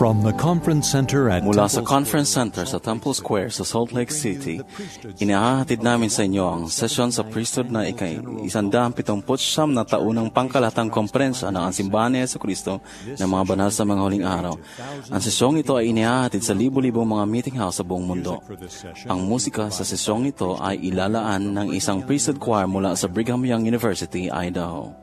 From the Conference Center at Mula sa Conference Center sa Temple Square sa Salt Lake City, inihahatid namin sa inyo ang sesyon sa priesthood na ika-179 na taunang pangkalatang komprensya ng Simbahan ni Jesucristo ng mga banal sa mga huling araw. Ang sesyong ito ay inihahatid sa libo-libong mga meeting house sa buong mundo. Ang musika sa sesyong ito ay ilalaan ng isang priesthood choir mula sa Brigham Young University, Idaho.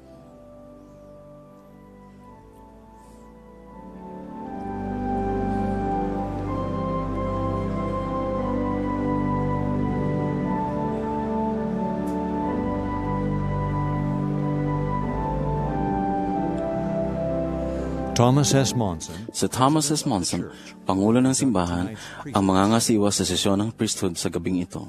Thomas S. Monson. Si Thomas S. Monson, Pangulo ng Simbahan, ang mangangasiwa sa sesyon ng priesthood sa gabing ito.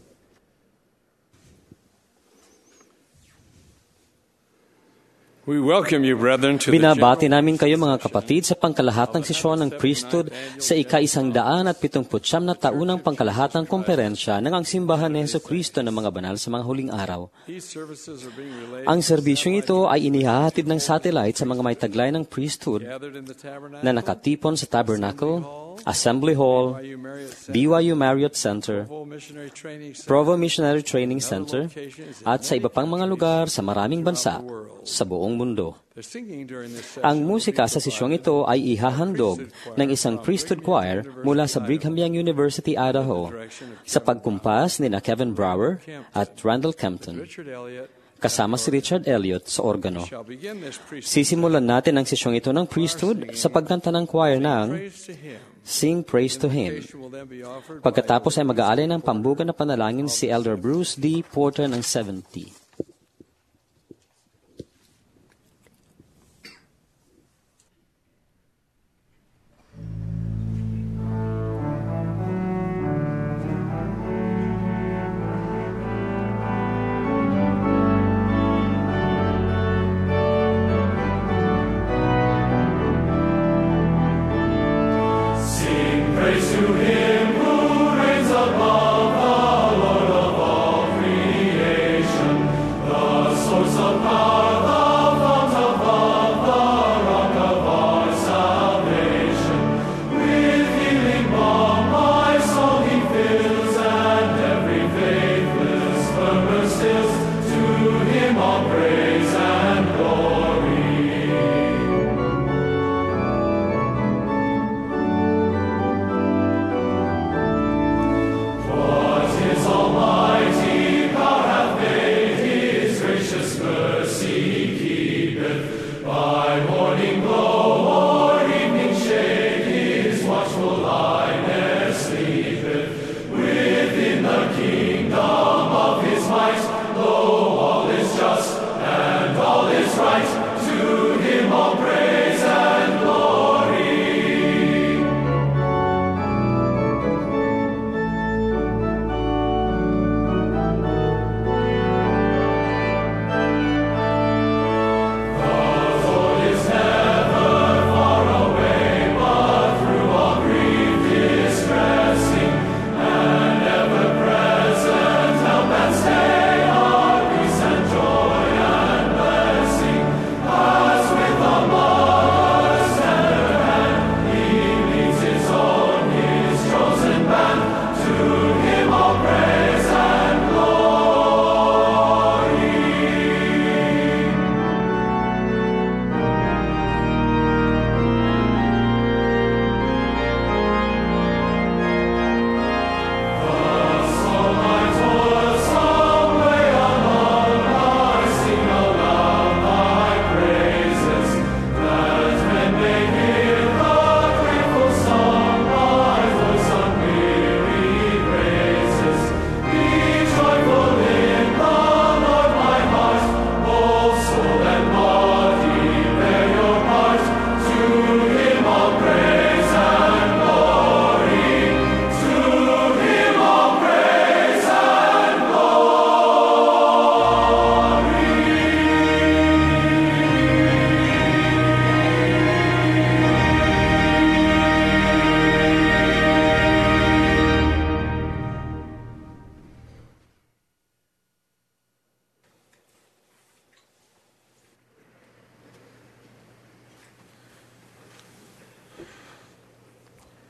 Binabati namin kayo mga kapatid sa pangkalahatang sesyon ng priesthood sa ika-179 na taunang pangkalahatang komperensya ng ang Simbahan ni Jesucristo ng mga banal sa mga huling araw. Ang serbisyong ito ay inihahatid ng satellite sa mga may taglay ng priesthood na nakatipon sa Tabernacle, Assembly Hall, BYU Marriott Center, Provo Missionary Training Center, at sa iba pang mga lugar sa maraming bansa sa buong mundo. Ang musika sa sesyong ito ay ihahandog ng isang priesthood choir mula sa Brigham Young University, Idaho, sa pagkumpas ni Kevin Brower at Randall Kempton, kasama si Richard Elliot sa organo. Sisimulan natin ang sesyong ito ng priesthood sa pagkanta ng choir ng Sing Praise to Him. Pagkatapos ay mag-aalay ng pambugan na panalangin si Elder Bruce D. Porter ng 70.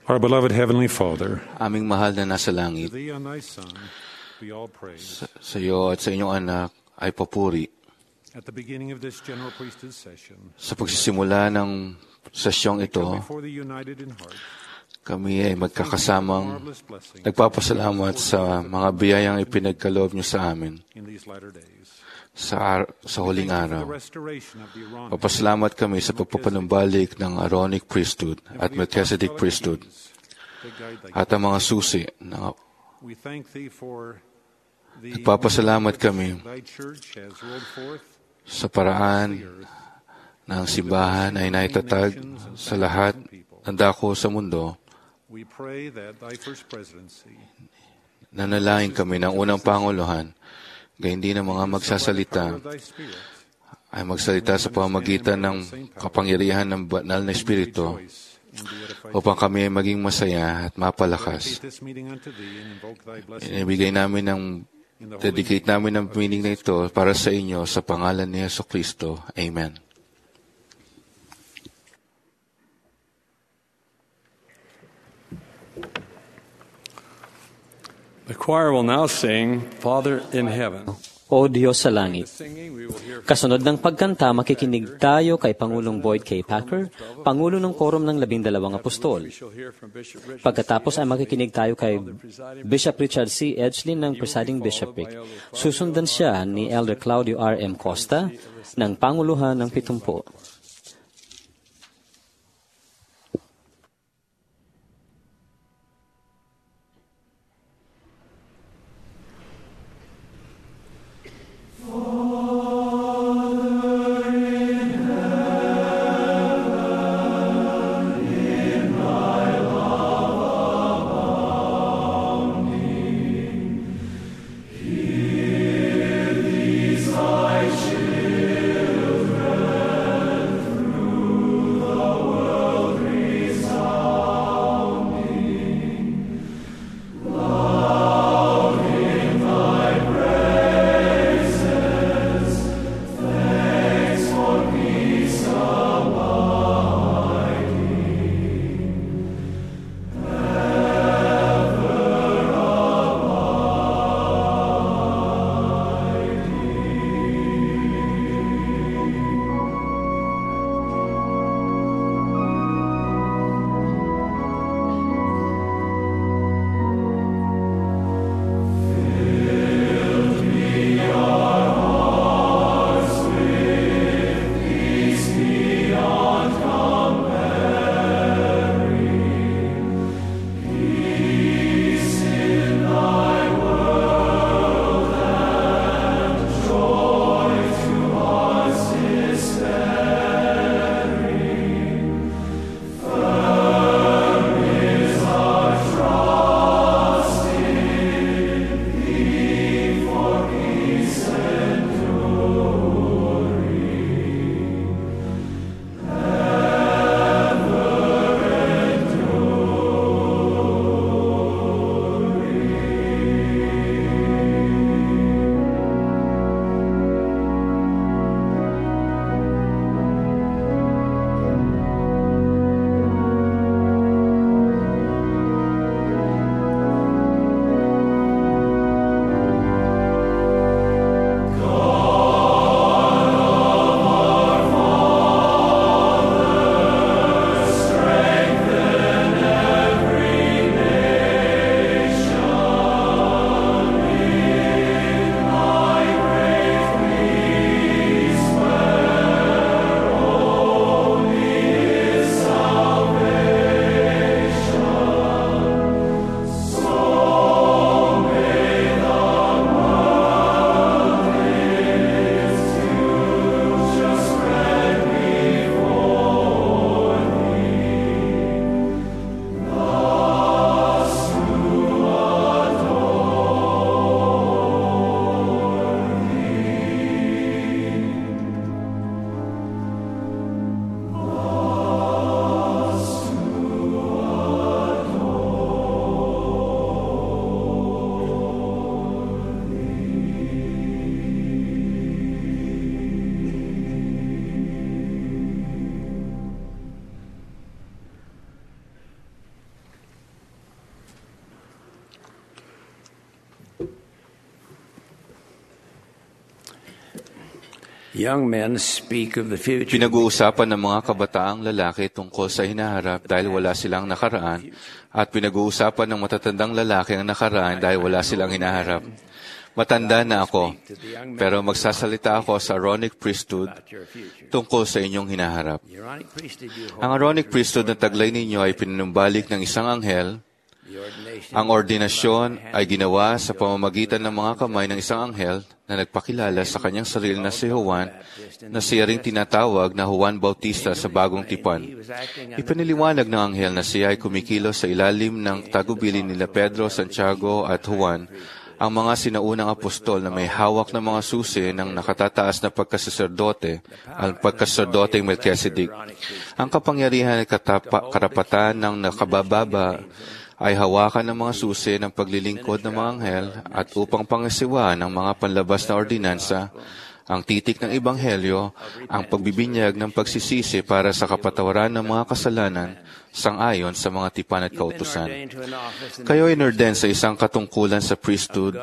Our beloved Heavenly Father, Aming mahal na nasa to langit, Thee and Thy Son be all praise. sa iyo at sa inyong anak ay papuri. At the beginning of this general priesthood session, Sa pagsisimula ng sesyong ito, come before Thee united in heart, kami ay magkakasamang marvelous blessings nagpapasalamat sa mga biyayang ipinagkaloob niyo sa amin in these latter days. sa huling Thank You araw. for the restoration of the Aaronic Papasalamat kami sa pagpapanumbalik ng Aaronic priesthood at Melchizedek priesthood that guide Thy at ang mga susi. Na, We thank Thee for the Nagpapasalamat kami Thy church has rolled forth sa paraan na ang simbahan ay naitatag sa lahat ng dako sa mundo. We pray that Thy first presidency Nanalangin kami ng unang Panguluhan, gayon din ang mga magsasalita of Thy Spirit ay magsalita sa pamamagitan ng kapangyarihan ng banal na Espiritu rejoice in the edified. upang kami ay maging masaya at mapalakas. Dedicate this meeting unto Thee and invoke Thy blessing. Inibigay namin dedicate namin ang meaning na ito para sa inyo sa pangalan ni Jesucristo. Amen. The choir will now sing Father in Heaven. O Diyos sa langit. Singing, we will hear Kasunod ng pagkanta, makikinig tayo kay Pangulong Boyd K. Packer, Pangulo ng Quorum ng 12 Apostol. we shall hear from Bishop Richard Pagkatapos ay makikinig tayo kay Bishop Richard C. Edglin ng Presiding Bishopric. Susundan siya ni Elder Claudio R. M. Costa ng Panguluhan ng 70. Thy children Young men speak of the future. Pinag-uusapan ng mga kabataang lalaki tungkol sa hinaharap dahil wala silang nakaraan, at pinag-uusapan ng matatandang lalaki ang nakaraan dahil wala silang hinaharap. Matanda na ako, pero magsasalita ako sa Aaronic priesthood tungkol sa inyong hinaharap. Ang Aaronic priesthood na taglay ninyo ay pinunumbalik ng isang anghel. Ang ordinasyon ay ginawa sa pamamagitan ng mga kamay ng isang anghel na nagpakilala sa kanyang sarili na si Juan, na siya ring tinatawag na Juan Bautista sa Bagong Tipan. Ipiniliwanag ng anghel na siya ay kumikilos sa ilalim ng tagubilin nila Pedro, Santiago at Juan, ang mga sinaunang apostol na may hawak ng mga susi ng nakatataas na pagkasaserdote, ang pagkaserdoteng Melchizedek. Ang kapangyarihan at karapatan ng nakabababa ay hawakan ng mga susi ng paglilingkod ng mga anghel at upang pangasiwa ng mga panlabas na ordinansa, ang titik ng Ebanghelyo, ang pagbibinyag ng pagsisisi para sa kapatawaran ng mga kasalanan, sang-ayon sa mga tipan at kautusan. Kayo ay inorden sa isang katungkulan sa priesthood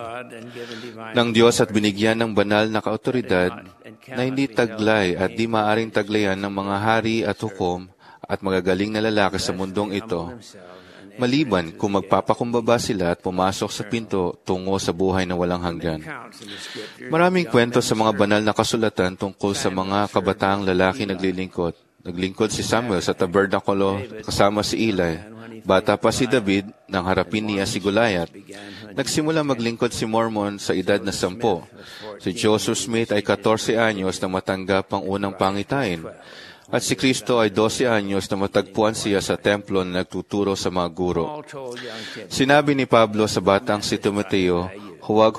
ng Diyos at binigyan ng banal na kaotoridad na hindi taglay at di maaring taglayan ng mga hari at hukom at magagaling na lalaki sa mundong ito, maliban kung magpapakumbaba sila at pumasok sa pinto tungo sa buhay na walang hanggan. Maraming kwento sa mga banal na kasulatan tungkol sa mga kabataang lalaki naglilingkod. Naglingkod si Samuel sa tabernakulo kasama si Eli. Bata pa si David nang harapin niya si Goliath. Nagsimula maglingkod si Mormon sa edad na 10. Si Joseph Smith ay 14 anyos na matanggap ang unang pangitain. At si Kristo ay 12 anyos na matagpuan siya sa templo na nagtuturo sa mga guro. Sinabi ni Pablo sa batang si Timoteo, huwag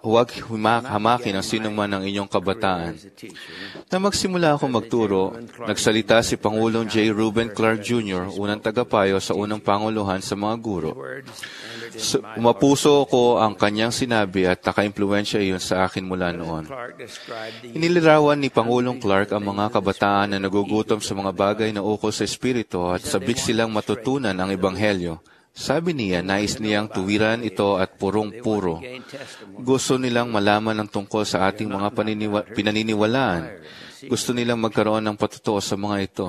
hamakin ang sinuman ng inyong kabataan. Na magsimula ako magturo, nagsalita si Pangulong J. Reuben Clark Jr., unang tagapayo sa unang panguluhan sa mga guro. Umapuso ko ang kanyang sinabi at nakaimpluwensya iyon sa akin mula noon. Inilarawan ni Pangulong Clark ang mga kabataan na nagugutom sa mga bagay na ukol sa Espiritu at sabik silang matutunan ang Ebanghelyo. Sabi niya, nais niyang tuwiran ito at purong-puro. Gusto nilang malaman ang tungkol sa ating mga pinaniniwalaan. Gusto nilang magkaroon ng patutuo sa mga ito.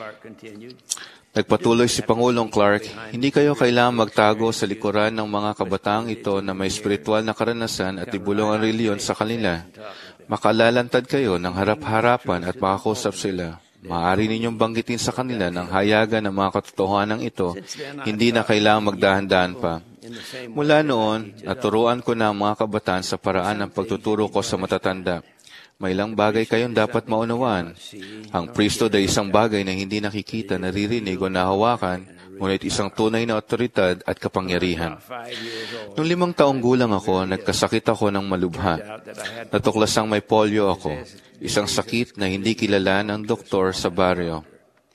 Nagpatuloy si Pangulong Clark, hindi kayo kailangang magtago sa likuran ng mga kabataang ito na may spiritual na karanasan at ibulong ang reliyon sa kanila. Makalalantad kayo ng harap-harapan at makakusap sila. Maaari ninyong banggitin sa kanila ng hayagan ng mga katotohanan ito, hindi na kailangang magdahan-dahan pa. Mula noon, naturuan ko na ang mga kabataan sa paraan ng pagtuturo ko sa matatanda. May ilang bagay kayong dapat maunawaan. Ang priesthood ay isang bagay na hindi nakikita, naririnig o nahawakan, ngunit isang tunay na otoridad at kapangyarihan. Noong 5 taong gulang ako, nagkasakit ako ng malubha. Natuklasang may polio ako, isang sakit na hindi kilala ng doktor sa baryo.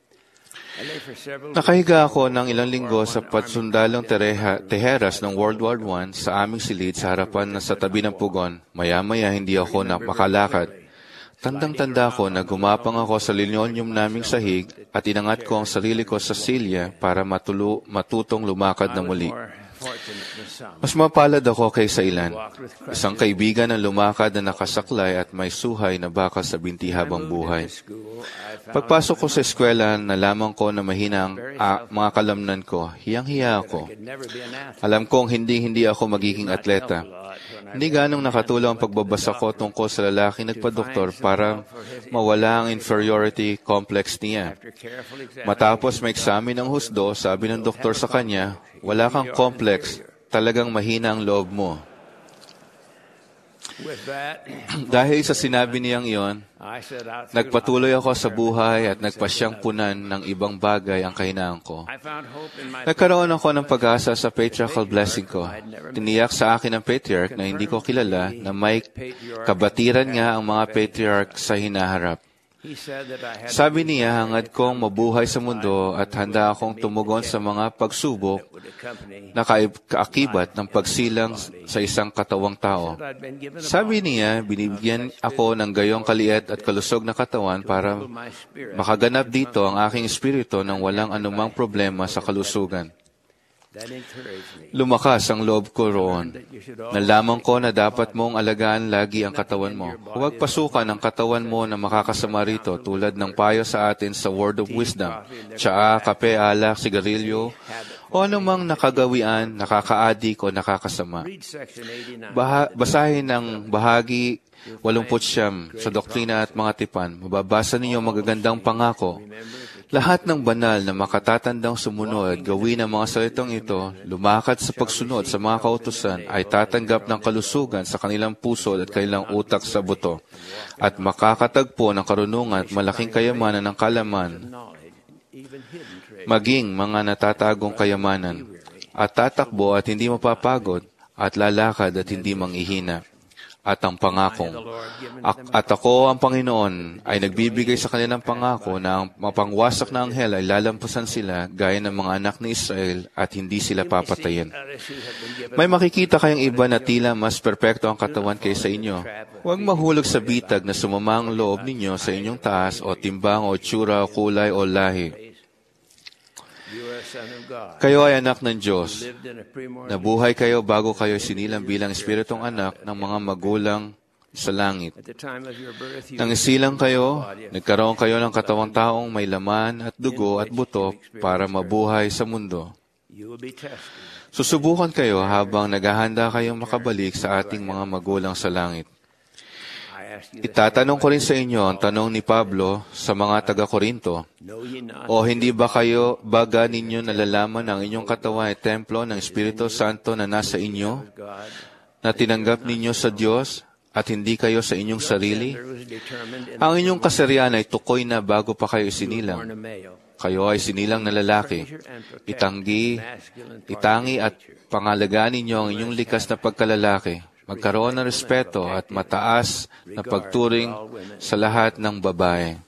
Nakahiga ako ng ilang linggo sa patsundalong teheras ng World War I sa aming silid sa harapan na sa tabi ng pugon. Maya-maya hindi ako makalakad. Tandang-tanda ko na gumapang ako sa linoleum naming sahig at inangat ko ang sarili ko sa silya para matutong lumakad na muli. Mas mapalad ako kaysa ilan. Isang kaibigan na lumakad na nakasaklay at may suhay na bakal sa binti habang buhay. Pagpasok ko sa eskwela, nalaman ko na mahina ang mga kalamnan ko. Hiyang-hiya ako. Alam kong hindi ako magiging atleta. Hindi ganong nakatulong ang pagbabasa ko tungkol sa lalaking nagpa-doktor para mawala ang inferiority complex niya. Matapos may eksamen ng husdo, sabi ng doktor sa kanya, wala kang complex, talagang mahina ang loob mo. Dahil sa sinabi niyang iyon, nagpatuloy ako sa buhay at nagpasyang punan ng ibang bagay ang kahinaan ko. Nagkaroon ako ng pag-asa sa patriarchal blessing ko. Tiniyak sa akin ng patriarch na hindi ko kilala na may kabatiran nga ang mga patriarch sa hinaharap. Sabi niya, hangad kong mabuhay sa mundo at handa akong tumugon sa mga pagsubok na kaakibat ng pagsilang sa isang katawang tao. Sabi niya, binibigyan ako ng gayong kaliit at kalusog na katawan para makaganap dito ang aking espiritu nang walang anumang problema sa kalusugan. Lumakas ang loob ko roon. Nalaman ko na dapat mong alagaan lagi ang katawan mo. Huwag pasukan ang katawan mo na makakasama rito tulad ng payo sa atin sa Word of Wisdom, tsaa, kape, alak, sigarilyo, o anumang nakagawian, nakakaadik o nakakasama. Basahin ang bahagi 89 sa Doktrina at Mga Tipan. Mababasa ninyo magagandang pangako. Lahat ng banal na makatatandang sumunod, gawin ang mga salitang ito, lumakad sa pagsunod sa mga kautusan, ay tatanggap ng kalusugan sa kanilang puso at kanilang utak sa buto, at makakatagpo ng karunungan at malaking kayamanan ng kalaman, maging mga natatagong kayamanan, at tatakbo at hindi mapapagod, at lalakad at hindi manghihina. At ang pangakong, at ako ang Panginoon ay nagbibigay sa kanilang pangako na ang mapangwasak na anghel ay lalampasan sila gaya ng mga anak ni Israel at hindi sila papatayin. May makikita kayong iba na tila mas perpekto ang katawan kaysa inyo. Huwag mahulog sa bitag na sumama ang loob ninyo sa inyong taas o timbang o tsura o kulay o lahi. Kayo ay anak ng Diyos. Nabuhay kayo bago kayo sinilang bilang espiritong anak ng mga magulang sa langit. Nang isilang kayo, nagkaroon kayo ng katawang taong may laman at dugo at buto para mabuhay sa mundo. Susubukan kayo habang naghahanda kayong makabalik sa ating mga magulang sa langit. Itatanong ko rin sa inyo ang tanong ni Pablo sa mga taga-Korinto. O hindi ba kayo baga ninyo nalalaman ang inyong katawan ay templo ng Espiritu Santo na nasa inyo, na tinanggap ninyo sa Diyos at hindi kayo sa inyong sarili? Ang inyong kasarian ay tukoy na bago pa kayo isinilang. Kayo ay sinilang na lalaki. Itangi at pangalagaan ninyo ang inyong likas na pagkalalaki. Magkaroon ng respeto at mataas na pagturing sa lahat ng babae.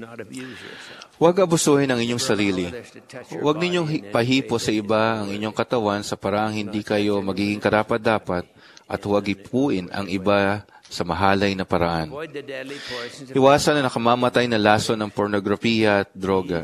Huwag abusuhin ang inyong sarili. Huwag ninyong pahipo sa iba ang inyong katawan sa paraang hindi kayo magiging karapat-dapat at huwag ipuin ang iba sa mahalay na paraan. Iwasan ang nakamamatay na laso ng pornografiya at droga.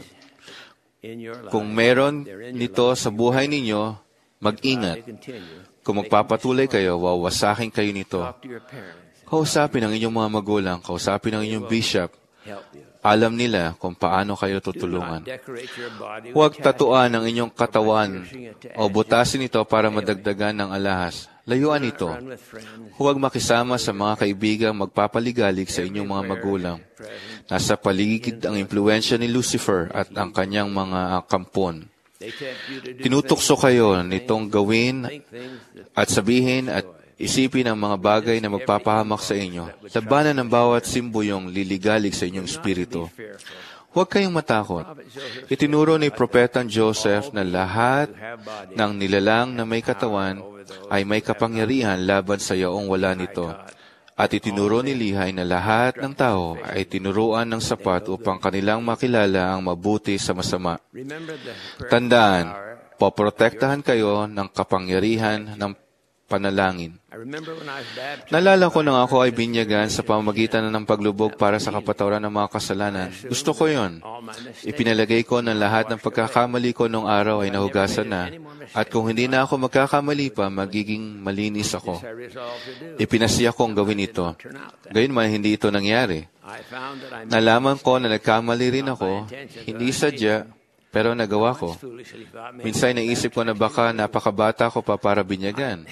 Kung meron nito sa buhay ninyo, mag-ingat. Kung magpapatuloy kayo, wawasakin kayo nito. Kausapin ang inyong mga magulang, kausapin ang inyong bishop. Alam nila kung paano kayo tutulungan. Huwag tatuan ang inyong katawan o butasin ito para madagdagan ng alahas. Layuan ito. Huwag makisama sa mga kaibigang magpapaligalig sa inyong mga magulang. Nasa paligid ang impluensya ni Lucifer at ang kanyang mga kampon. Tinutukso kayo nitong gawin at sabihin at isipin ang mga bagay na magpapahamak sa inyo. Labanan ng bawat simbuyong liligalig sa inyong espiritu. Huwag kayong matakot. Itinuro ni Propetang Joseph na lahat ng nilalang na may katawan ay may kapangyarihan laban sa yaong wala nito. At itinuro ni Lihay na lahat ng tao ay tinuruan ng sapat upang kanilang makilala ang mabuti sa masama. Tandaan, poprotektahan kayo ng kapangyarihan ng panalangin. Nalala ko nang ako ay binyagan sa pamamagitan ng paglubog para sa kapatawaran ng mga kasalanan. Gusto ko yon. Ipinalagay ko na lahat ng pagkakamali ko nung araw ay nahugasan na. At kung hindi na ako magkakamali pa, magiging malinis ako. Ipinasiya kong gawin ito. Gayunman, hindi ito nangyari. Nalaman ko na nagkamali rin ako, hindi sadya, pero nagawa ko. Minsan naisip ko na baka napakabata ko pa para binyagan.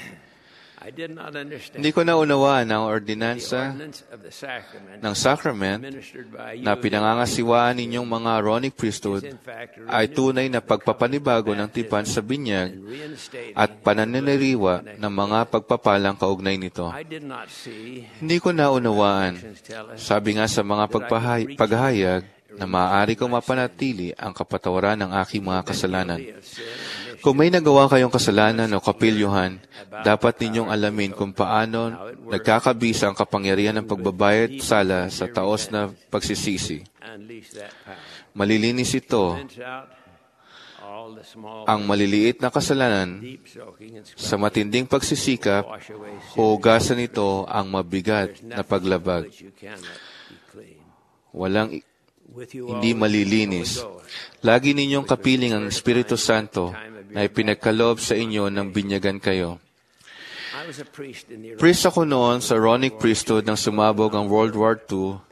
Hindi ko naunawaan ang ordinansa ng sacrament na pinangangasiwaan ninyong mga Aaronic priesthood ay tunay na pagpapanibago ng tipan sa binyag at pananiriwa ng mga pagpapalang kaugnay nito. Hindi ko naunawaan, sabi nga sa mga paghahayag, na maaari kong mapanatili ang kapatawaran ng aking mga kasalanan. Kung may nagawa kayong kasalanan o kapilyuhan, dapat ninyong alamin kung paano nagkakabisa ang kapangyarihan ng pagbabayad sala sa taos na pagsisisi. Malilinis ito, ang maliliit na kasalanan, sa matinding pagsisikap, hugasan ito ang mabigat na paglabag. Hindi malilinis. Lagi ninyong kapiling ang Espiritu Santo na ipinagkaloob sa inyo ng binyagan kayo. Priest ako noon sa Aaronic priesthood nang sumabog ang World War II.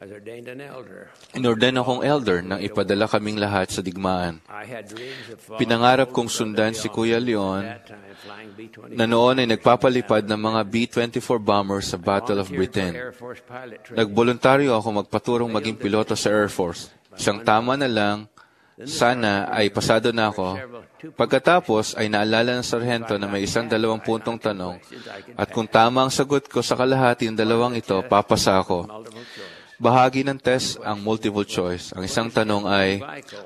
Inorden akong elder nang ipadala kaming lahat sa digmaan. Pinangarap kong sundan si Kuya Leon na noon ay nagpapalipad ng mga B-24 bombers sa Battle of Britain. Nagboluntaryo ako magpaturong maging piloto sa Air Force. Isang tama na lang, sana ay pasado na ako. Pagkatapos ay naalala ng sarhento na may 2 puntong tanong at kung tama ang sagot ko sa kalahati ng 2 ito, papasa ako. Bahagi ng test ang multiple choice. Ang isang tanong ay,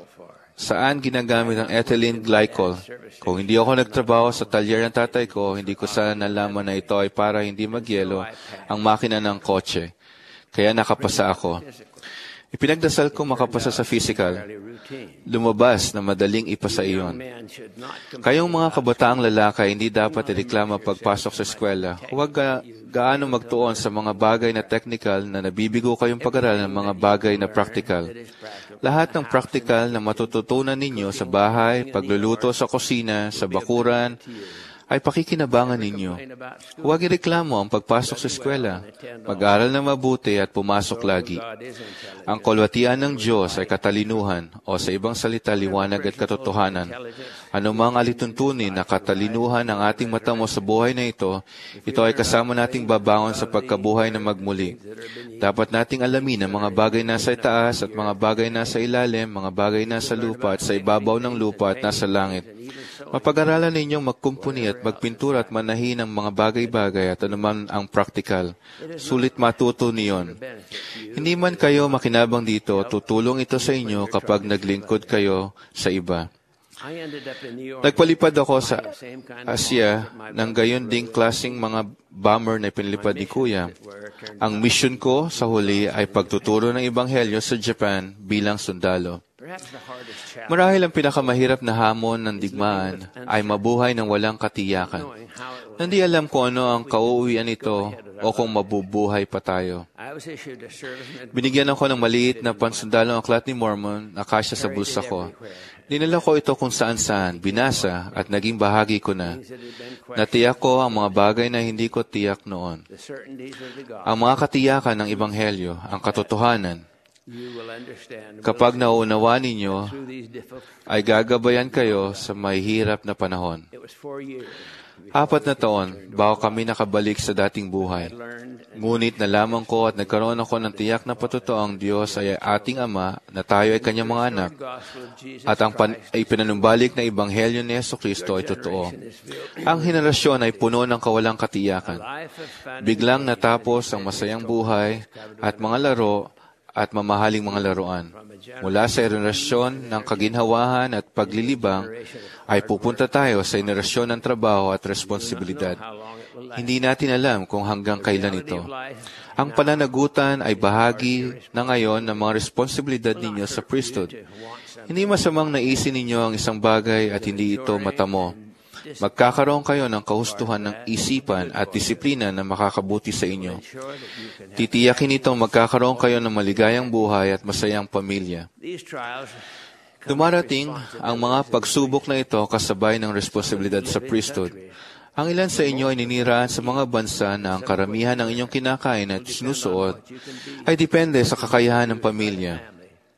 saan ginagamit ang ethylene glycol? Kung hindi ako nagtrabaho sa talyer ng tatay ko, hindi ko sana nalaman na ito ay para hindi magyelo ang makina ng kotse. Kaya nakapasa ako. Ipinagdasal ko makapasa sa physical. Lumabas na madaling ipasa iyon. Kayong mga kabataang lalaki, hindi dapat ireklamo pagpasok sa eskwela. Huwag gaano magtuon sa mga bagay na technical na nabibigo kayong pag-aralan ng mga bagay na practical. Lahat ng practical na matututunan ninyo sa bahay, pagluluto sa kusina, sa bakuran, ay pakikinabangan ninyo. Huwag ireklamo ang pagpasok sa eskwela. Mag-aral na mabuti at pumasok lagi. Ang kalwatian ng Diyos ay katalinuhan o sa ibang salita, liwanag at katotohanan. Anumang alituntunin na katalinuhan ng ating matamo sa buhay na ito ay kasama nating babangon sa pagkabuhay na magmuli. Dapat nating alamin ang mga bagay nasa itaas at mga bagay nasa ilalim, mga bagay nasa lupa at sa ibabaw ng lupa at nasa langit. Mapag-aralan ninyong magkumpuni at magpintura at manahin ang mga bagay-bagay at anuman ang practical. Sulit matuto niyon. Hindi man kayo makinabang dito, tutulong ito sa inyo kapag naglingkod kayo sa iba. Nagpalipad ako sa Asia ng gayon ding klaseng mga bomber na pinilipad ni Kuya. Ang mission ko sa huli ay pagtuturo ng Ebanghelyo sa Japan bilang sundalo. Marahil ang pinakamahirap na hamon ng digmaan ay mabuhay ng walang katiyakan. Hindi alam kung ano ang kauuwian nito o kung mabubuhay pa tayo. Binigyan ako ng maliit na pansundalong aklat ni Mormon na kasya sa bulsa ko. Dinala ko ito kung saan-saan, binasa at naging bahagi ko na. Natiyak ko ang mga bagay na hindi ko tiyak noon. Ang mga katiyakan ng Ebanghelyo, ang katotohanan. Kapag nauunawa ninyo, ay gagabayan kayo sa mahihirap na panahon. 4 na taon bago kami nakabalik sa dating buhay. Ngunit nalaman ko at nagkaroon ako ng tiyak na patutuo ang Diyos ay ating Ama na tayo ay Kanyang mga anak at ang ipinanumbalik na Ebanghelyo ni Jesucristo ay totoo. Ang henerasyon ay puno ng kawalang katiyakan. Biglang natapos ang masayang buhay at mga laro at mamahaling mga laruan. Mula sa henerasyon ng kaginhawahan at paglilibang, ay pupunta tayo sa henerasyon ng trabaho at responsibilidad. Hindi natin alam kung hanggang kailan ito. Ang pananagutan ay bahagi na ngayon ng mga responsibilidad ninyo sa priesthood. Hindi masamang naisin ninyo ang isang bagay at hindi ito matamo. Magkakaroon kayo ng kahustuhan ng isipan at disiplina na makakabuti sa inyo. Titiyakin itong magkakaroon kayo ng maligayang buhay at masayang pamilya. Dumarating ang mga pagsubok na ito kasabay ng responsibilidad sa priesthood. Ang ilan sa inyo ay niniraan sa mga bansa na ang karamihan ng inyong kinakain at sinusuot ay depende sa kakayahan ng pamilya.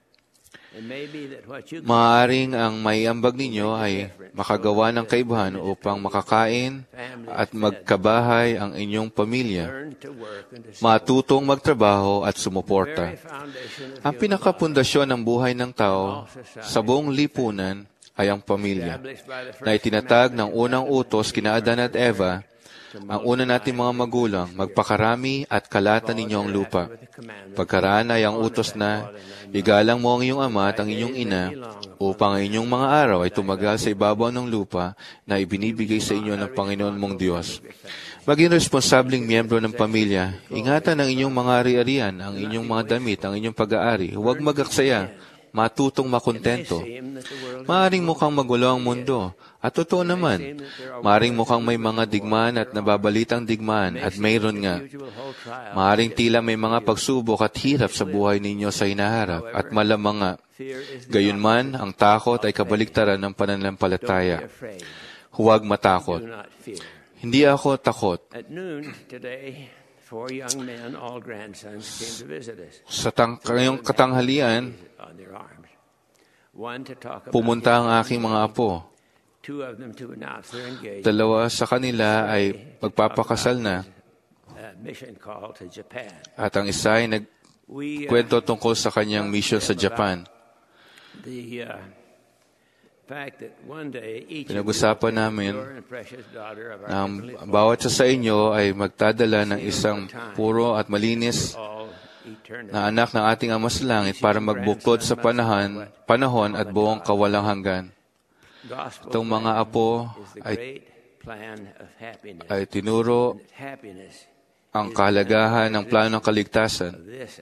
Maaaring ang maiambag ninyo ay makagawa ng kaibahan upang makakain at magkabahay ang inyong pamilya. Matutong magtrabaho at sumuporta. Ang pinakapundasyon ng buhay ng tao sa buong lipunan ay ang pamilya, na itinatag ng unang utos kina Adan at Eva. Ang una nating mga magulang, magpakarami at kalatan ninyo ang lupa. Pagkaraan ay ang utos na, igalang mo ang iyong ama at ang inyong ina, upang ang inyong mga araw ay tumagal sa ibabaw ng lupa na ibinibigay sa inyo ng Panginoon mong Diyos. Maging responsabling miyembro ng pamilya, ingatan ang inyong mga ari-arian, ang inyong mga damit, ang inyong pag-aari. Huwag magaksaya. matutong makontento. Maaring mukhang magulo ang mundo, at totoo naman. Maaring mukhang may mga digmaan at nababalitang digmaan, at mayroon nga. Maaring tila may mga pagsubok at hirap sa buhay ninyo sa hinaharap, at malamang nga. Gayunman, ang takot ay kabaliktaran ng pananampalataya. Huwag matakot. Hindi ako takot. Sa ngayong katanghalian, pumunta ang aking mga apo. Dalawa sa kanila ay magpapakasal na. At ang isa ay nagkwento tungkol sa kanyang mission sa Japan. Pinag-usapan namin na bawat isa sa inyo ay magdadala ng isang puro at malinis na anak ng ating Ama sa Langit para magbuklod sa panahon at buong kawalang hanggan. Itong mga apo ay tinuro ang kahalagahan ng plano ng kaligtasan.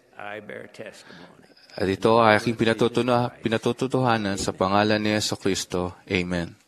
At ito ay aking pinatutuhanan sa pangalan ni Jesucristo. Amen.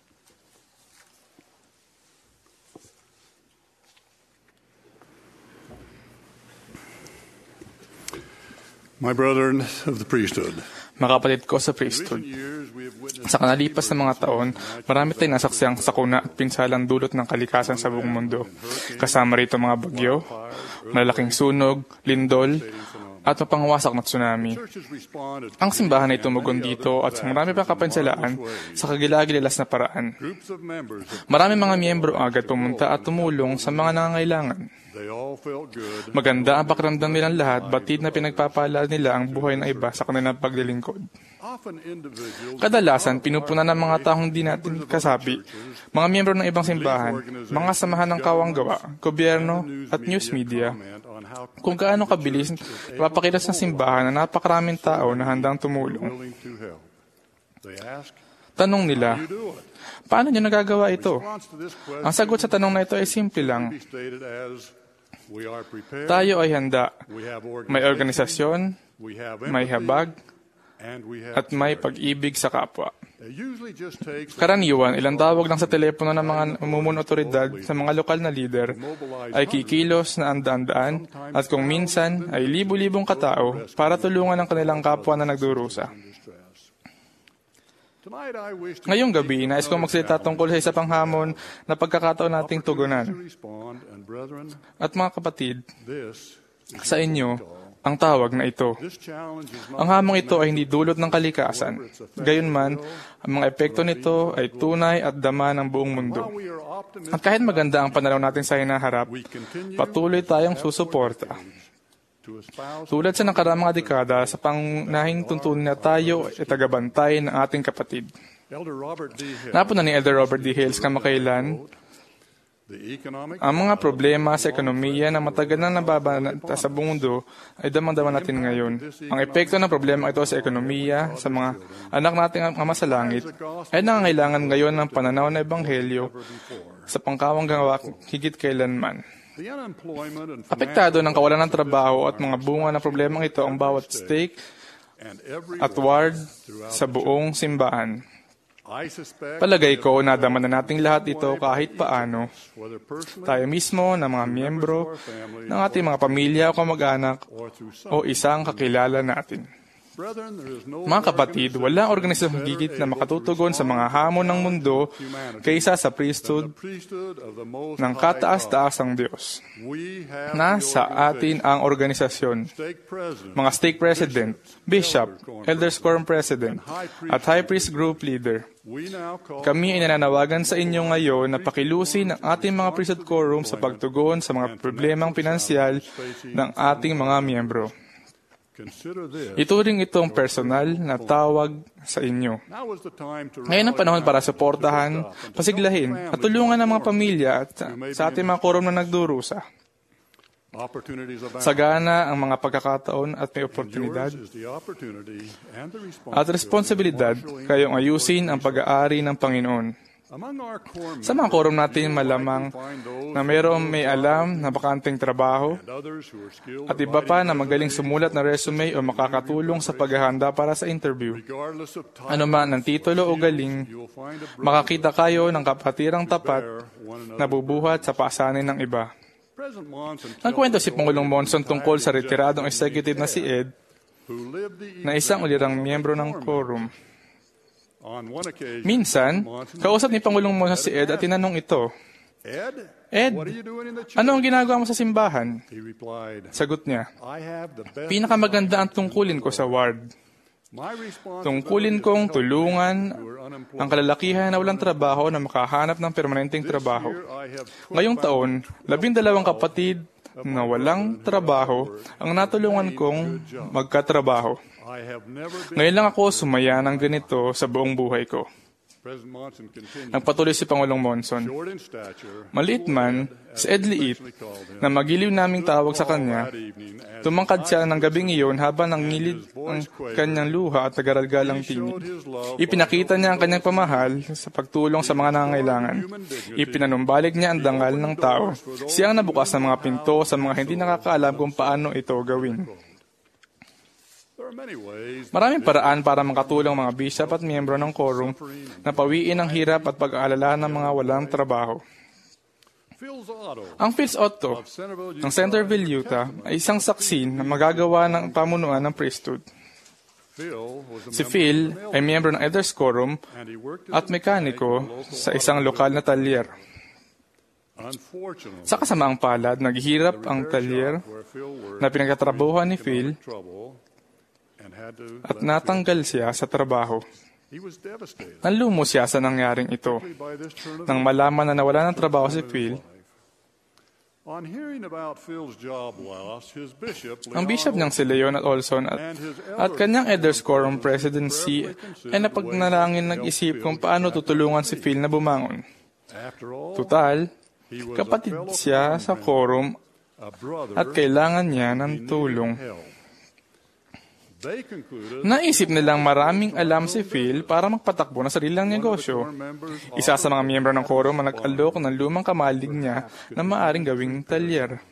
My brethren of the priesthood, mga kapatid ko sa priesthood, sa kanalipas na mga taon, marami tayong nasaksiyang sakuna at pinsalang dulot ng kalikasan sa buong mundo. Kasama rito mga bagyo, malalaking sunog, lindol, at mapangwasak na tsunami. Ang simbahan ay tumugon dito at marami pang kapansalaan sa kagilagilas na paraan. Marami mga miyembro agad pumunta at tumulong sa mga nangangailangan. Maganda ang pakiramdam nilang lahat, batid na pinagpapala nila ang buhay ng iba sa kanilang paglilingkod. Kadalasan, pinupunan ng mga taong di natin kasabi, mga miyembro ng ibang simbahan, mga samahan ng kawanggawa, gobyerno, at news media, kung gaano kabilis napapakilas ng simbahan na napakaraming tao na handang tumulong. Tanong nila, paano niyo nagagawa ito? Ang sagot sa tanong na ito ay simple lang. Tayo ay handa. May organisasyon, may habag, at may pag-ibig sa kapwa. Karaniwan, ilang tawag lang sa telepono ng mga umumunong otoridad sa mga lokal na lider ay kikilos na andaan-daan at kung minsan ay libu-libong katao para tulungan ang kanilang kapwa na nagdurusa. Ngayong gabi, nais kong magsalita tungkol sa isa pang hamon na pagkakataon nating tugunan. At mga kapatid, sa inyo, ang tawag na ito. Ang hamong ito ay hindi dulot ng kalikasan. Gayunman, ang mga epekto nito ay tunay at dama ng buong mundo. At kahit maganda ang pananaw natin sa hinaharap, patuloy tayong susuporta. Tulad sa nakaraang mga dekada, sa pangunahing tuntunin na tayo ay tagabantay ng ating kapatid. Napuna ni Elder Robert D. Hales kamakailan, ang mga problema sa ekonomiya na matagal na nababanata sa buong mundo ay damang-dama natin ngayon. Ang epekto ng problema ito sa ekonomiya, sa mga anak nating Ama sa Langit, ay nangangailangan ngayon ng pananaw na ebanghelyo sa pangkawanggawa higit kailanman. Apektado ng kawalan ng trabaho at mga bunga ng problemang ito ang bawat stake at ward sa buong simbahan. Palagay ko, nadama na nating lahat ito kahit paano. Tayo mismo na mga miyembro ng ating mga pamilya o kamag-anak o isang kakilala natin. Mga kapatid, walang organisasyong higit na makatutugon sa mga hamon ng mundo kaysa sa priesthood ng kataas-taasang Diyos. Nasa atin ang organisasyon, mga stake president, bishop, elders quorum president, at high priest group leader. Kami ay nananawagan sa inyo ngayon na pakilusin ang ating mga priesthood quorum sa pagtugon sa mga problemang pinansyal ng ating mga miyembro. Ituring itong personal na tawag sa inyo. Ngayon ang panahon para suportahan, pasiglahin, at tulungan ang mga pamilya at sa ating mga quorum na nagdurusa. Sagana ang mga pagkakataon at may oportunidad at responsibilidad kayong ayusin ang pag-aari ng Panginoon. Sa mga quorum natin, malamang na mayroong may alam na bakanteng trabaho at iba pa na magaling sumulat na resume o makakatulong sa paghahanda para sa interview. Ano man ang titulo o galing, makakita kayo ng kapatirang tapat na bubuhat sa pasanin ng iba. Nagkwento si Pangulong Monson tungkol sa retiradong executive na si Ed, na isang ulirang miyembro ng quorum. Minsan, kausap ni Pangulong Monson si Ed at tinanong ito, Ed, ano ang ginagawa mo sa simbahan? Sagot niya, pinakamaganda ang tungkulin ko sa ward. Tungkulin kong tulungan ang kalalakihan na walang trabaho na makahanap ng permanenteng trabaho. Ngayong taon, 12 kapatid na walang trabaho ang natulungan kong magkatrabaho. Ngayon lang ako sumaya ng ganito sa buong buhay ko. Nagpatuloy si Pangulong Monson. Maliit man, si Ed liit, na magiliw naming tawag sa kanya, tumangkad siya ng gabing iyon habang nangilid ang kanyang luha at nagaralgalang tinig. Ipinakita niya ang kanyang pamahal sa pagtulong sa mga nangangailangan. Ipinanumbalik niya ang dangal ng tao. Siya ang nabukas ng mga pinto sa mga hindi nakakaalam kung paano ito gawin. Maraming paraan para makatulong mga bishop at miyembro ng quorum na pawiin ang hirap at pag-aalala ng mga walang trabaho. Ang Phils Otto ng Centerville, Utah ay isang saksi na magagawa ng pamunuan ng priesthood. Si Phil ay miyembro ng Elders Quorum at mekaniko sa isang lokal na talyer. Sa kasamaang palad, naghihirap ang talyer na pinagtatrabuhan ni Phil at natanggal siya sa trabaho. Nanlumo siya sa nangyaring ito. Nang malaman na nawala ng trabaho si Phil, ang bishop niyang si Leon at Olson at kanyang Elders Quorum presidency ay napagnalangin nag-isip kung paano tutulungan si Phil na bumangon. Tutal, kapatid siya sa quorum at kailangan niya ng tulong. Naisip nilang maraming alam si Phil para magpatakbo ng sarilang negosyo. Isa sa mga miyembro ng quorum ang nag-alok ng lumang kamalig niya na maaring gawing talyer.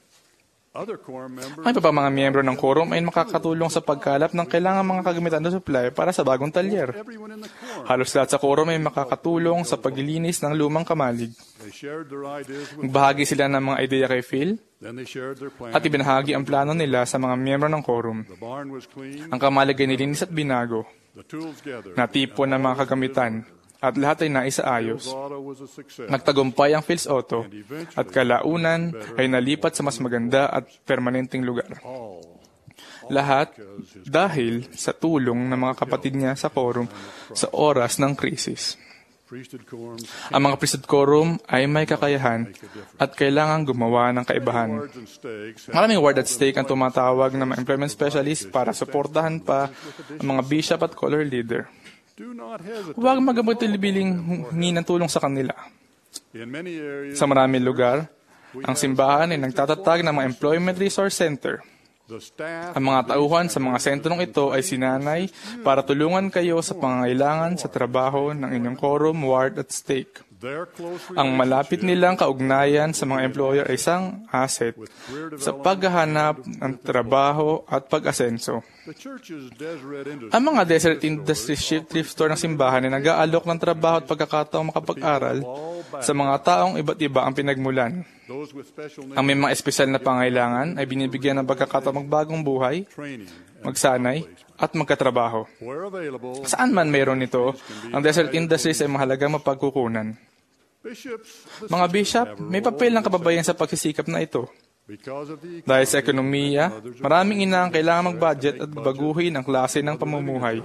Ang iba pa mga miyembro ng quorum ay makakatulong sa pagkalap ng kailangang mga kagamitan na supply para sa bagong talyer. Halos lahat sa quorum ay makakatulong sa paglilinis ng lumang kamalig. Nagbahagi sila ng mga ideya kay Phil at ibinahagi ang plano nila sa mga miyembro ng quorum. Ang kamalig ay nilinis at binago, natipon ng mga kagamitan, at lahat ay naisaayos. Nagtagumpay ang Phils Otto at kalaunan ay nalipat sa mas maganda at permanenteng lugar. Lahat dahil sa tulong ng mga kapatid niya sa quorum sa oras ng krisis. Ang mga priesthood quorum ay may kakayahan at kailangan gumawa ng kaibahan. Maraming ward at stake ang tumatawag ng mga employment specialist para suportahan pa ang mga bishop at choir leader. Huwag magabiling hingi ng tulong sa kanila. Sa maraming lugar, ang simbahan ay nagtatatag ng mga Employment Resource Center. Ang mga tauhan sa mga sentrong ito ay sinanay para tulungan kayo sa pangangailangan sa trabaho ng inyong quorum, ward at stake. Ang malapit nilang kaugnayan sa mga employer ay isang asset sa paghahanap ng trabaho at pag-asenso. Ang mga Desert Industry Shift Thrift Store ng simbahan ay nag-aalok ng trabaho at pagkakataong makapag-aral sa mga taong iba't iba ang pinagmulan. Ang may mga espesyal na pangailangan ay binibigyan ng pagkakataong magbagong buhay, magsanay, at magkatrabaho. Saan man mayroon nito, ang Desert Industries ay mahalagang mapagkukunan. Mga bishop, may papel ng kababayan sa pagsisikap na ito. Dahil sa ekonomiya, maraming ina ang kailangan mag-budget at baguhin ang klase ng pamumuhay.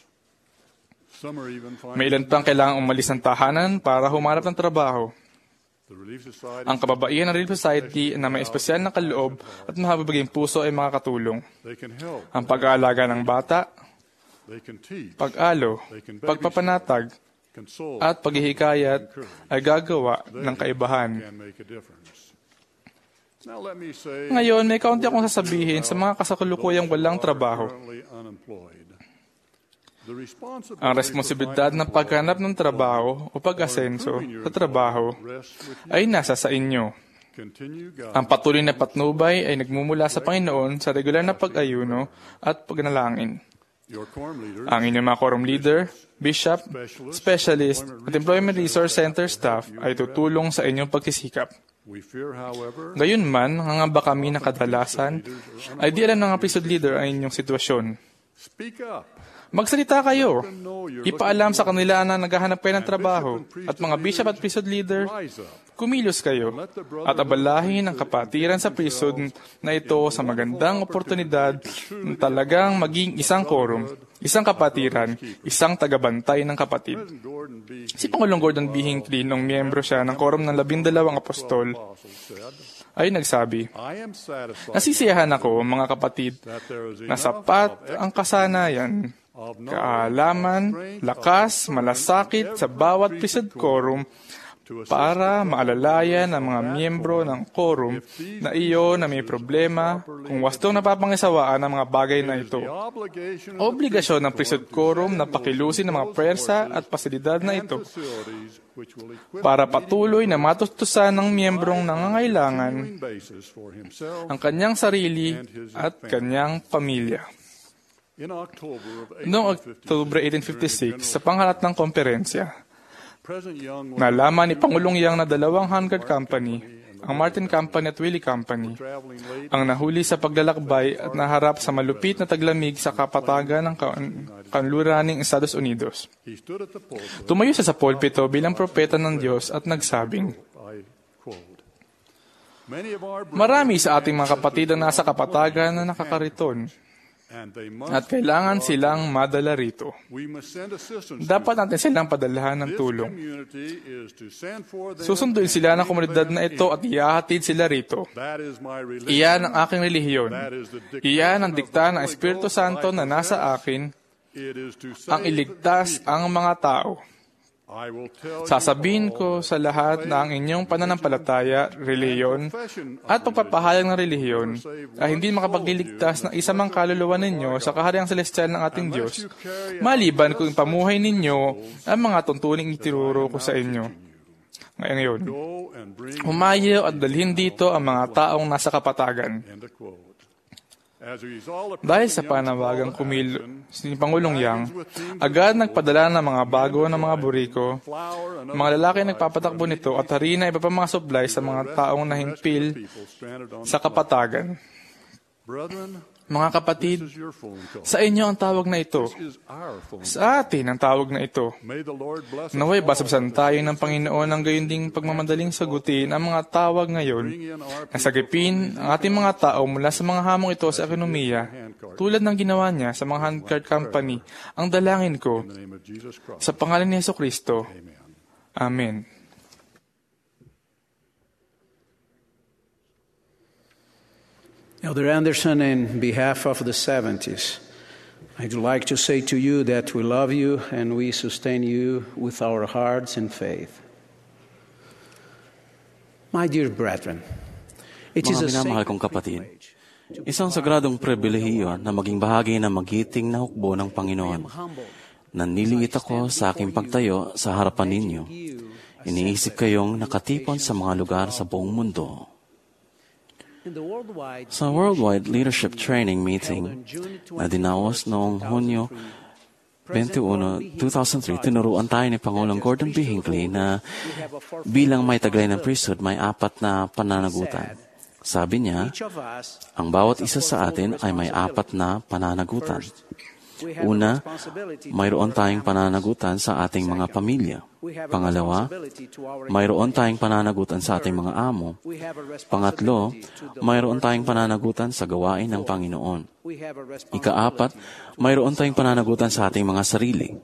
May ilan pang kailangan umalis ng tahanan para humarap ng trabaho. Ang kababaihan ng Relief Society na may espesyal na kaloob at mahabaging puso ay makakatulong. Ang pag-aalaga ng bata, pag-alo, pagpapanatag, at paghihikayat ay gagawa ng kaibahan. Ngayon, may kaunti akong sasabihin sa mga kasakulukuyang walang trabaho. Ang responsibilidad ng paghanap ng trabaho o pag-asenso sa trabaho ay nasa sa inyo. Ang patuloy na patnubay ay nagmumula sa Panginoon sa regular na pag-ayuno at pagnalangin. Ang inyong mga quorum leader, bishop, specialist, at employment resource center staff ay tutulong sa inyong pagsisikap. Gayunman, nangangamba kami na kadalasan ay di alam ng mga priesthood leader ang inyong sitwasyon. Magsalita kayo. Ipaalam sa kanila na naghahanap kayo ng trabaho. At mga bishop at priesthood leader, kumilos kayo at abalahin ang kapatiran sa priesthood na ito sa magandang oportunidad na talagang maging isang quorum, isang kapatiran, isang tagabantay ng kapatid. Si Pangulong Gordon B. Hinckley, nung miyembro siya ng quorum ng 12 apostol, ay nagsabi, "Nasisiyahan ako, mga kapatid, na sapat ang kasanayan, kaalaman, lakas, malasakit sa bawat priesthood quorum para maalalayan ang mga miyembro ng quorum na iyo na may problema kung wastong napapangisawaan ang mga bagay na ito. Obligasyon ng priesthood quorum na pakilusin ang mga pwersa at pasilidad na ito para patuloy na matustusan ng miyembrong nangangailangan ang kanyang sarili at kanyang pamilya." Noong October 1856, sa panghalatang komperensya, nalaman ni Pangulong Young na 2 Vanguard Company, ang Martin Company at Willie Company, ang nahuli sa paglalakbay at naharap sa malupit na taglamig sa kapatagan ng kanluraning Estados Unidos. Tumayo siya sa pulpito bilang propeta ng Diyos at nagsabing, "Marami sa ating mga kapatid ang nasa kapatagan na nakakariton, at kailangan silang madala rito. Dapat natin silang padalahan ng tulong. Susunduin sila ng komunidad na ito at ihahatid sila rito. Iyan ang aking relihiyon. Iyan ang dikta ng Espiritu Santo na nasa akin, ang iligtas ang mga tao. Sasabihin ko sa lahat na ang inyong pananampalataya, relihiyon, at pagpapahayag ng relihiyon ay hindi makapagliligtas ng isa mang kaluluwa ninyo sa kahariang celestial ng ating Diyos, maliban kung ipamuhay ninyo ang mga tuntuning itinuro ko sa inyo. Ngayon, humayo at dalhin dito ang mga taong nasa kapatagan." Dahil sa panawagang si Pangulong Young, agad nagpadala ng mga bago ng mga buriko, mga lalaki nagpapatakbo nito at harina iba pa mga supply sa mga taong nahimpil sa kapatagan. Mga kapatid, sa inyo ang tawag na ito. Sa atin ang tawag na ito. Naway basabsan tayo ng Panginoon ng gayon ding pagmamadaling sagutin ang mga tawag ngayon na sagipin ang ating mga tao mula sa mga hamong ito sa ekonomiya, tulad ng ginawa niya sa mga handcart company. Ang dalangin ko, sa pangalan ni Jesucristo. Amen. Elder Anderson, in behalf of the 70s, I'd like to say to you that we love you and we sustain you with our hearts and faith. My dear brethren, it is a minamahal kong kapatid, isang sagradong pribilehiyo na maging bahagi ng magiting na hukbo ng Panginoon. Nanliliit ako sa aking pagtayo sa harapan ninyo. Iniisip kayong nakatipon sa mga lugar sa buong mundo. Sa Worldwide Leadership Training Meeting na dinaos noong Hunyo 21, 2003, tinuruan tayo ni Pangulong Gordon B. Hinckley na bilang may taglay ng priesthood, may 4 na pananagutan. Sabi niya, ang bawat isa sa atin ay may 4 na pananagutan. Una, mayroon tayong pananagutan sa ating mga pamilya. Pangalawa, mayroon tayong pananagutan sa ating mga amo. Pangatlo, mayroon tayong pananagutan sa gawain ng Panginoon. Ika-4, mayroon tayong pananagutan sa ating mga sarili.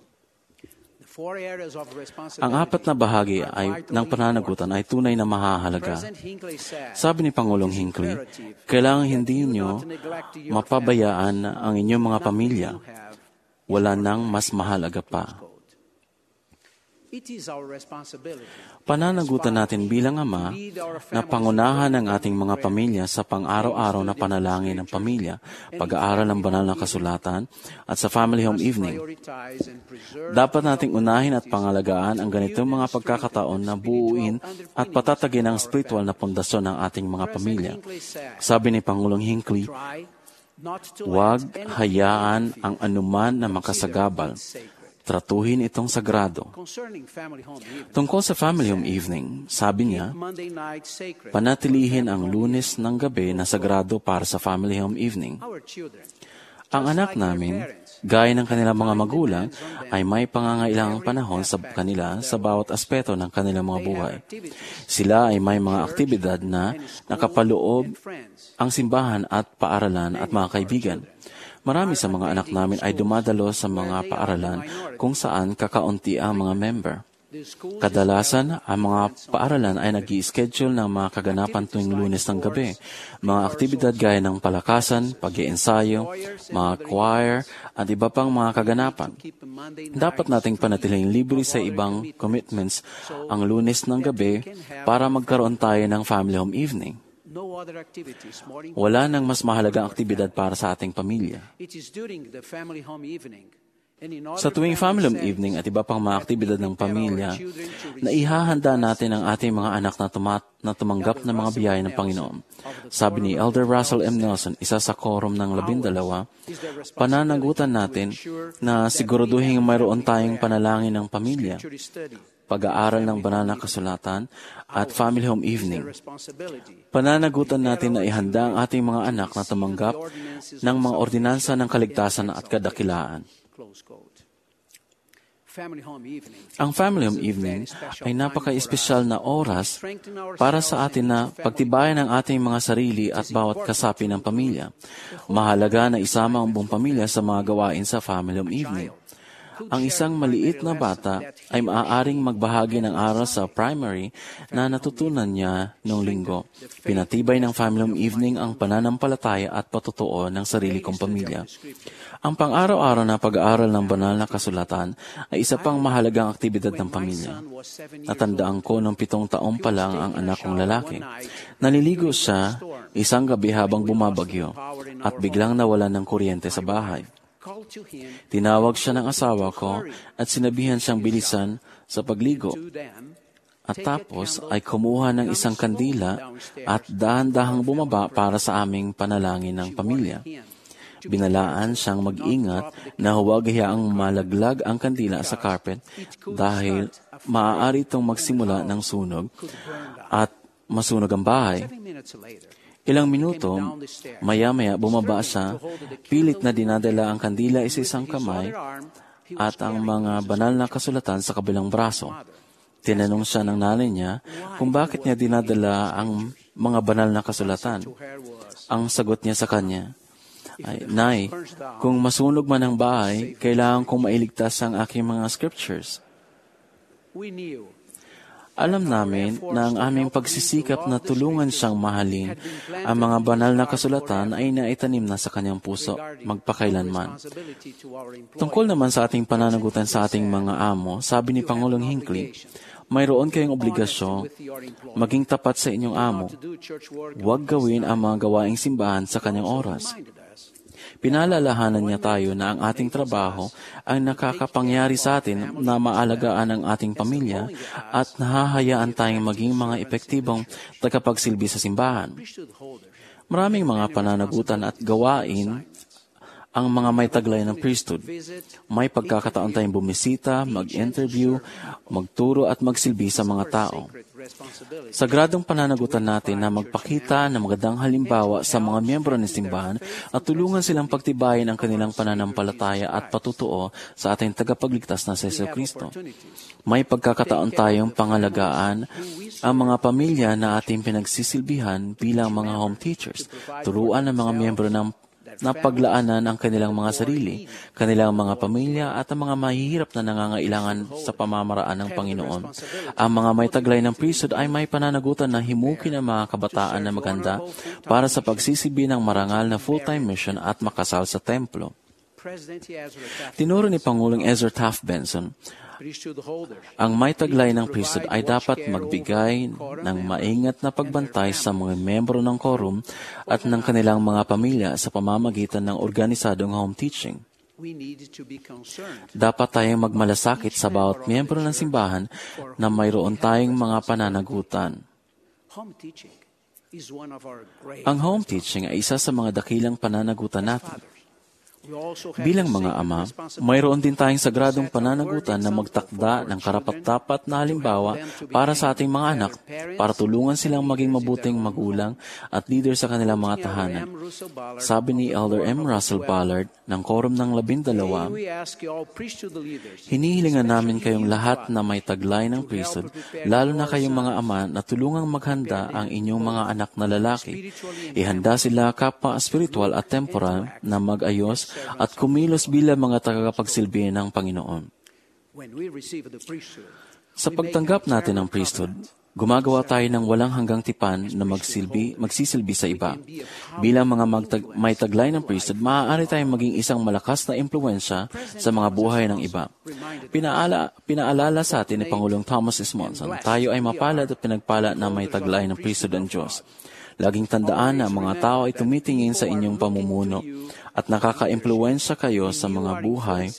Ang 4 na bahagi ng pananagutan ay tunay na mahahalaga. Sabi ni Pangulong Hinckley, kailangan hindi niyo mapabayaan ang inyong mga pamilya. Wala nang mas mahalaga pa. It is our responsibility. Pananagutan natin bilang Ama na pangunahan ang ating mga pamilya sa pang-araw-araw na panalangin ng pamilya, pag-aaral ng banal na kasulatan, at sa family home evening. Dapat nating unahin at pangalagaan ang ganitong mga pagkakataon na buuin at patatagin ang spiritual na pundasyon ng ating mga pamilya. Sabi ni Pangulong Hinckley, huwag hayaan ang anuman na makasagabal. Tratuhin itong sagrado. Tungkol sa family home evening, sabi niya, panatilihin ang Lunes ng gabi na sagrado para sa family home evening. Ang anak namin, gaya ng kanilang mga magulang, ay may pangangailangang panahon sa kanila sa bawat aspeto ng kanilang mga buhay. Sila ay may mga aktibidad na nakapaloob ang simbahan at paaralan at mga kaibigan. Marami sa mga anak namin ay dumadalo sa mga paaralan kung saan kakaunti ang mga member. Kadalasan, ang mga paaralan ay nag-i-schedule ng mga kaganapan tuwing Lunes ng gabi. Mga aktibidad gaya ng palakasan, pag-iensayo, mga choir, at iba pang mga kaganapan. Dapat nating panatiling libre sa ibang commitments ang Lunes ng gabi para magkaroon tayo ng family home evening. Wala nang mas mahalagang aktibidad para sa ating pamilya. Sa tuwing family home evening at iba pang mga aktibidad ng pamilya, naihahanda natin ang ating mga anak na tumanggap ng mga biyaya ng Panginoon. Sabi ni Elder Russell M. Nelson, isa sa quorum ng 12, pananagutan natin na siguraduhin mayroon tayong panalangin ng pamilya, pag-aaral ng banal na kasulatan, at family home evening. Pananagutan natin na ihanda ang ating mga anak na tumanggap ng mga ordinansa ng kaligtasan at kadakilaan. Ang family home evening ay napaka-espesyal na oras para sa atin na pagtibayan ang ating mga sarili at bawat kasapi ng pamilya. Mahalaga na isama ang buong pamilya sa mga gawain sa family home evening. Ang isang maliit na bata ay maaaring magbahagi ng aral sa primary na natutunan niya noong linggo. Pinatibay ng family home evening ang pananampalataya at patutuo ng sarili kong pamilya. Ang pang-araw-araw na pag-aaral ng banal na kasulatan ay isa pang mahalagang aktibidad ng pamilya. Natandaan ko nung 7 taon pa lang ang anak kong lalaki. Naliligo siya isang gabi habang bumabagyo at biglang nawalan ng kuryente sa bahay. Tinawag siya ng asawa ko at sinabihan siyang bilisan sa pagligo. At tapos ay kumuha ng isang kandila at dahan-dahang bumaba para sa aming panalangin ng pamilya. Binalaan siyang mag-ingat na huwag hayaang malaglag ang kandila sa carpet dahil maaari itong magsimula ng sunog at masunog ang bahay. Ilang minuto, maya-maya bumaba siya, pilit na dinadala ang kandila sa isang kamay at ang mga banal na kasulatan sa kabilang braso. Tinanong siya ng nanay niya kung bakit niya dinadala ang mga banal na kasulatan. Ang sagot niya sa kanya ay, Nay, kung masunog man ang bahay, kailangan kong mailigtas ang aking mga scriptures. Alam namin na ang aming pagsisikap na tulungan siyang mahalin ang mga banal na kasulatan ay naitanim na sa kanyang puso magpakailanman. Tungkol naman sa ating pananagutan sa ating mga amo, sabi ni Pangulong Hinckley, mayroon kayong obligasyon maging tapat sa inyong amo. Huwag gawin ang mga gawaing simbahan sa kanyang oras. Pinalalahanan niya tayo na ang ating trabaho ay nakakapangyari sa atin na maalagaan ang ating pamilya at nahahayaan tayong maging mga epektibong tagapagsilbi sa simbahan. Maraming mga pananagutan at gawain ang mga may taglay ng priesthood. May pagkakataon tayong bumisita, mag-interview, magturo at magsilbi sa mga tao. Sagradong pananagutan natin na magpakita ng magandang halimbawa sa mga miyembro ng simbahan at tulungan silang pagtibayin ang kanilang pananampalataya at patutuo sa ating tagapagligtas na si Jesucristo. May pagkakataon tayong pangalagaan ang mga pamilya na ating pinagsisilbihan bilang mga home teachers. Turuan ang mga miyembro ng na paglaanan ang kanilang mga sarili, kanilang mga pamilya at ang mga mahihirap na nangangailangan sa pamamaraan ng Panginoon. Ang mga may taglay ng priesthood ay may pananagutan na himukin ang mga kabataan na maganda para sa pagsisibi ng marangal na full-time mission at makasal sa templo. Tinuro ni Pangulong Ezra Taft Benson, Ang may taglay ng priesthood ay dapat magbigay ng maingat na pagbantay sa mga membro ng quorum at ng kanilang mga pamilya sa pamamagitan ng organisadong home teaching. Dapat tayong magmalasakit sa bawat miyembro ng simbahan na mayroon tayong mga pananagutan. Ang home teaching ay isa sa mga dakilang pananagutan natin. Bilang mga ama, mayroon din tayong sagradong pananagutan na magtakda ng karapat-dapat na halimbawa para sa ating mga anak, para tulungan silang maging mabuting magulang at leader sa kanilang mga tahanan. Sabi ni Elder M. Russell Ballard ng Quorum ng 12, hinihilingan namin kayong lahat na may taglay ng priesthood, lalo na kayong mga ama na tulungang maghanda ang inyong mga anak na lalaki. Ihanda sila kapwa spiritual at temporal na mag-ayos at kumilos bilang mga tagapagsilbi ng Panginoon. Sa pagtanggap natin ng priesthood, gumagawa tayo ng walang hanggang tipan na magsisilbi sa iba. Bilang mga may taglay ng priesthood, maaari tayong maging isang malakas na impluwensya sa mga buhay ng iba. Pinaalala sa atin ni Pangulong Thomas S. Monson, tayo ay mapalad at pinagpala na may taglay ng priesthood ng Diyos. Laging tandaan na ang mga tao ay tumitingin sa inyong pamumuno at nakaka-impluwensya kayo sa mga buhay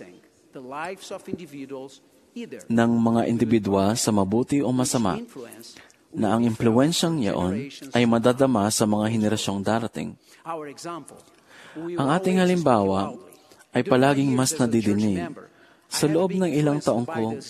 ng mga individual sa mabuti o masama, na ang impluwensyang yaon ay madadama sa mga henerasyong darating. Ang ating halimbawa ay palaging mas nadidinig. Sa loob ng ilang taong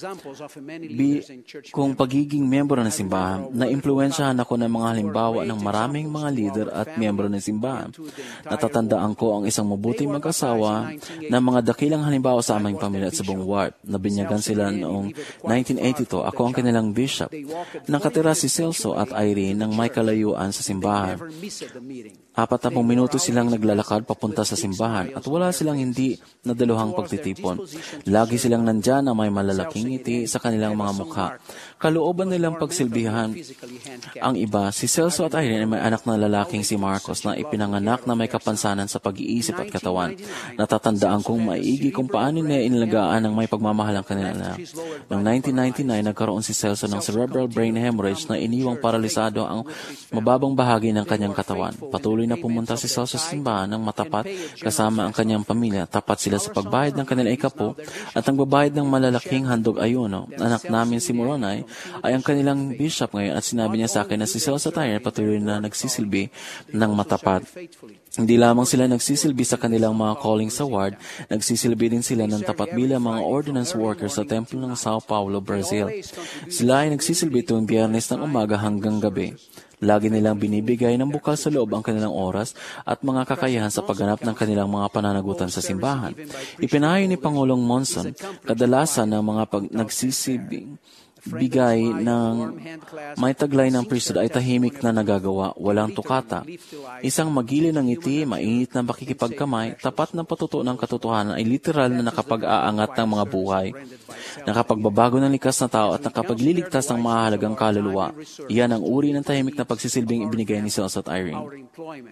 kung pagiging miyembro ng simbahan, na-impluwensyahan ako ng mga halimbawa ng maraming mga leader at miyembro ng simbahan. Natatandaan ko ang isang mabuting mag-asawa na mga dakilang halimbawa sa aming pamilya at sa buong ward. Nabinyagan sila noong 1982. Ako ang kanilang bishop. Nakatira si Celso at Irene ng may kalayuan sa simbahan. 40 minuto silang naglalakad papunta sa simbahan at wala silang hindi nadaluhang pagtitipon. Lagi silang nandyan na may malalaking ngiti sa kanilang mga mukha. Kalooban nilang pagsilbihan. Ang iba, si Celso at Irene ay may anak na lalaking si Marcos na ipinanganak na may kapansanan sa pag-iisip at katawan. Natatandaan kong maigi kung paano niya inalagaan ng may pagmamahal ang kanilang anak. Noong 1999, nagkaroon si Celso ng cerebral brain hemorrhage na iniwang paralisado ang mababang bahagi ng kanyang katawan. Patuloy na pumunta si Celso sa simbahan ng matapat kasama ang kanyang pamilya. Tapat sila sa pagbayad ng kanilang ikapo at ang babayad ng malalaking handog ayuno. Anak namin si Moronay ay ang kanilang bishop ngayon at sinabi niya sa akin na si Celso Tayer patuloy na nagsisilbi ng matapat. Hindi lamang sila nagsisilbi sa kanilang mga calling sa ward, nagsisilbi din sila ng tapat bilang mga ordinance workers sa templo ng Sao Paulo, Brazil. Sila ay nagsisilbi tuwing Biyernes ng umaga hanggang gabi. Lagi nilang binibigay ng bukal sa loob ang kanilang oras at mga kakayahan sa pagganap ng kanilang mga pananagutan sa simbahan. Ipinayo ni Pangulong Monson, kadalasan ng mga nagsisibigay ng may taglay ng priesthood ay tahimik na nagagawa, walang tukata. Isang magili ng ngiti, mainit na makikipagkamay, tapat na patutuo ng katotohanan ay literal na nakapag-aangat ng mga buhay. Nakapagbabago ng likas na tao at nakapagliligtas ng mahalagang kaluluwa. Iyan ang uri ng tahimik na pagsisilbing ibinigay ni Celso at Irene.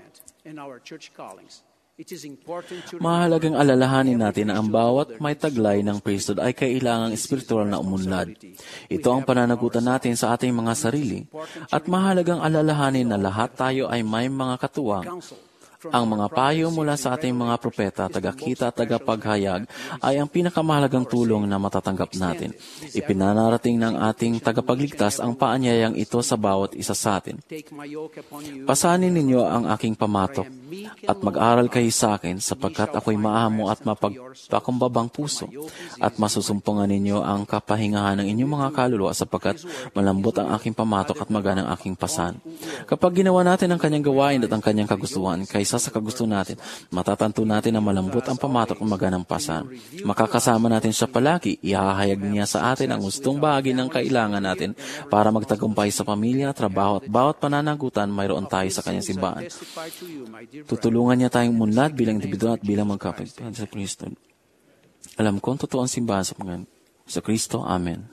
Mahalagang alalahanin natin na ang bawat may taglay ng priesthood ay kailangang espiritual na umunlad. Ito ang pananagutan natin sa ating mga sarili. At mahalagang alalahanin na lahat tayo ay may mga katuwang. Ang mga payo mula sa ating mga propeta, tagakita at tagapaghayag ay ang pinakamahalagang tulong na matatanggap natin. Ipinanarating ng ating tagapagligtas ang paanyayang ito sa bawat isa sa atin. Pasanin ninyo ang aking pamatok at mag-aral kayo sa akin sapagkat ako'y maamo at mapagpakumbabang puso at masusumpungan ninyo ang kapahingahan ng inyong mga kaluluwa sapagkat malambot ang aking pamatok at magaan ang aking pasan. Kapag ginawa natin ang kanyang gawain at ang kanyang kagustuhan, kaysa sa kagusto natin, matatanto natin na malambot ang pamatok ng maganang pasan. Makakasama natin siya palagi, ihahayag niya sa atin ang gustong bahagi ng kailangan natin para magtagumpay sa pamilya, trabaho at bawat pananagutan mayroon tayo sa kanyang simbahan. Tutulungan niya tayong munlad bilang individual at bilang magkapatid sa Kristo. Alam ko ang totoo ang simbahan sa Kristo. Amen.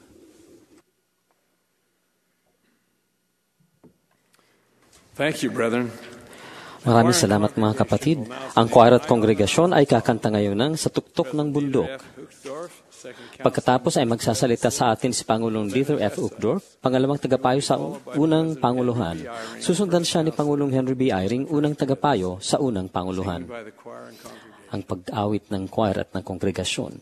Thank you, brethren. Maraming salamat mga kapatid. Ang choir at kongregasyon ay kakanta ngayon ng Sa Tuktok ng Bundok. Pagkatapos ay magsasalita sa atin si Pangulong Dieter F. Uchtdorf, pangalawang tagapayo sa unang Panguluhan. Susundan siya ni Pangulong Henry B. Eyring, unang tagapayo sa unang Panguluhan. Ang pag-awit ng choir at ng kongregasyon.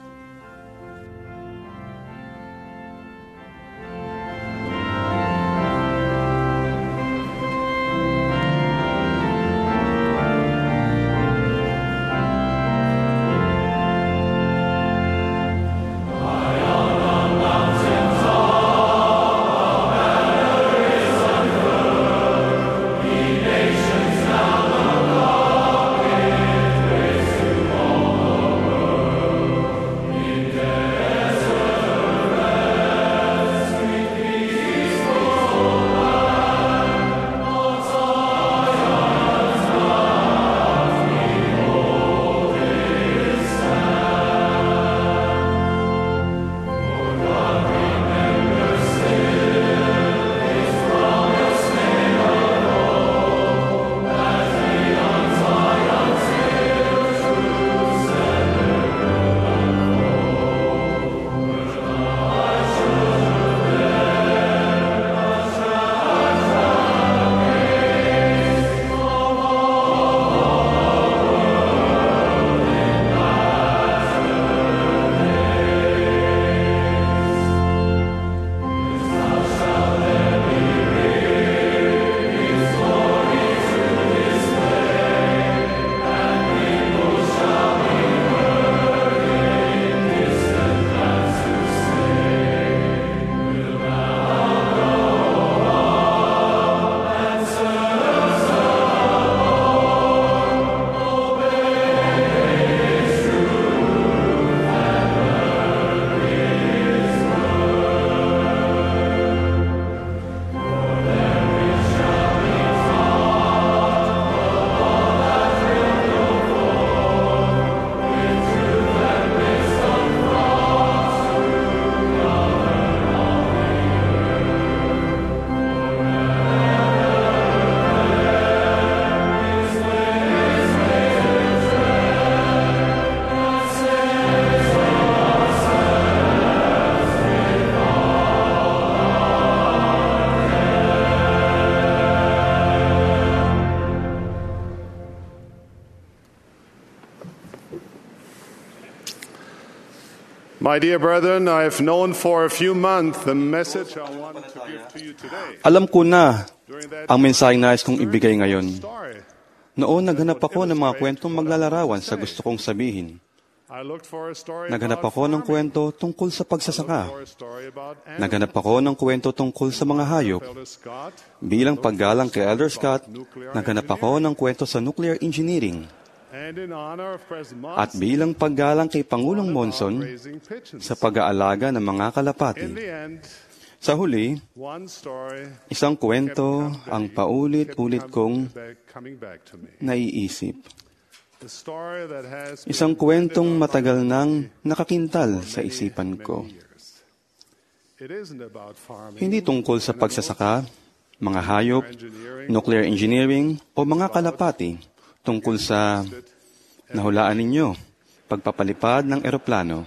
My dear brethren, I have known for a few months the message I want to give to you today. Alam ko na ang mensaheng nais kong ibigay ngayon. Noon, naghanap ako ng mga kwentong maglalarawan sa gusto kong sabihin. Naghanap ako ng kwento tungkol sa pagsasaka. Naghanap ako ng kwento tungkol sa mga hayop. Bilang paggalang kay Elder Scott, naghanap ako ng kwento sa nuclear engineering. At bilang paggalang kay Pangulong Monson sa pag-aalaga ng mga kalapati. Sa huli, isang kwento ang paulit-ulit kong naiisip. Isang kwentong matagal nang nakakintal sa isipan ko. Hindi tungkol sa pagsasaka, mga hayop, nuclear engineering, o mga kalapati. Tungkol sa nahulaan ninyo, pagpapalipad ng eroplano.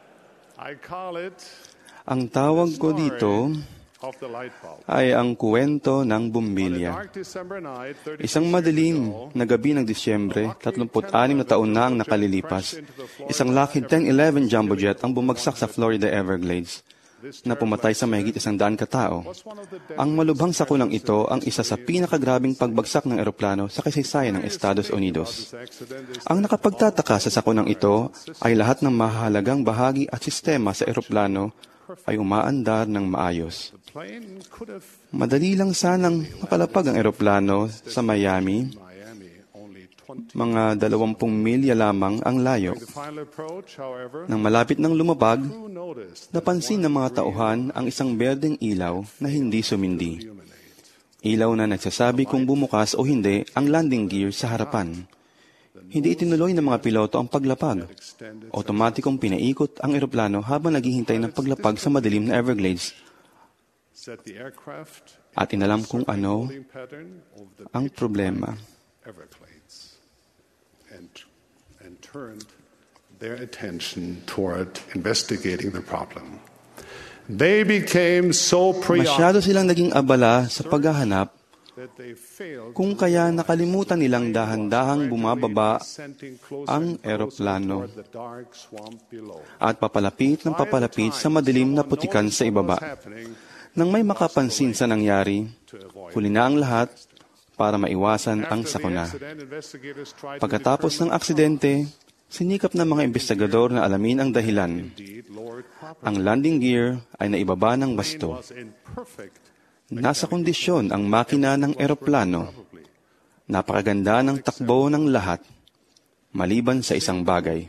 Ang tawag ko dito ay ang kwento ng bumbilya. Isang madilim na gabi ng Disyembre, 36 na taon na ang nakalilipas. Isang Lockheed 10-11 jumbo jet ang bumagsak sa Florida Everglades na pumatay sa mahigit 100 katao. Ang malubhang sakulang ito ang isa sa pinakagrabing pagbagsak ng eroplano sa kasaysayan ng Estados Unidos. Ang nakapagtataka sa sakulang ito ay lahat ng mahalagang bahagi at sistema sa eroplano ay umaandar ng maayos. Madali lang sanang mapalapag ang eroplano sa Miami. Mga 20 milya lamang ang layo. Nang malapit ng lumabag, napansin ng mga tauhan ang isang berdeng ilaw na hindi sumindi. Ilaw na nagsasabi kung bumukas o hindi ang landing gear sa harapan. Hindi itinuloy ng mga piloto ang paglapag. Otomatikong pinaikot ang eroplano habang naghihintay ng paglapag sa madilim na Everglades. At inalam kung ano ang problema. Everglades and turned their attention toward investigating the problem. They became so Masyado preoccupied silang naging abala sa paghahanap that they failed kung kaya nakalimutan nilang dahan-dahang bumababa sending closer ang and closer eroplano toward the dark swamp below. at papalapit ng papalapit sa madilim na putikan sa ibaba. Nang may makapansin sa nangyari, huli na ang lahat para maiwasan ang sakuna. Pagkatapos ng aksidente, sinikap ng mga investigador na alamin ang dahilan. Ang landing gear ay naibaba ng basto. Nasa kondisyon ang makina ng eroplano. Napakaganda ng takbo ng lahat, maliban sa isang bagay.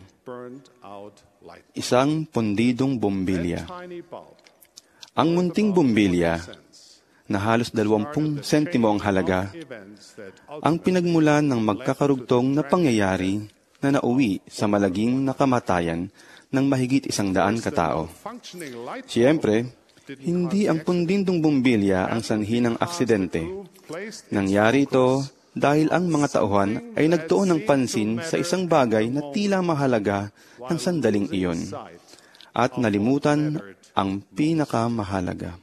Isang pundidong bombilya. Ang munting bombilya, na halos 20 sentimo ang halaga, ang pinagmulan ng magkakarugtong na pangyayari na nauwi sa malaging nakamatayan ng mahigit 100 katao. Siyempre, hindi ang pundindong bombilya ang sanhi ng aksidente. Nangyari ito dahil ang mga tauhan ay nagtuon ng pansin sa isang bagay na tila mahalaga ng sandaling iyon at nalimutan ang pinakamahalaga.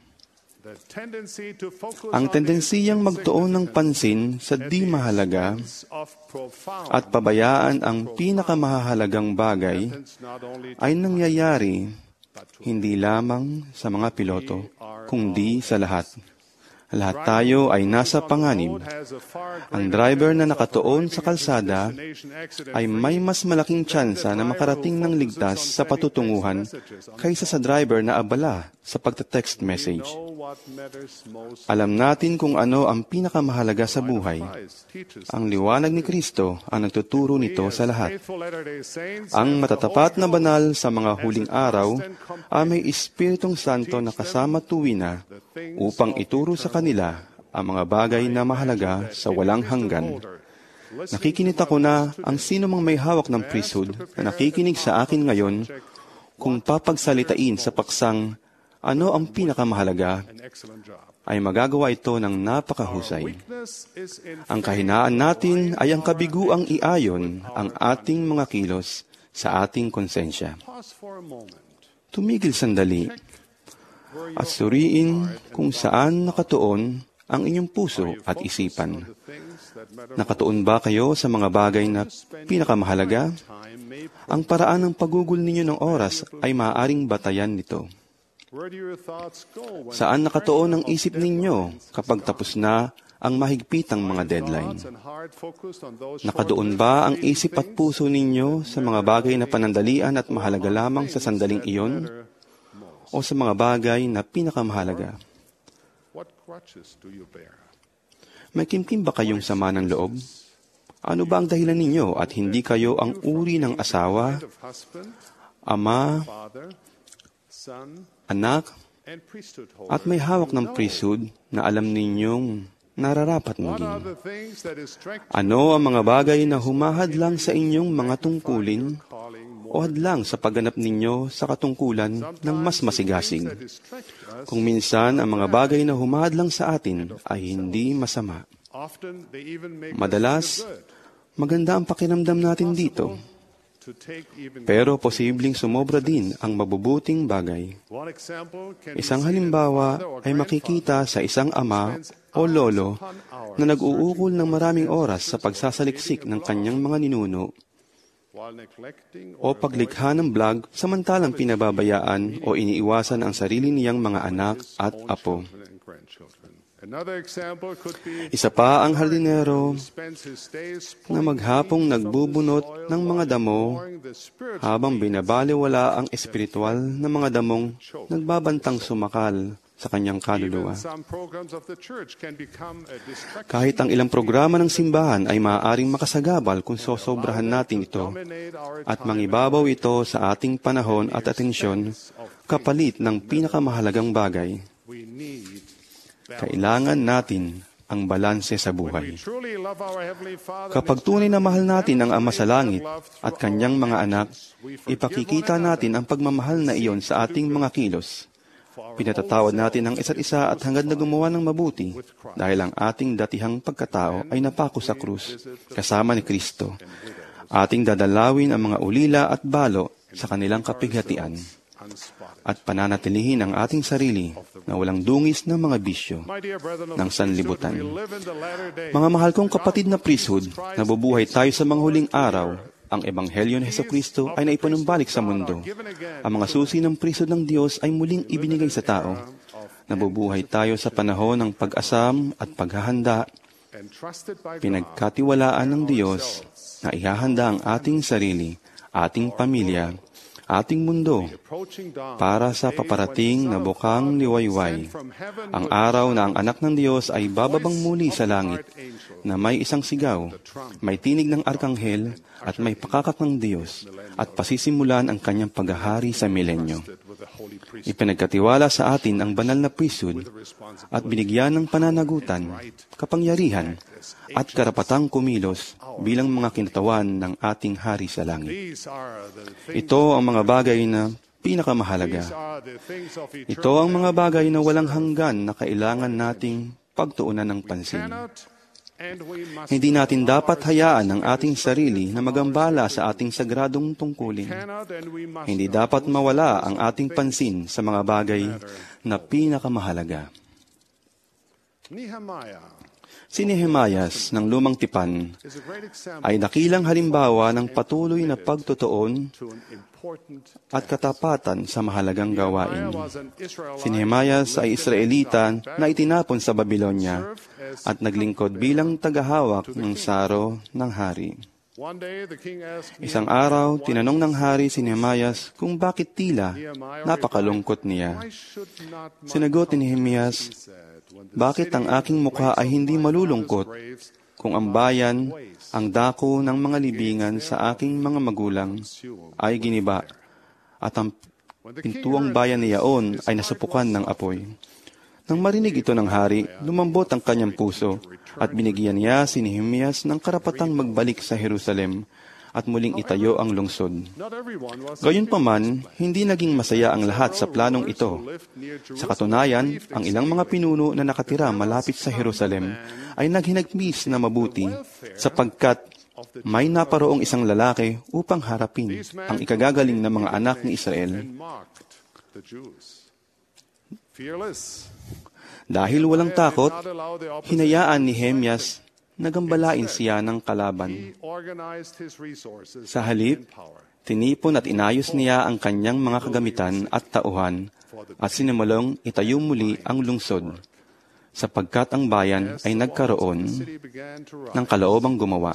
Ang tendensiyang magtuon ng pansin sa di mahalaga at pabayaan ang pinakamahalagang bagay ay nangyayari hindi lamang sa mga piloto, kundi sa lahat. Lahat tayo ay nasa panganib. Ang driver na nakatuon sa kalsada ay may mas malaking tsansa na makarating ng ligtas sa patutunguhan kaysa sa driver na abala sa pagte-text message. Alam natin kung ano ang pinakamahalaga sa buhay. Ang liwanag ni Kristo ang nagtuturo nito sa lahat. Ang matatapat na banal sa mga huling araw ay may Espiritong Santo na kasama tuwina upang ituro sa kanila ang mga bagay na mahalaga sa walang hanggan. Nakikinita ko na ang sino mang may hawak ng priesthood na nakikinig sa akin ngayon kung papagsalitain sa paksang ano ang pinakamahalaga, ay magagawa ito ng napakahusay. Ang kahinaan natin ay ang kabiguang iayon ang ating mga kilos sa ating konsensya. Tumigil sandali at suriin kung saan nakatuon ang inyong puso at isipan. Nakatuon ba kayo sa mga bagay na pinakamahalaga? Ang paraan ng pagugol ninyo ng oras ay maaaring batayan nito. Saan nakatuon ang isip ninyo kapag tapos na ang mahigpitang mga deadline? Nakadoon ba ang isip at puso ninyo sa mga bagay na panandalian at mahalaga lamang sa sandaling iyon? O sa mga bagay na pinakamahalaga? May kimkim ba kayong sama ng loob? Ano ba ang dahilan ninyo at hindi kayo ang uri ng asawa, ama, anak, at may hawak ng priesthood na alam ninyong nararapat maging? Ano ang mga bagay na humahadlang sa inyong mga tungkulin o hadlang sa pagganap ninyo sa katungkulan ng mas masigasig? Kung minsan ang mga bagay na humahadlang sa atin ay hindi masama. Madalas, maganda ang pakiramdam natin dito. Pero posibleng sumobra din ang mabubuting bagay. Isang halimbawa ay makikita sa isang ama o lolo na nag-uukol ng maraming oras sa pagsasaliksik ng kanyang mga ninuno o paglikha ng blog samantalang pinababayaan o iniiwasan ang sarili niyang mga anak at apo. Isa pa ang hardinero na maghapong nagbubunot ng mga damo habang binabaliwala ang espiritual na mga damong nagbabantang sumakal sa kanyang kaluluwa. Kahit ang ilang programa ng simbahan ay maaaring makasagabal kung sosobrahan natin ito at mangibabaw ito sa ating panahon at atensyon kapalit ng pinakamahalagang bagay. Kailangan natin ang balanse sa buhay. Kapag tunay na mahal natin ang Ama sa Langit at Kanyang mga anak, ipakikita natin ang pagmamahal na iyon sa ating mga kilos Pinatatawad natin ang isa't isa at hangad na gumawa ng mabuti dahil ang ating datihang pagkatao ay napako sa krus kasama ni Kristo. Ating dadalawin ang mga ulila at balo sa kanilang kapighatian at pananatilihin ang ating sarili na walang dungis ng mga bisyo ng sanlibutan. Mga mahal kong kapatid na priesthood, nabubuhay tayo sa mga huling araw. Ang Ebanghelyo ni Jesucristo ay naipanumbalik sa mundo. Ang mga susi ng priesthood ng Diyos ay muling ibinigay sa tao. Nabubuhay tayo sa panahon ng pag-asam at paghahanda. Pinagkatiwalaan ng Diyos na ihahanda ang ating sarili, ating pamilya, ating mundo para sa paparating na bukang liwayway. Ang araw na ang anak ng Diyos ay bababang muli sa langit na may isang sigaw, may tinig ng arkanghel at may pakakak ng Diyos at pasisimulan ang kanyang paghahari sa milenyo. Ipinagkatiwala sa atin ang banal na priesthood at binigyan ng pananagutan, kapangyarihan at karapatang kumilos bilang mga kinatawan ng ating hari sa langit. Ito ang mga bagay na pinakamahalaga. Ito ang mga bagay na walang hanggan na kailangan nating pagtuunan ng pansin. Hindi natin dapat hayaan ang ating sarili na magambala sa ating sagradong tungkulin. Hindi dapat mawala ang ating pansin sa mga bagay na pinakamahalaga. Si Nehemias ng Lumang Tipan ay dakilang halimbawa ng patuloy na pagtutuon at katapatan sa mahalagang gawain. Si Nehemias ay Israelita na itinapon sa Babylonia at naglingkod bilang tagahawak ng saro ng hari. Isang araw, tinanong ng hari si Nehemias kung bakit tila napakalungkot niya. Sinagot ni Nehemias, "Bakit ang aking mukha ay hindi malulungkot kung ang bayan, ang dako ng mga libingan sa aking mga magulang ay giniba at ang pintuang bayan ni Yaon ay nasupukan ng apoy?" Nang marinig ito ng hari, lumambot ang kanyang puso at binigyan niya si Nehemias ng karapatang magbalik sa Jerusalem at muling itayo ang lungsod. Gayunpaman, hindi naging masaya ang lahat sa planong ito. Sa katunayan, ang ilang mga pinuno na nakatira malapit sa Jerusalem ay naghinagpis na mabuti sapagkat may naparoong isang lalaki upang harapin ang ikagagaling ng mga anak ni Israel. Dahil walang takot, hinayaan ni Nehemias na gambalain siya ng kalaban. Sa halip, tinipon at inayos niya ang kanyang mga kagamitan at tauhan at sinimulong itayo muli ang lungsod, sapagkat ang bayan ay nagkaroon ng kaloobang gumawa.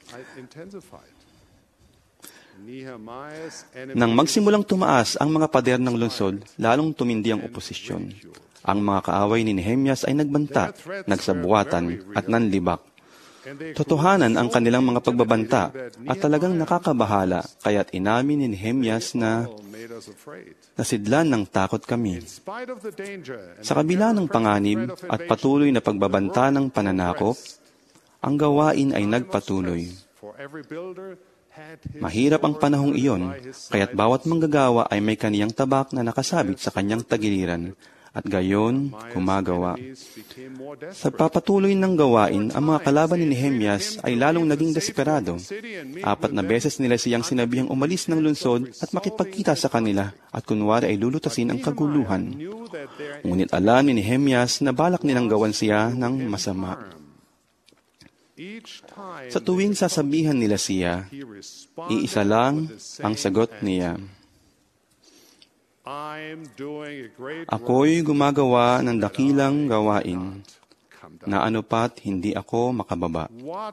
Nang magsimulang tumaas ang mga pader ng lungsod, lalong tumindi ang oposisyon. Ang mga kaaway ni Nehemias ay nagbanta, nagsabuatan at nanlibak. Totohanan ang kanilang mga pagbabanta at talagang nakakabahala, kaya't inamin ni Nehemias na nasidlan ng takot kami. Sa kabila ng panganib at patuloy na pagbabanta ng pananakop, ang gawain ay nagpatuloy. Mahirap ang panahong iyon, kaya't bawat manggagawa ay may kaniyang tabak na nakasabit sa kanyang tagiliran, at gayon gumagawa. Sa papatuloy ng gawain, ang mga kalaban ni Nehemias ay lalong naging desperado. 4 na beses nila siyang sinabihang umalis ng lungsod at makipagkita sa kanila at kunwari ay lulutasin ang kaguluhan. Ngunit alam ni Nehemias na balak nilang gawan siya ng masama. Sa tuwing sasabihan nila siya, iisa lang ang sagot niya. Ako'y gumagawa ng dakilang gawain na anupat hindi ako makababa.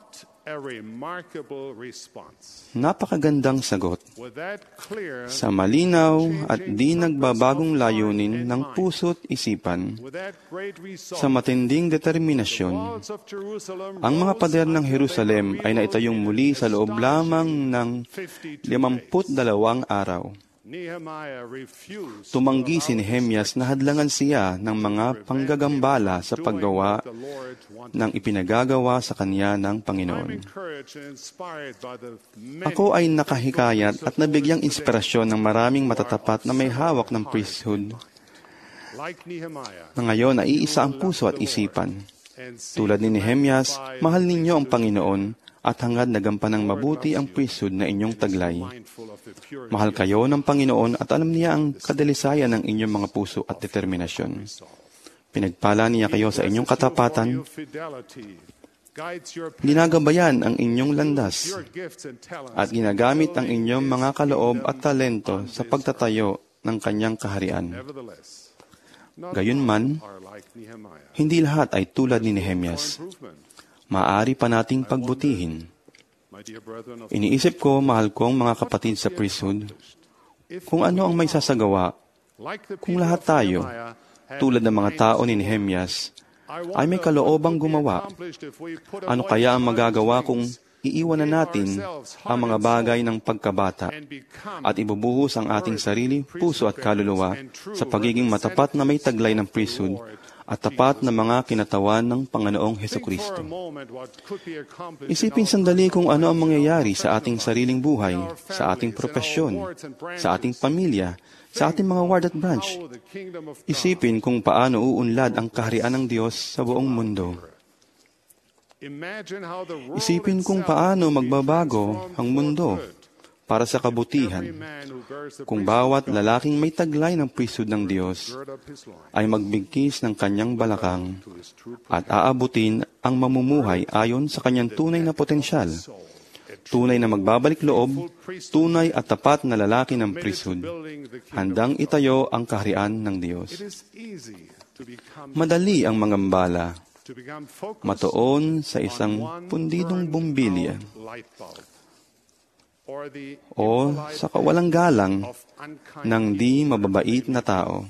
Napakagandang sagot. Sa malinaw at di nagbabagong layunin ng puso't isipan, sa matinding determinasyon, ang mga pader ng Jerusalem ay naitayong muli sa loob lamang ng 52 araw. Tumanggi si Nehemias na hadlangan siya ng mga panggagambala sa paggawa ng ipinagagawa sa kanya ng Panginoon. Ako ay nakahikayat at nabigyang inspirasyon ng maraming matatapat na may hawak ng priesthood. na ngayon ay iisa ang puso at isipan. Tulad ni Nehemias, mahal ninyo ang Panginoon at hangad nagampanang mabuti ang priesthood na inyong taglay. Mahal kayo ng Panginoon at alam niya ang kadalisayan ng inyong mga puso at determinasyon. Pinagpala niya kayo sa inyong katapatan. Ginagabayan ang inyong landas at ginagamit ang inyong mga kaloob at talento sa pagtatayo ng kanyang kaharian. Gayunman, hindi lahat ay tulad ni Nehemias. Maaari pa nating pagbutihin. Iniisip ko, mahal kong mga kapatid sa priesthood, kung ano ang may sasagawa, kung lahat tayo, tulad ng mga tao ni Nehemias, ay may kaloobang gumawa. Ano kaya ang magagawa kung iiwanan natin ang mga bagay ng pagkabata at ibubuhos ang ating sarili, puso at kaluluwa sa pagiging matapat na may taglay ng priesthood at tapat na mga kinatawan ng Panginoong Hesukristo. Isipin sandali kung ano ang mangyayari sa ating sariling buhay, sa ating propesyon, sa ating pamilya, sa ating mga ward at branch. Isipin kung paano uunlad ang kaharian ng Diyos sa buong mundo. Isipin kung paano magbabago ang mundo para sa kabutihan kung bawat lalaking may taglay ng priesthood ng Diyos ay magbigkis ng kanyang balakang at aabutin ang mamumuhay ayon sa kanyang tunay na potensyal, tunay na magbabalik loob, tunay at tapat na lalaki ng priesthood, handang itayo ang kaharian ng Diyos. Madali ang mangambala, matuon sa isang pundidong bumbilya, o sa kawalang galang ng di mababait na tao.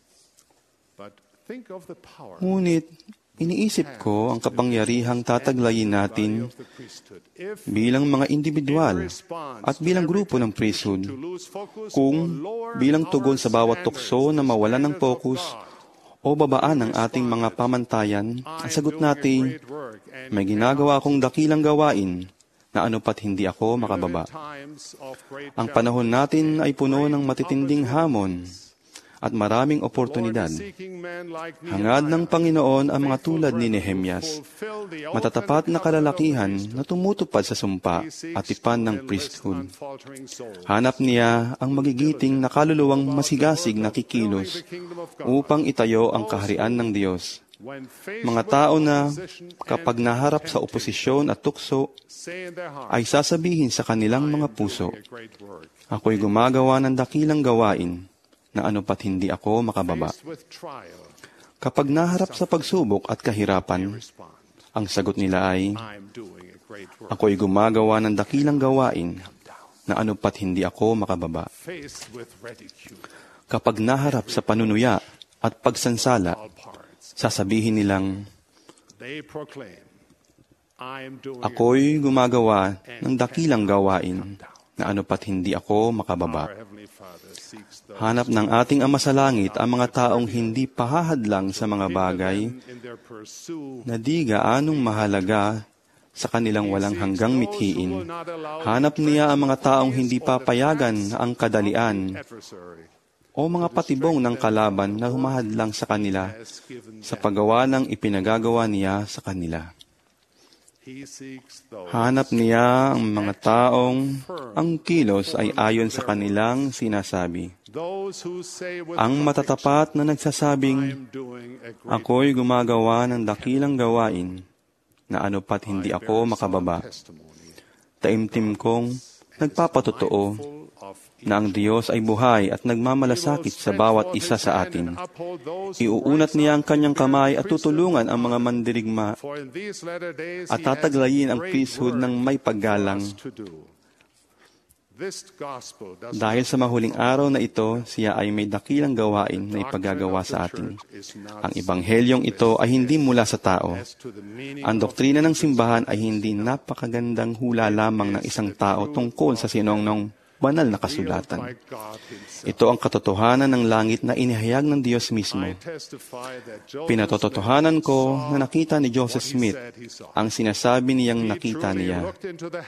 Ngunit, iniisip ko ang kapangyarihang tataglayin natin bilang mga individual at bilang grupo ng priesthood kung bilang tugon sa bawat tukso na mawalan ng focus o babaan ng ating mga pamantayan, ang sagot natin, may ginagawa akong dakilang gawain na ano pat hindi ako makababa. Ang panahon natin ay puno ng matitinding hamon at maraming oportunidad. Hangad ng Panginoon ang mga tulad ni Nehemias, matatapat na kalalakihan na tumutupad sa sumpa at tipan ng priesthood. Hanap niya ang magigiting na kaluluwang masigasig na kikilos upang itayo ang kaharian ng Diyos. Mga tao na kapag naharap sa oposisyon at tukso, ay sasabihin sa kanilang mga puso, ako'y gumagawa ng dakilang gawain na ano pat hindi ako makababa. Kapag naharap sa pagsubok at kahirapan, ang sagot nila ay, ako'y gumagawa ng dakilang gawain na ano pat hindi ako makababa. Kapag naharap sa panunuya at pagsansala, sasabihin nilang, ako'y gumagawa ng dakilang gawain na ano pat hindi ako makababa. Hanap ng ating Ama sa Langit ang mga taong hindi pahahadlang sa mga bagay na di gaanong mahalaga sa kanilang walang hanggang mithiin. Hanap niya ang mga taong hindi papayagan ang kadalian o mga patibong ng kalaban na humahadlang sa kanila sa paggawa ng ipinagagawa niya sa kanila. Hanap niya ang mga taong ang kilos ay ayon sa kanilang sinasabi. Ang matatapat na nagsasabing, ako'y gumagawa ng dakilang gawain na ano pat hindi ako makababa. Taimtim kong nagpapatotoo na ang Diyos ay buhay at nagmamalasakit sa bawat isa sa atin. Iuunat niya ang kanyang kamay at tutulungan ang mga mandirigma at tataglayin ang priesthood ng may paggalang. Dahil sa mahuling araw na ito, siya ay may dakilang gawain na ipagagawa sa atin. Ang ebanghelyong ito ay hindi mula sa tao. Ang doktrina ng simbahan ay hindi napakagandang hula lamang ng isang tao tungkol sa sinongnong banal na kasulatan. Ito ang katotohanan ng langit na inihayag ng Diyos mismo. Pinatotohanan ko na nakita ni Joseph Smith ang sinasabi niyang nakita niya.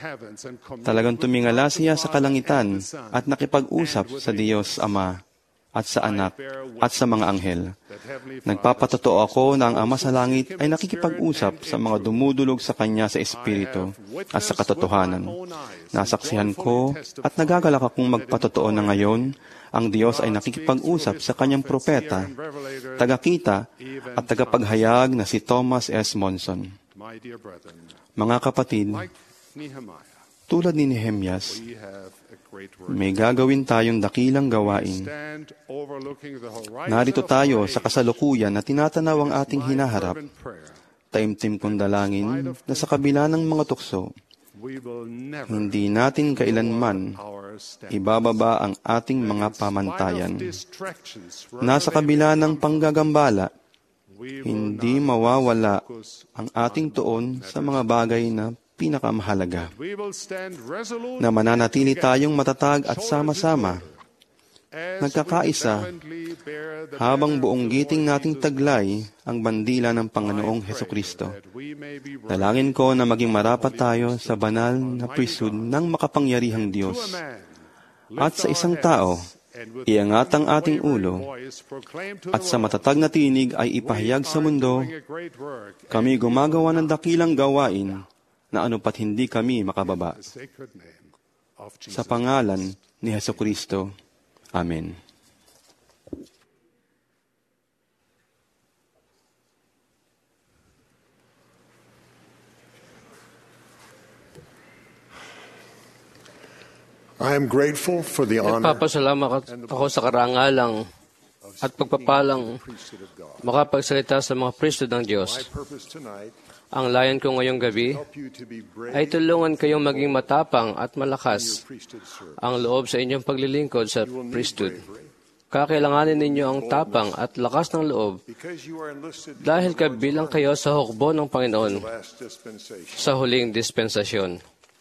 Talagang tumingala siya sa kalangitan at nakipag-usap sa Diyos Ama at sa Anak, at sa mga anghel. Nagpapatotoo ako na ang Ama sa langit ay nakikipag-usap sa mga dumudulog sa Kanya sa Espiritu at sa katotohanan. Nasaksihan ko at nagagalak akong magpatotoo na ngayon, ang Diyos ay nakikipag-usap sa Kanyang propeta, tagakita at tagapaghayag na si Thomas S. Monson. Mga kapatid, tulad ni Nehemias, may gagawin tayong dakilang gawain. Narito tayo sa kasalukuyan na tinatanaw ang ating hinaharap. Taimtim kong dalangin na sa kabila ng mga tukso, hindi natin kailanman ibababa ang ating mga pamantayan. Nasa kabila ng panggagambala, hindi mawawala ang ating tuon sa mga bagay na pinakamahalaga. Na mananatili tayong matatag at sama-sama, nagkakaisa, habang buong giting nating taglay ang bandila ng Panginoong Hesukristo. Dalangin ko na maging marapat tayo sa banal na priesthood ng makapangyarihang Diyos. At sa isang tao, iangat ang ating ulo, at sa matatag na tinig ay ipahayag sa mundo, kami gumagawa ng dakilang gawain na anupat hindi kami makababa. Sa pangalan ni Hesukristo. Amen. I am grateful for the honor Nagpapasalamat ako sa karangalang at pagpapalang makapagsalita sa mga priesthood ng Diyos. Ang layon ko ngayong gabi ay tulungan kayong maging matapang at malakas ang loob sa inyong paglilingkod sa priesthood. Kakailanganin ninyo ang tapang at lakas ng loob dahil kabilang kayo sa hukbo ng Panginoon sa huling dispensasyon.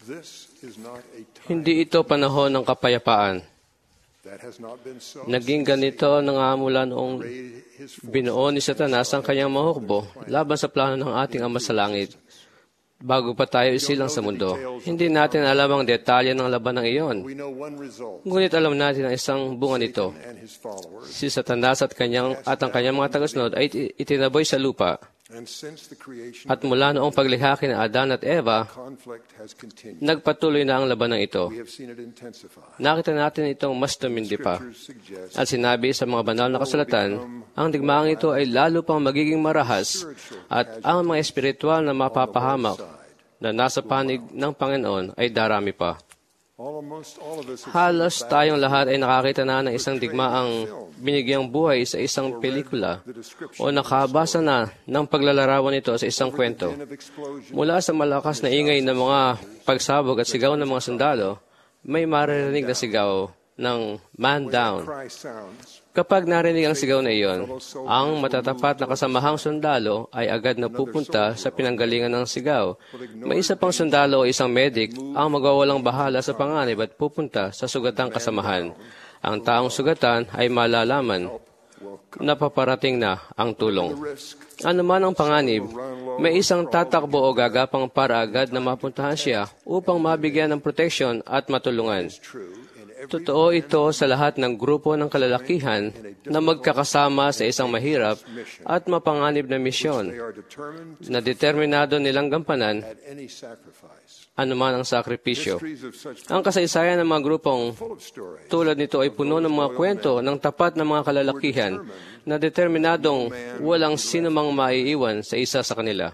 Hindi ito panahon ng kapayapaan. Naging ganito na nga mula noong binuo ni Satanas ang kanyang mga hukbo laban sa plano ng ating Ama sa langit. Bago pa tayo isilang sa mundo, hindi natin alam ang detalye ng labanang iyon. Ngunit alam natin ang isang bunga nito. Si Satanas at ang kanyang mga tagasunod ay itinaboy sa lupa. At mula noong paglikha kina Adan at Eva, nagpatuloy na ang labanang ito. Nakita natin itong mas tumindi pa. At sinabi sa mga banal na kasulatan, ang digmaang ito ay lalo pang magiging marahas at ang mga espiritual na mapapahamak na nasa panig ng Panginoon ay darami pa. Halos tayong lahat ay nakakita na ng isang digmaang binigyang buhay sa isang pelikula o nakabasa na ng paglalarawan nito sa isang kwento. Mula sa malakas na ingay ng mga pagsabog at sigaw ng mga sundalo, may maririnig na sigaw ng man down. Kapag narinig ang sigaw na iyon, ang matatapat na kasamahang sundalo ay agad na pupunta sa pinanggalingan ng sigaw. May isa pang sundalo o isang medic ang magwawalang bahala sa panganib at pupunta sa sugatang kasamahan. Ang taong sugatan ay malalaman na paparating na ang tulong. Ano man ang panganib, may isang tatakbo o gagapang para agad na mapuntahan siya upang mabigyan ng proteksyon at matulungan. Totoo ito sa lahat ng grupo ng kalalakihan na magkakasama sa isang mahirap at mapanganib na misyon na determinado nilang gampanan anuman ang sakripisyo. Ang kasaysayan ng mga grupong tulad nito ay puno ng mga kwento ng tapat na mga kalalakihan na determinadong walang sinumang maiiwan sa isa sa kanila.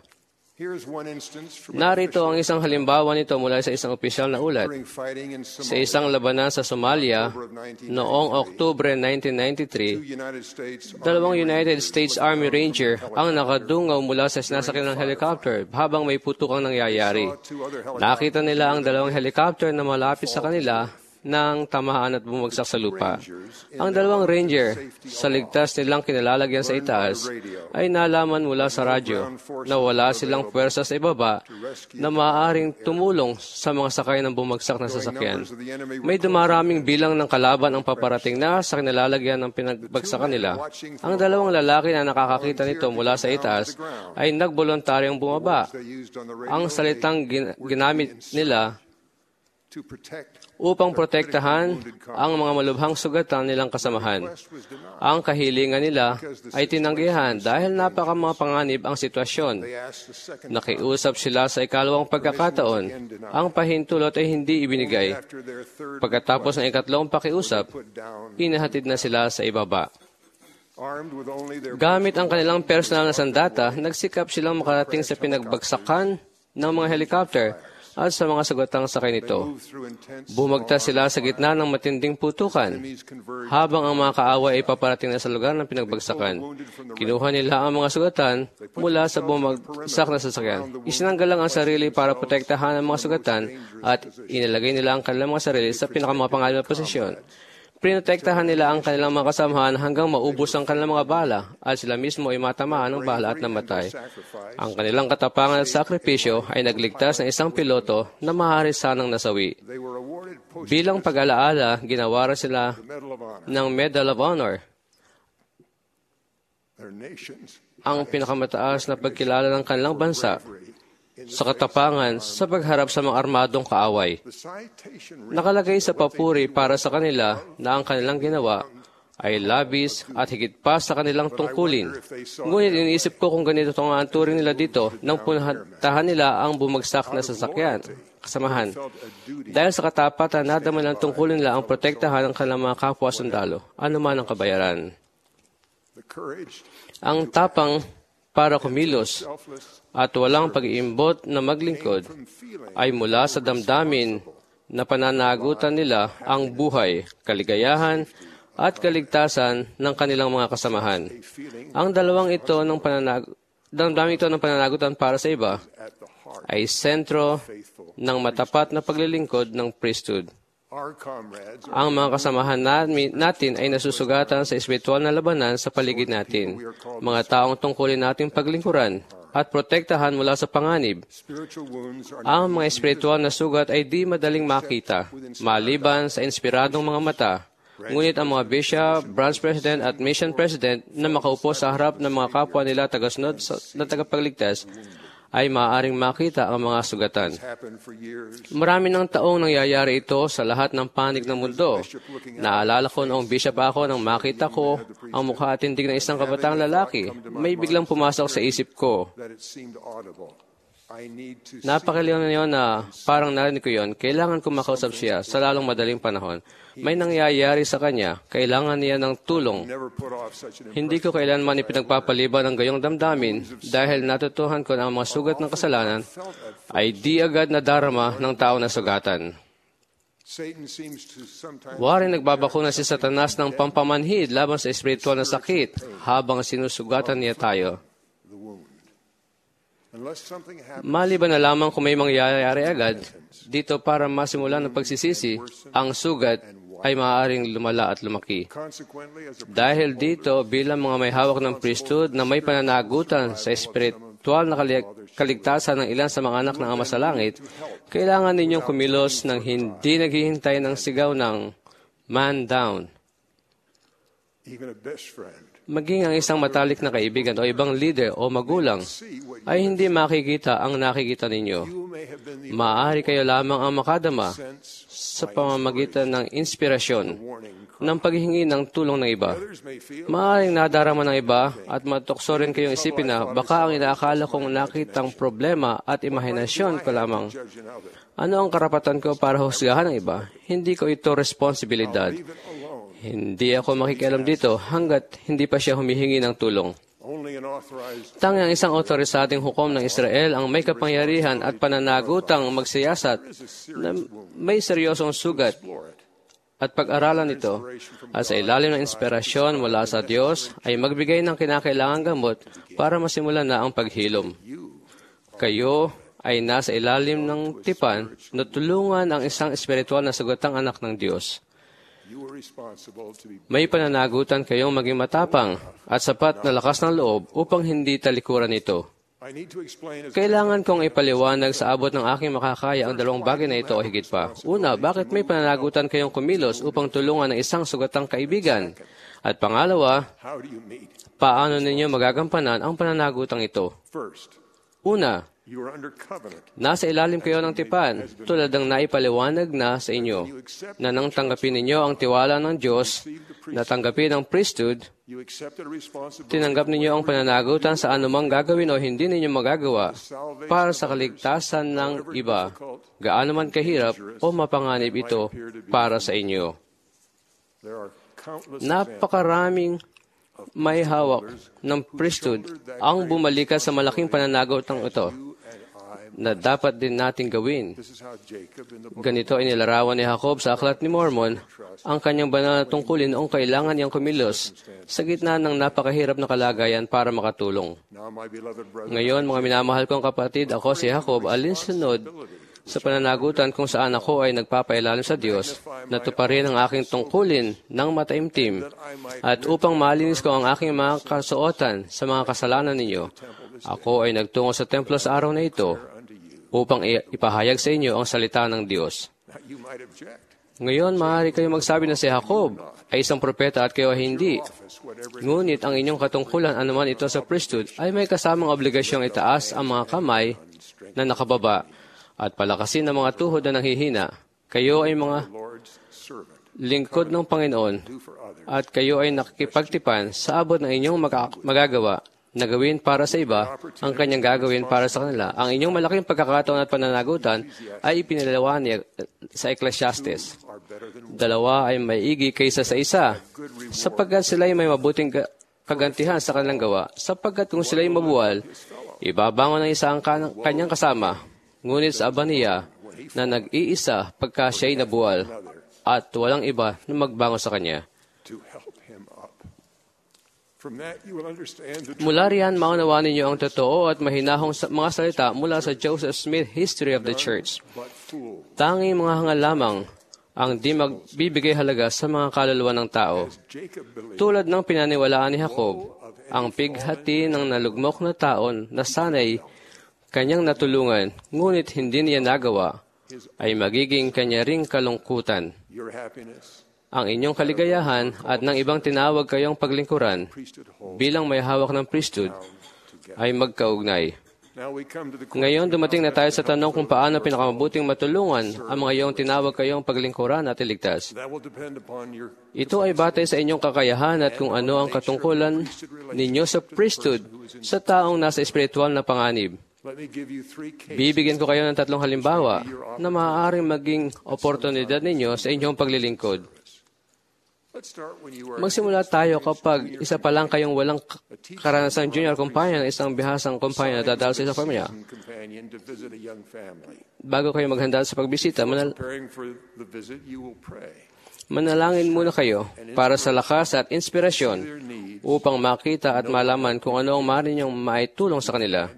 Narito ang isang halimbawa nito mula sa isang opisyal na ulat. Sa isang labanan sa Somalia noong Oktubre 1993, dalawang United States Army Ranger ang nakadungaw mula sa sinasakyan ng helicopter habang may putukang nangyayari. Nakita nila ang dalawang helicopter na malapit sa kanila nang tamaan at bumagsak sa lupa. Ang dalawang ranger, sa ligtas nilang kinalalagyan sa itaas, ay nalaman mula sa radyo na wala silang puwersa sa ibaba na maaaring tumulong sa mga sakay ng bumagsak na sasakyan. May dumaraming bilang ng kalaban ang paparating na sa kinalalagyan ng pinagbagsakan nila. Ang dalawang lalaki na nakakakita nito mula sa itaas ay nagboluntaryong bumaba. Ang salitang ginamit nila upang protektahan ang mga malubhang sugatan nilang kasamahan. Ang kahilingan nila ay tinanggihan dahil napakamapanganib ang sitwasyon. Nakiusap sila sa ikalawang pagkakataon. Ang pahintulot ay hindi ibinigay. Pagkatapos ng ikatlong pakiusap, inahatid na sila sa ibaba. Gamit ang kanilang personal na sandata, nagsikap silang makarating sa pinagbagsakan ng mga helicopter at sa mga sagatang sakay nito. Bumagtas sila sa gitna ng matinding putukan. Habang ang mga kaaway ay paparating na sa lugar ng pinagbagsakan, kinuha nila ang mga sugatan mula sa bumagsak na sasakyan. Isinanggal lang ang sarili para protektahan ang mga sugatan at inilagay nila ang kanilang mga sarili sa pinakamapanganib na posisyon. Pinotektahan nila ang kanilang mga kasamahan hanggang maubos ang kanilang mga bala at sila mismo ay matamaan ng bala at namatay. Ang kanilang katapangan at sakripisyo ay nagligtas ng isang piloto na maaari sanang nasawi. Bilang pag-alaala, ginawaran sila ng Medal of Honor, ang pinakamataas na pagkilala ng kanilang bansa sa katapangan sa pagharap sa mga armadong kaaway. Nakalagay sa papuri para sa kanila na ang kanilang ginawa ay labis at higit pa sa kanilang tungkulin. Ngunit iniisip ko kung ganito ang turing nila dito nang puntahan nila ang bumagsak na sasakyan, kasamahan. Dahil sa katapatan, nadama ng tungkulin nila ang protektahan ng kanilang mga kapwa-sundalo, anuman ang kabayaran. Ang tapang para kumilos at walang pag-iimbot na maglingkod ay mula sa damdamin na pananagutan nila ang buhay, kaligayahan at kaligtasan ng kanilang mga kasamahan. Ang damdamin ito ng pananagutan para sa iba ay sentro ng matapat na paglilingkod ng priesthood. Ang mga kasamahan natin ay nasusugatan sa espiritual na labanan sa paligid natin, mga taong tungkulin nating paglingkuran at protektahan mula sa panganib. Ang mga espiritual na sugat ay di madaling makita, maliban sa inspiradong mga mata. Ngunit ang mga bishop, branch president at mission president na makaupo sa harap ng mga kapwa nila tagasunod na tagapagligtas ay maaaring makita ang mga sugatan. Marami ng taong nangyayari ito sa lahat ng panig ng mundo. Naalala ko noong bishop ako nang makita ko ang mukha at tindig ng isang kabataang lalaki. May biglang pumasok sa isip ko. Napakaliw na yun na parang narinig ko yun. Kailangan ko makausap siya sa lalong madaling panahon. May nangyayari sa kanya. Kailangan niya ng tulong. Hindi ko kailanman ipinagpapaliban ang gayong damdamin dahil natutuhan ko na ang mga sugat ng kasalanan ay di agad nadarama ng tao na sugatan. Waring nagbabakuna si Satanas ng pampamanhid laban sa espiritual na sakit habang sinusugatan niya tayo. Maliban na lamang kung may mangyayari agad, dito para masimulan ng pagsisisi, ang sugat ay maaaring lumala at lumaki. Dahil dito, bilang mga may hawak ng priesthood na may pananagutan sa espiritual na kaligtasan ng ilan sa mga anak ng Ama sa Langit, kailangan ninyong kumilos ng hindi naghihintay ng sigaw ng man down. Maging ang isang matalik na kaibigan o ibang leader o magulang ay hindi makikita ang nakikita ninyo. Maaari kayo lamang ang makadama sa pamamagitan ng inspirasyon ng paghihingi ng tulong ng iba. Maaaring nadarama ng iba at matukso rin kayong isipin na baka ang inaakala kong nakitang problema at imahinasyon ko lamang. Ano ang karapatan ko para husgahan ng iba? Hindi ko ito responsibilidad. Hindi ako makikialam dito hanggat hindi pa siya humihingi ng tulong. Tanging ang isang otorisading hukom ng Israel ang may kapangyarihan at pananagutang magsiyasat na may seryosong sugat at pag-aralan ito at sa ilalim ng inspirasyon mula sa Diyos ay magbigay ng kinakailangang gamot para masimulan na ang paghilom. Kayo ay nasa ilalim ng tipan na tulungan ang isang espiritual na sugatang anak ng Diyos. May pananagutan kayong maging matapang at sapat na lakas ng loob upang hindi talikuran ito. Kailangan kong ipaliwanag sa abot ng aking makakaya ang dalawang bagay na ito o higit pa. Una, bakit may pananagutan kayong kumilos upang tulungan ng isang sugatang kaibigan? At pangalawa, paano ninyo magagampanan ang pananagutang ito? Una, Nasa ilalim kayo ng tipan, tulad ng naipaliwanag na sa inyo, na nang tanggapin ninyo ang tiwala ng Diyos, na tanggapin ang priesthood, tinanggap ninyo ang pananagutan sa anumang gagawin o hindi ninyo magagawa para sa kaligtasan ng iba, gaano man kahirap o mapanganib ito para sa inyo. Napakaraming may hawak ng priesthood ang bumalikan sa malaking pananagutan ito na dapat din nating gawin. Ganito ay nilarawan ni Jacob sa Aklat ni Mormon ang kanyang banal na tungkulin noong kailangan niyang kumilos sa gitna ng napakahirap na kalagayan para makatulong. Ngayon, mga minamahal kong kapatid, ako si Jacob, alinsunod sa pananagutan kung saan ako ay nagpapailalim sa Diyos, natuparin ang aking tungkulin ng mataimtim, at upang malinis ko ang aking mga kasuotan sa mga kasalanan ninyo, ako ay nagtungo sa templo sa araw na ito upang ipahayag sa inyo ang salita ng Diyos. Ngayon, maaari kayo magsabi na si Jacob ay isang propeta at kayo ay hindi. Ngunit ang inyong katungkulan, anuman ito sa priesthood, ay may kasamang obligasyong itaas ang mga kamay na nakababa at palakasin ang mga tuhod na nanghihina. Kayo ay mga lingkod ng Panginoon at kayo ay nakikipagtipan sa abot ng inyong magagawa na gawin para sa iba ang kanyang gagawin para sa kanila. Ang inyong malaking pagkakataon at pananagutan ay ipinaliwanag sa Ecclesiastes. Dalawa ay maigi kaysa sa isa, sapagkat sila ay may mabuting kagantihan sa kanilang gawa, sapagkat kung sila ay mabuwal, ibabangon ng isa ang kanyang kasama, ngunit sa aba niya na nag-iisa pagka siya'y nabuwal, at walang iba na magbangon sa kanya. Mula riyan, maunawaan ninyo ang totoo at mahinahong mga salita mula sa Joseph Smith History of the Church. Tanging mga hangal lamang ang di magbibigay halaga sa mga kaluluwa ng tao. Tulad ng pinaniwalaan ni Jacob, ang pighati ng nalugmok na taon na sanay kanyang natulungan, ngunit hindi niya nagawa, ay magiging kanya ring kalungkutan. Ang inyong kaligayahan at ng ibang tinawag kayong paglingkuran bilang may hawak ng priesthood ay magkaugnay. Ngayon, dumating na tayo sa tanong kung paano pinakamabuting matulungan ang mga iyong tinawag kayong paglingkuran at iligtas. Ito ay batay sa inyong kakayahan at kung ano ang katungkulan ninyo sa priesthood sa taong nasa espiritual na panganib. Bibigyan ko kayo ng 3 halimbawa na maaaring maging oportunidad ninyo sa inyong paglilingkod. Magsimula tayo kapag isa pa lang kayong walang karanasang junior companion na isang bihasang companion na dadalo sa isang pamilya. Bago kayo maghanda sa pagbisita, manalangin muna kayo para sa lakas at inspirasyon upang makita at malaman kung ano ang maaari niyong maitulong sa kanila.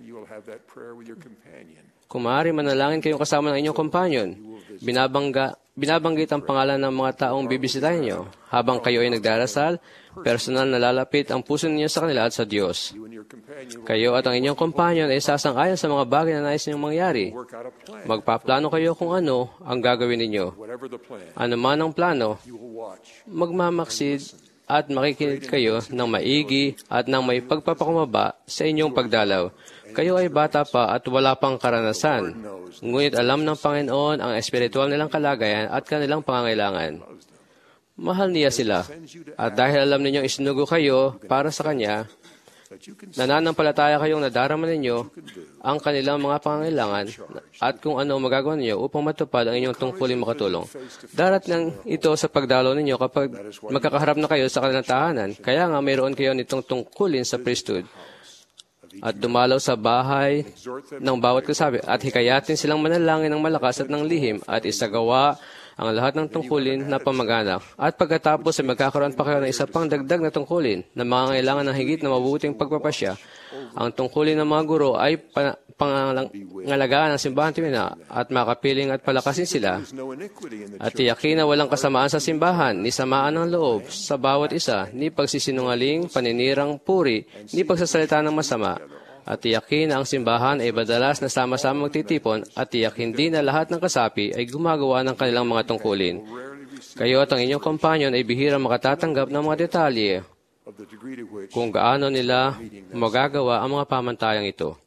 Kung maaari, manalangin kayong kasama ng inyong companion. Binabanggit ang pangalan ng mga taong bibisitahin niyo. Habang kayo ay nagdarasal, personal na lalapit ang puso ninyo sa kanila at sa Diyos. Kayo at ang inyong companion ay sasang-ayon sa mga bagay na nais ninyong mangyari. Magpaplano kayo kung ano ang gagawin ninyo. Ano man ang plano, magmamaksid at makikinig kayo ng maigi at ng may pagpapakumbaba sa inyong pagdalaw. Kayo ay bata pa at wala pang karanasan, ngunit alam ng Panginoon ang espiritual nilang kalagayan at kanilang pangangailangan. Mahal niya sila, at dahil alam ninyong isinugo kayo para sa Kanya, nananampalataya kayong nadarama ninyo ang kanilang mga pangangailangan at kung ano magagawa ninyo upang matupad ang inyong tungkulin makatulong. Darating ito sa pagdalaw ninyo kapag magkakaharap na kayo sa kanilang tahanan, kaya nga mayroon kayo nitong tungkulin sa priesthood. At dumalaw sa bahay ng bawat kasabi at hikayatin silang manalangin ng malakas at ng lihim at isagawa ang lahat ng tungkulin na pamag-anak. At pagkatapos ay magkakaroon pa kayo ng isa pang dagdag na tungkulin na mangangailangan ng higit na mabuting pagpapasya. Ang tungkulin ng mga guro ay pangangalagaan ng simbahan timina at makapiling at palakasin sila. At tiyakin na walang kasamaan sa simbahan, ni samaan ng loob sa bawat isa, ni pagsisinungaling, paninirang puri, ni pagsasalita ng masama. At tiyakin na ang simbahan ay madalas na sama-sama magtitipon at tiyakin din na lahat ng kasapi ay gumagawa ng kanilang mga tungkulin. Kayo at ang inyong companion ay bihirang makatatanggap ng mga detalye kung gaano nila magagawa ang mga pamantayang ito.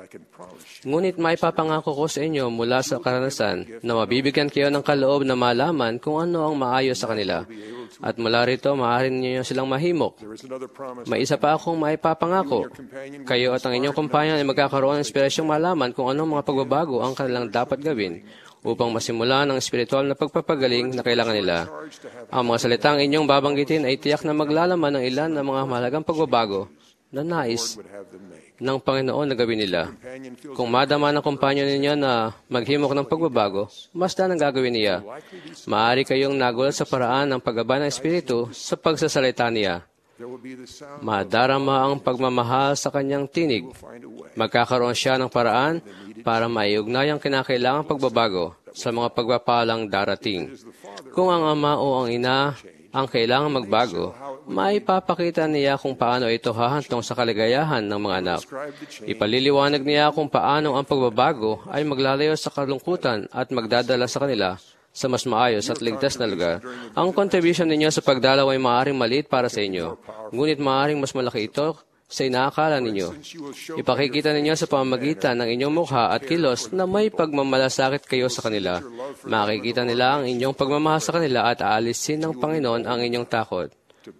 Ngunit maipapangako ko sa inyo mula sa karanasan na mabibigyan kayo ng kaloob na malaman kung ano ang maayos sa kanila. At mula rito, maaari ninyo silang mahimok. May isa pa akong maipapangako. Kayo at ang inyong kumpanyan ay magkakaroon ng inspirasyong malaman kung anong mga pagbabago ang kanilang dapat gawin upang masimulan ang espiritual na pagpapagaling na kailangan nila. Ang mga salitang inyong babanggitin ay tiyak na maglalaman ng ilan ng mga mahalagang pagbabago na nais ng Panginoon na gawin nila. Kung madama ng kumpanyon ninyo na maghimok ng pagbabago, basta nang gagawin niya. Maaari kayong nagulat sa paraan ng paggaba ng Espiritu sa pagsasalita niya. Madarama ang pagmamahal sa kanyang tinig. Magkakaroon siya ng paraan para maiugnay ang kinakailangang pagbabago sa mga pagpapalang darating. Kung ang ama o ang ina ang kailangang magbago, maipapakita niya kung paano ito hahantong sa kaligayahan ng mga anak. Ipaliliwanag niya kung paano ang pagbabago ay maglalayo sa kalungkutan at magdadala sa kanila sa mas maayos at ligtas na lugar. Ang contribution ninyo sa pagdalaw ay maaaring maliit para sa inyo, ngunit maaaring mas malaki ito sa inaakala ninyo. Ipakikita ninyo sa pamamagitan ng inyong mukha at kilos na may pagmamalasakit kayo sa kanila. Makikita nila ang inyong pagmamahal sa kanila at aalisin ng Panginoon ang inyong takot.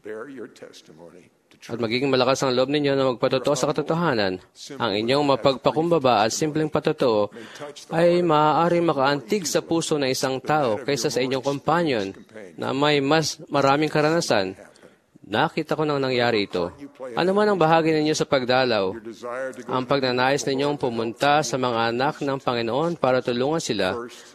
At magiging malakas ang loob ninyo na magpatotoo sa katotohanan. Ang inyong mapagpakumbaba at simpleng patotoo ay maaaring makaantig sa puso ng isang tao kaysa sa inyong kompanyon na may mas maraming karanasan. Nakita ko nang nangyari ito. Ano man ang bahagi ninyo sa pagdalaw, ang pagnanais ninyong pumunta sa mga anak ng Panginoon para tulungan sila,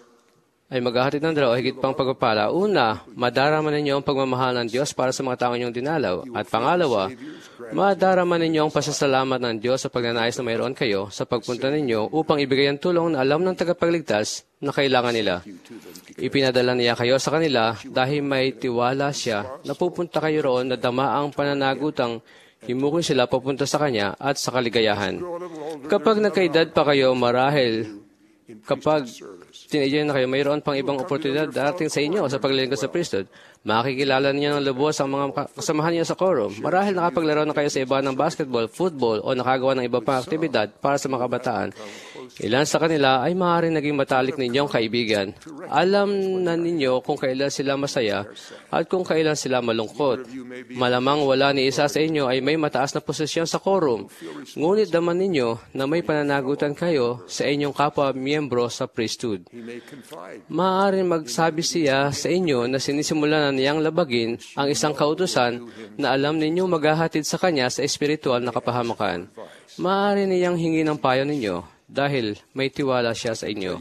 ay maghahatid ng dalawa higit pang pagpapala. Una, madarama ninyo ang pagmamahal ng Diyos para sa mga taong inyong dinalaw. At pangalawa, madarama ninyo ang pasasalamat ng Diyos sa pagnanais na mayroon kayo sa pagpunta ninyo upang ibigay ang tulong na alam ng tagapagligtas na kailangan nila. Ipinadala niya kayo sa kanila dahil may tiwala siya na pupunta kayo roon na dama ang pananagutang himukin sila papunta sa Kanya at sa kaligayahan. Kapag nagkaedad pa kayo, marahil kapag teenager na kayo, mayroon pang ibang oportunidad darating sa inyo sa paglilingkod sa priesthood. Makikilala niyo ng lubos ang mga kasamahan niyo sa quorum. Marahil nakapaglaro na kayo sa iba ng basketball, football, o nakagawa ng iba pang aktibidad para sa mga kabataan. Ilan sa kanila ay maaaring naging matalik ninyong kaibigan. Alam na ninyo kung kailan sila masaya at kung kailan sila malungkot. Malamang wala ni isa sa inyo ay may mataas na posisyon sa quorum. Ngunit daman ninyo na may pananagutan kayo sa inyong kapwa-miyembro sa priesthood. Maaaring magsabi siya sa inyo na sinisimula na niyang labagin ang isang kautusan na alam ninyong maghahatid sa kanya sa espiritual na kapahamakan. Maaari niyang hingi ng payo ninyo dahil may tiwala siya sa inyo.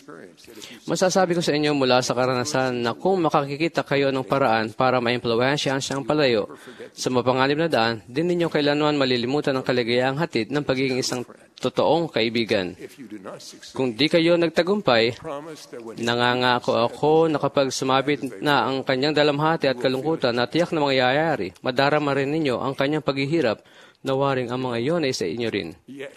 Masasabi ko sa inyo mula sa karanasan na kung makakikita kayo ng paraan para maimpluwensyahan siyang palayo sa mapanganib na daan, din ninyo kailanman malilimutan ang kaligayahang hatid ng pagiging isang totoong kaibigan. Kung di kayo nagtagumpay, nangangako ako na kapag sumabit na ang kanyang dalamhati at kalungkutan na tiyak na mangyayari, madarama rin ninyo ang kanyang paghihirap na waring ang mga iyon ay sa inyo rin.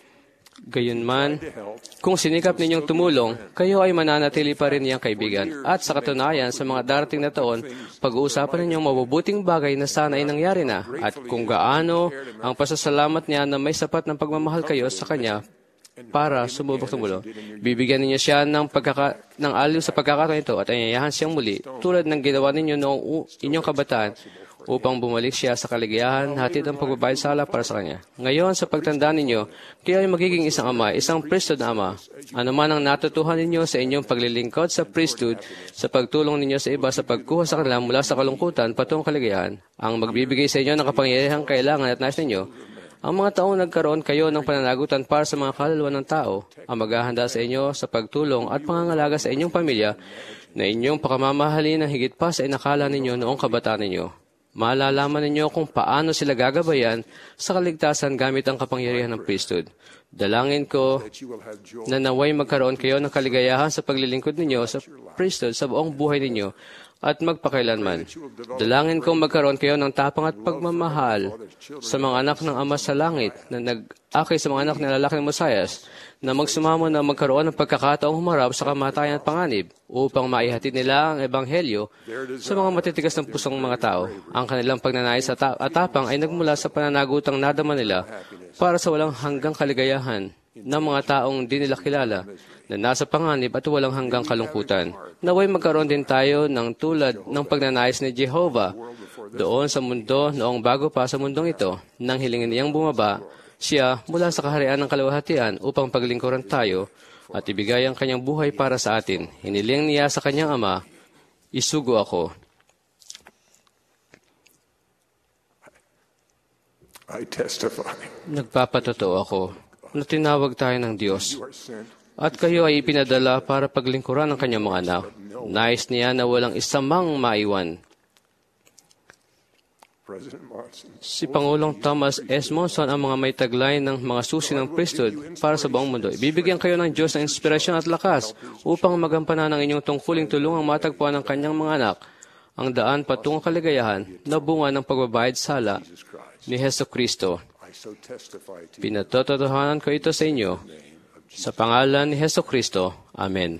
Gayunman, kung sinikap ninyong tumulong, kayo ay mananatili pa rin niyang kaibigan. At sa katunayan, sa mga darating na taon, pag-uusapan ninyong mabubuting bagay na sana ay nangyari na, at kung gaano ang pasasalamat niya na may sapat ng pagmamahal kayo sa kanya para sumubok tumulo. Bibigyan ninyo siya ng aliw sa pagkakataon ito at ayayahan siyang muli, tulad ng ginawa ninyo noong inyong kabataan, upang bumalik siya sa kaligayahan, hatid ang pagbabayad sala para sa kanya. Ngayon, sa pagtanda ninyo, kayo ay magiging isang ama, isang priesthood na ama. Ano man ang natutuhan ninyo sa inyong paglilingkod sa priesthood, sa pagtulong ninyo sa iba sa pagkuha sa kanila mula sa kalungkutan patungong kaligayahan, ang magbibigay sa inyo ng kapangyarihang kailangan at nais ninyo, ang mga taong nagkaroon kayo ng pananagutan para sa mga kaluluwa ng tao, ang maghahanda sa inyo sa pagtulong at pangangalaga sa inyong pamilya na inyong pakamamahalin ng higit pa sa inakala ninyo noong kabataan ninyo. Malalaman ninyo kung paano sila gagabayan sa kaligtasan gamit ang kapangyarihan ng priesthood. Dalangin ko na naway magkaroon kayo ng kaligayahan sa paglilingkod ninyo sa priesthood sa buong buhay ninyo at magpakailanman. Dalangin ko magkaroon kayo ng tapang at pagmamahal sa mga anak ng Ama sa Langit na nag-akay sa mga anak na lalaki ng Mesias na magsumamo na magkaroon ng pagkakataong humarap sa kamatayan at panganib upang maihatid nila ang Ebanghelyo sa mga matitigas ng pusong mga tao. Ang kanilang pagnanais at tapang ay nagmula sa pananagutang nadama nila para sa walang hanggang kaligayahan ng mga taong di nila kilala na nasa panganib at walang hanggang kalungkutan. Naway magkaroon din tayo ng tulad ng pagnanais ni Jehovah doon sa mundo noong bago pa sa mundong ito. Nang hilingin niyang bumaba siya mula sa kaharian ng kaluwalhatian upang paglingkuran tayo at ibigay ang kanyang buhay para sa atin. Hiniling niya sa kanyang ama, isugo ako. I testify. Nagpapatotoo ako na tinawag tayo ng Diyos at kayo ay ipinadala para paglingkuran ng kanyang mga anak. Nais niya na walang isa mang maiwan. Si Pangulong Thomas S. Monson ang mga may taglay ng mga susi ng priesthood para sa buong mundo. Ibibigyan kayo ng Diyos ng inspirasyon at lakas upang magampanan ang inyong tungkuling tulungang matagpuan ng kanyang mga anak ang daan patungong kaligayahan na bunga ng pagbabayad sala ni Heso Kristo. Pinatototohanan ko ito sa inyo sa pangalan ni Heso Kristo. Amen.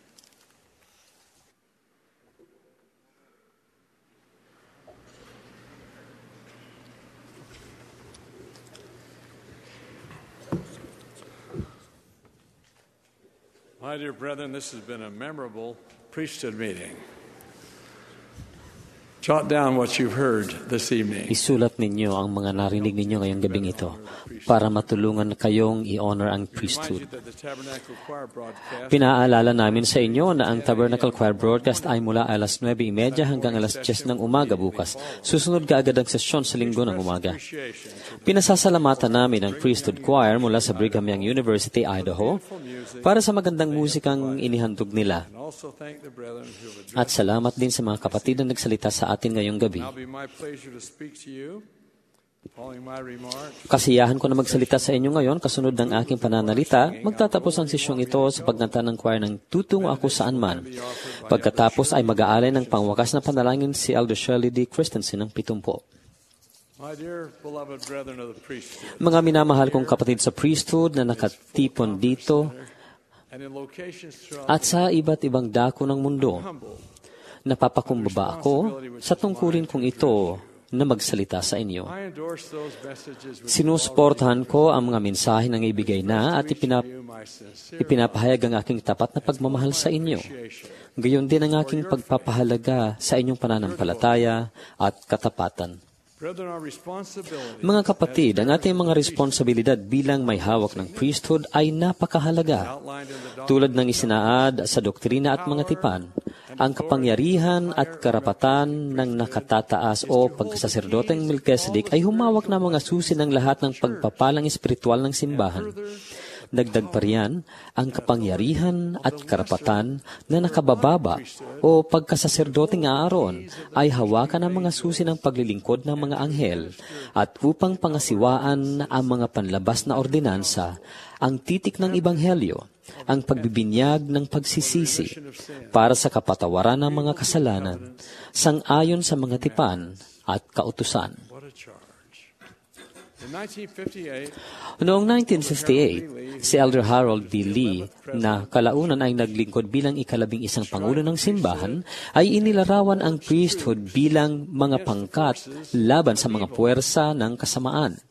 My dear brethren, this has been a memorable priesthood meeting. Jot down what you've heard this evening. Isulat ninyo ang mga narinig ninyo ngayong gabing ito para matulungan kayong i-honor ang priesthood. Pinaalala namin sa inyo na ang Tabernacle Choir broadcast ay mula alas 9:30 hanggang alas 10 ng umaga bukas. Susunod kaagad ang sesyon sa linggo ng umaga. Pinasasalamatan namin ang priesthood choir mula sa Brigham Young University, Idaho, para sa magandang musikang inihandog nila. At salamat din sa mga kapatid na nagsalita sa atin ngayong gabi. Kasiyahan ko na magsalita sa inyo ngayon kasunod ng aking pananalita. Magtatapos ang sesyong ito sa pagnanta ng choir ng Tutungo Ako Saan Man. Pagkatapos ay mag-aalay ng pangwakas na panalangin si Elder Shirley D. Christensen ng 70. Mga minamahal kong kapatid sa priesthood na nakatipon dito at sa iba't ibang dako ng mundo, napapakumbaba ako sa tungkulin kong ito na magsalita sa inyo. Sinusuportahan ko ang mga mensahe ng ibigay na at ipinapahayag ang aking tapat na pagmamahal sa inyo. Gayon din ang aking pagpapahalaga sa inyong pananampalataya at katapatan. Mga kapatid, ang ating mga responsibilidad bilang may hawak ng priesthood ay napakahalaga. Tulad ng isinaad sa doktrina at mga tipan, ang kapangyarihan at karapatan ng nakatataas o pagkasaserdoteng Melchizedek ay humawak na mga susi ng lahat ng pagpapalang espiritual ng simbahan. Dagdag pa riyan, ang kapangyarihan at karapatan na nakabababa o pagkasaserdoteng Aaron ay hawakan ng mga susi ng paglilingkod ng mga anghel at upang pangasiwaan ang mga panlabas na ordinansa, ang titik ng Ebanghelyo, ang pagbibinyag ng pagsisisi para sa kapatawaran ng mga kasalanan, sang-ayon sa mga tipan at kautusan. Noong 1958, si Elder Harold D. Lee, na kalaunan ay naglingkod bilang ika-11 Pangulo ng Simbahan, ay inilarawan ang priesthood bilang mga pangkat laban sa mga puwersa ng kasamaan.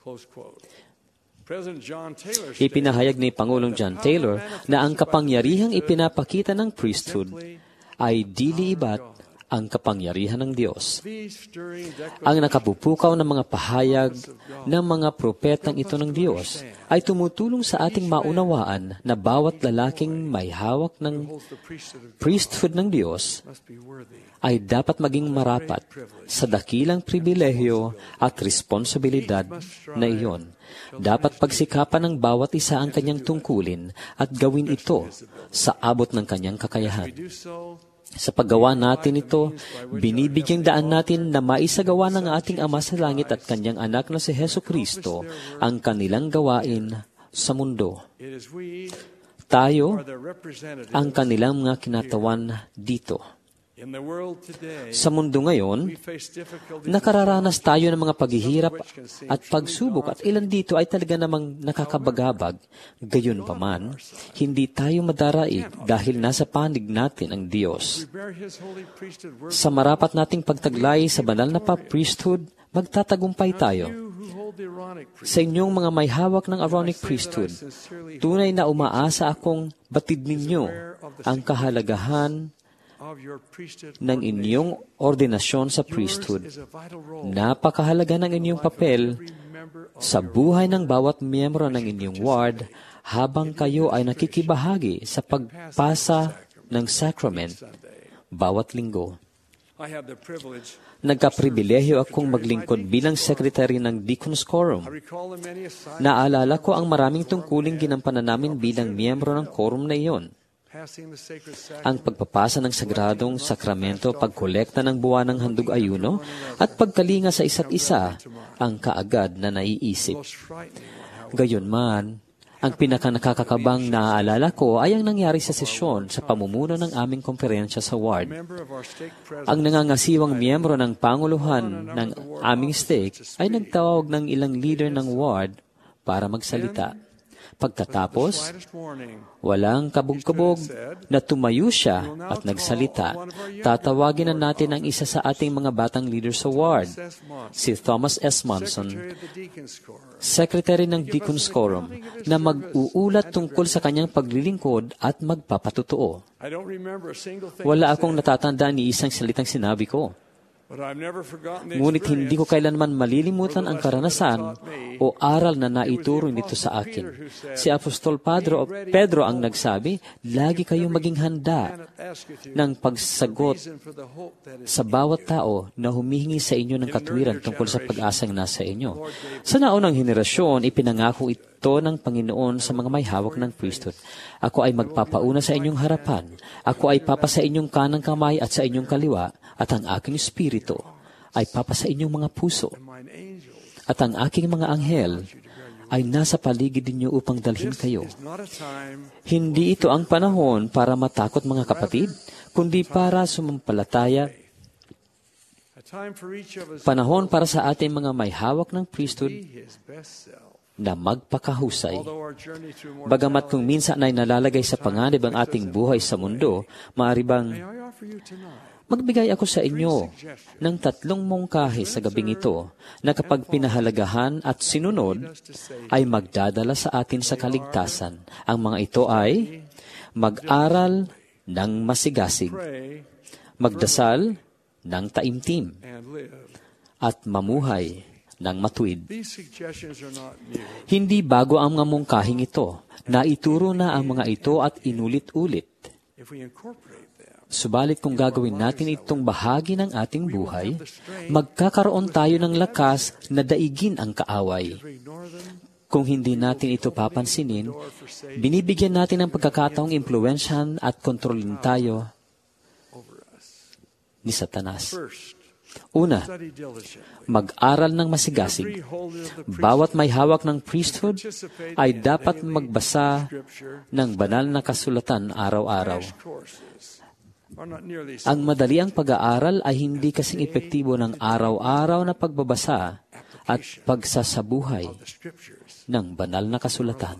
Ipinahayag ni Pangulong John Taylor na ang kapangyarihang ipinapakita ng priesthood ay dili iba't ang kapangyarihan ng Diyos. Ang nakapupukaw ng mga pahayag ng mga propetang ito ng Diyos ay tumutulong sa ating maunawaan na bawat lalaking may hawak ng priesthood ng Diyos ay dapat maging marapat sa dakilang pribilehyo at responsibilidad na iyon. Dapat pagsikapan ng bawat isa ang kanyang tungkulin at gawin ito sa abot ng kanyang kakayahan. Sa paggawa natin ito, binibigyang daan natin na maisagawa ng ating Ama sa langit at kanyang anak na si Heso Kristo ang kanilang gawain sa mundo. Tayo ang kanilang mga kinatawan dito. Sa mundo ngayon, nakararanas tayo ng mga paghihirap at pagsubok at ilan dito ay talaga namang nakakabagabag. Gayunpaman, hindi tayo madaraig dahil nasa panig natin ang Diyos. Sa marapat nating pagtaglay sa banal na priesthood, magtatagumpay tayo. Sa inyong mga may hawak ng Aaronic priesthood, tunay na umaasa akong batid ninyo ang kahalagahan ng inyong ordinasyon sa priesthood. Napakahalaga ng inyong papel sa buhay ng bawat miyembro ng inyong ward habang kayo ay nakikibahagi sa pagpasa ng sacrament bawat linggo. Nagkapribilehyo akong maglingkod bilang sekretary ng Deacon's Quorum. Naalala ko ang maraming tungkuling ginampanan namin bilang miyembro ng quorum na iyon. Ang pagpapasa ng sagradong sakramento, pagkolekta ng buwanang handog ayuno, at pagkalinga sa isa't isa ang kaagad na naiisip. Gayunman, ang pinakanakakakabang naaalala ko ay ang nangyari sa sesyon sa pamumuno ng aming konferensya sa ward. Ang nangangasiwang miyembro ng panguluhan ng aming stake ay nagtawag ng ilang leader ng ward para magsalita. Pagkatapos, walang kabog-kabog na tumayo siya at nagsalita. Tatawagin na natin ang isa sa ating mga batang leader sa ward, si Thomas S. Monson, Secretary ng Deacon's Quorum, na mag-uulat tungkol sa kanyang paglilingkod at magpapatutuo. Wala akong natatandaan ni isang salitang sinabi ko. Ngunit hindi ko kailanman malilimutan ang karanasan o aral na naituro nito sa akin. Si Apostol Pedro ang nagsabi, lagi kayong maging handa ng pagsagot sa bawat tao na humihingi sa inyo ng katwiran tungkol sa pag-asang nasa inyo. Sa naunang henerasyon, ipinangako ito ng Panginoon sa mga may hawak ng priesthood. Ako ay magpapauna sa inyong harapan. Ako ay papa sa inyong kanang kamay at sa inyong kaliwa. At ang aking espiritu ay papa sa inyong mga puso. At ang aking mga anghel ay nasa paligid ninyo upang dalhin kayo. Hindi ito ang panahon para matakot, mga kapatid, kundi para sumampalataya. Panahon para sa ating mga may hawak ng priesthood na magpakahusay. Bagamat kung minsan ay nalalagay sa panganib ang ating buhay sa mundo, maaari bang magbigay ako sa inyo ng 3 mungkahi sa gabing ito na kapag pinahalagahan at sinunod ay magdadala sa atin sa kaligtasan. Ang mga ito ay mag-aral ng masigasig, magdasal ng taimtim, at mamuhay ng matuwid. Hindi bago ang mga mungkahing ito. Naituro na ang mga ito at inulit-ulit. Subalit kung gagawin natin itong bahagi ng ating buhay, magkakaroon tayo ng lakas na daigin ang kaaway. Kung hindi natin ito papansinin, binibigyan natin ng pagkakataong impluwensyahan at kontrolin tayo ni Satanas. Una, mag-aral ng masigasig. Bawat may hawak ng priesthood ay dapat magbasa ng banal na kasulatan araw-araw. Ang madali ang pag-aaral ay hindi kasing epektibo ng araw-araw na pagbabasa at pagsasabuhay ng banal na kasulatan.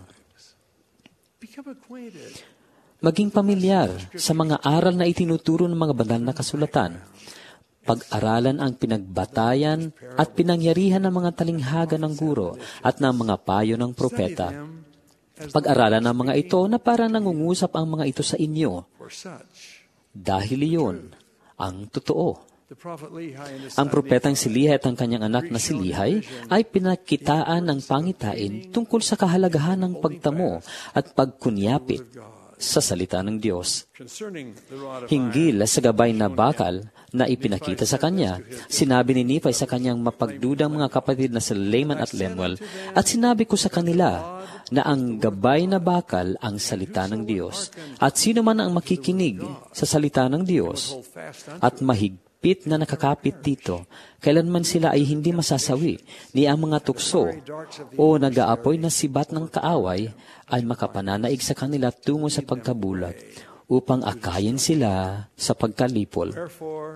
Maging pamilyar sa mga aral na itinuturo ng mga banal na kasulatan. Pag-aralan ang pinagbatayan at pinangyarihan ng mga talinghaga ng guro at ng mga payo ng propeta. Pag-aralan ang mga ito na parang nangungusap ang mga ito sa inyo. Dahil iyon ang totoo. Ang propetang si Lehi at ang kanyang anak na si Lehi ay pinakitaan ng pangitain tungkol sa kahalagahan ng pagtamo at pagkunyapit sa salita ng Diyos. Hinggil sa gabay na bakal na ipinakita sa kanya, sinabi ni Nephi sa kanyang mapagdudang mga kapatid na si Laman at Lemuel, at sinabi ko sa kanila na ang gabay na bakal ang salita ng Diyos. At sino man ang makikinig sa salita ng Diyos at mahigpit na nakakapit dito, kailanman sila ay hindi masasawi, ni ang mga tukso o nag-aapoy na sibat ng kaaway ay makapananaig sa kanila tungo sa pagkabulag upang akayin sila sa pagkalipol.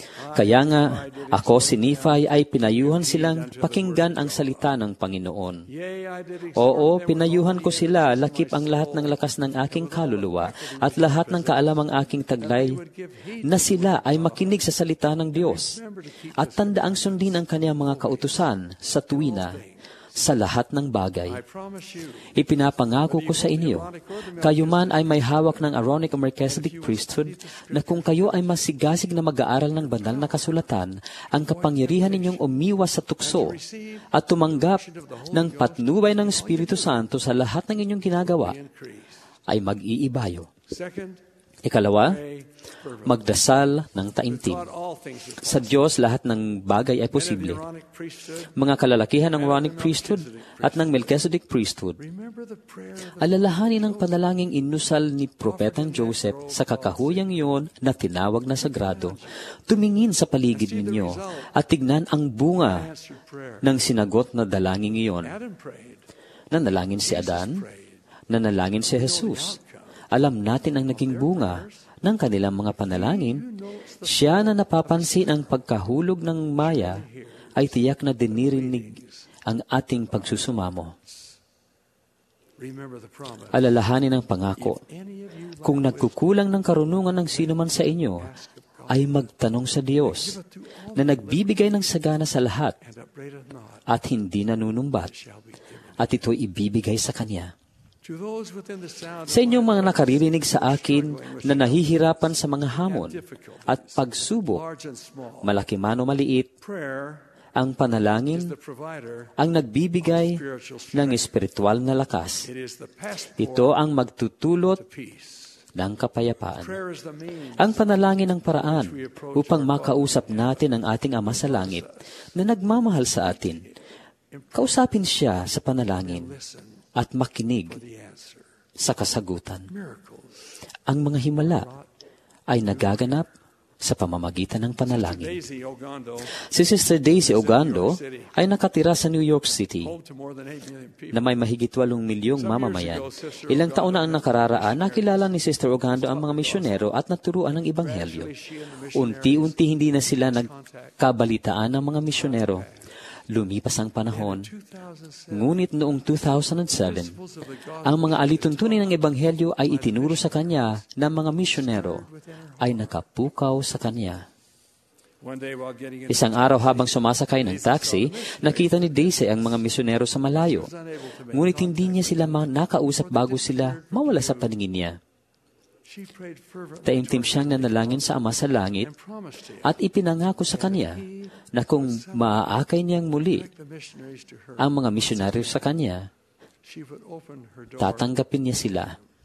Kaya nga, ako si Nephi ay pinayuhan silang pakinggan ang salita ng Panginoon. Oo, pinayuhan ko sila, lakip ang lahat ng lakas ng aking kaluluwa at lahat ng kaalamang aking taglay, na sila ay makinig sa salita ng Diyos at tandaang sundin ang kaniyang mga kautusan sa tuwina, sa lahat ng bagay. Ipinapangako ko sa inyo, kayo man ay may hawak ng Aaronic o Melchizedek priesthood, na kung kayo ay masigasig na mag-aaral ng banal na kasulatan, ang kapangyarihan ninyong umiwas sa tukso at tumanggap ng patnubay ng Espiritu Santo sa lahat ng inyong ginagawa, ay mag-iibayo. Ikalawa, magdasal ng taimtim. Sa Diyos, lahat ng bagay ay posible. Mga kalalakihan ng Aaronic priesthood at ng Melchizedek priesthood, alalahanin ang panalangin inusal ni Propetang Joseph sa kakahuyang iyon na tinawag na sagrado. Tumingin sa paligid ninyo at tignan ang bunga ng sinagot na dalangin iyon. Nanalangin si Adan, nanalangin si Jesus. Alam natin ang naging bunga ng kanilang mga panalangin. Siya na napapansin ang pagkahulog ng maya ay tiyak na dinirinig ang ating pagsusumamo. Alalahanin ang pangako. Kung nagkukulang ng karunungan ng sino man sa inyo, ay magtanong sa Diyos na nagbibigay ng sagana sa lahat at hindi nanunumbat, at ito'y ibibigay sa Kanya. Sa inyong mga nakaririnig sa akin na nahihirapan sa mga hamon at pagsubok, malaki man o maliit, ang panalangin ang nagbibigay ng espiritual na lakas. Ito ang magtutulot ng kapayapaan. Ang panalangin ng paraan upang makausap natin ang ating Ama sa Langit na nagmamahal sa atin. Kausapin siya sa panalangin at makinig sa kasagutan. Ang mga himala ay nagaganap sa pamamagitan ng panalangin. Si Sister Daisy Ogando ay nakatira sa New York City na may mahigit 8 milyong mamamayan. Ilang taon na ang nakararaan, nakilala ni Sister Ogando ang mga misyonero at naturuan ng Ebanghelyo. Unti-unti hindi na sila nagkabalitaan ng mga misyonero. Lumipas ang panahon, ngunit noong 2007, ang mga alituntunin ng Ebanghelyo ay itinuro sa kanya ng mga misyonero ay nakapukaw sa kanya. Isang araw habang sumasakay ng taxi, nakita ni Daisy ang mga misyonero sa malayo, ngunit hindi niya sila nakausap bago sila mawala sa paningin niya. Taimtim siyang nanalangin sa Ama sa Langit at ipinangako sa kanya na kung maaakay niyang muli ang mga misyonaryo sa kanya, tatanggapin niya sila.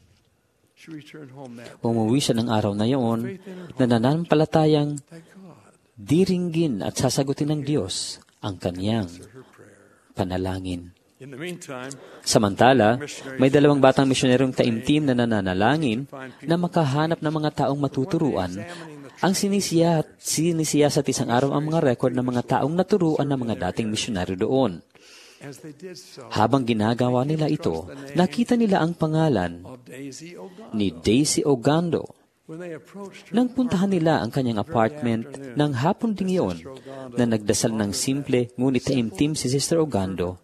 Umuwi siya ng araw na iyon na nananampalatayang diringgin at sasagutin ng Diyos ang kaniyang panalangin. Samantala, may 2 batang misyonerong taimtim na nananalangin na makahanap ng mga taong matuturuan. Ang sinisiyasat isang araw ang mga record ng mga taong naturuan ng mga dating misyonaryo doon. Habang ginagawa nila ito, nakita nila ang pangalan ni Daisy Ogando. Nang puntahan nila ang kanyang apartment ng hapon ding iyon na nagdasal ng simple ngunit taimtim si Sister Ogando,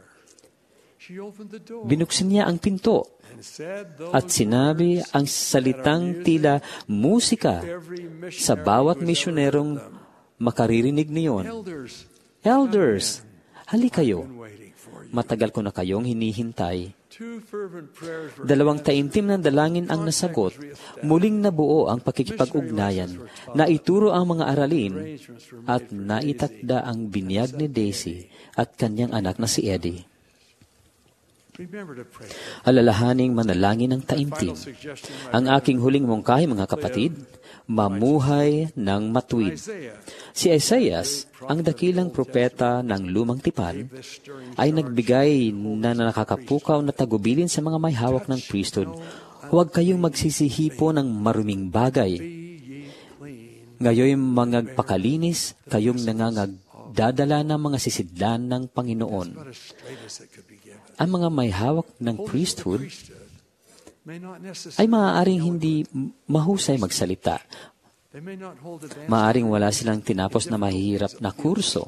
binuksan niya ang pinto at sinabi ang salitang tila musika sa bawat misyonerong makaririnig niyon. Elders, hali kayo. Matagal ko na kayong hinihintay. 2 taimtim ng dalangin ang nasagot. Muling nabuo ang pakikipag-ugnayan. Naituro ang mga aralin at naitakda ang binyag ni Daisy at kanyang anak na si Eddie. Alalahaning manalangin ng taimtim. Ang aking huling mungkahi, mga kapatid, mamuhay ng matuwid. Si Isaias, ang dakilang propeta ng lumang tipan, ay nagbigay na nakakapukaw na tagubilin sa mga may hawak ng priesthood. Huwag kayong magsisihipo ng maruming bagay. Ngayon mangagpakalinis, kayong nangangagdadala ng mga sisidlan ng Panginoon. Ang mga may hawak ng priesthood ay maaaring hindi mahusay magsalita, Maaring wala silang tinapos na mahihirap na kurso.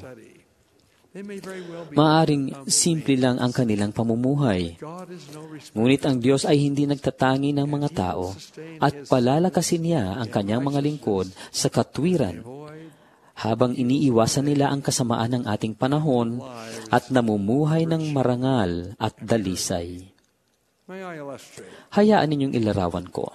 Maaring simple lang ang kanilang pamumuhay. Ngunit ang Diyos ay hindi nagtatangi ng mga tao at palalakasin niya ang kanyang mga lingkod sa katwiran habang iniiwasan nila ang kasamaan ng ating panahon at namumuhay ng marangal at dalisay. Hayaan ninyong ilarawan ko.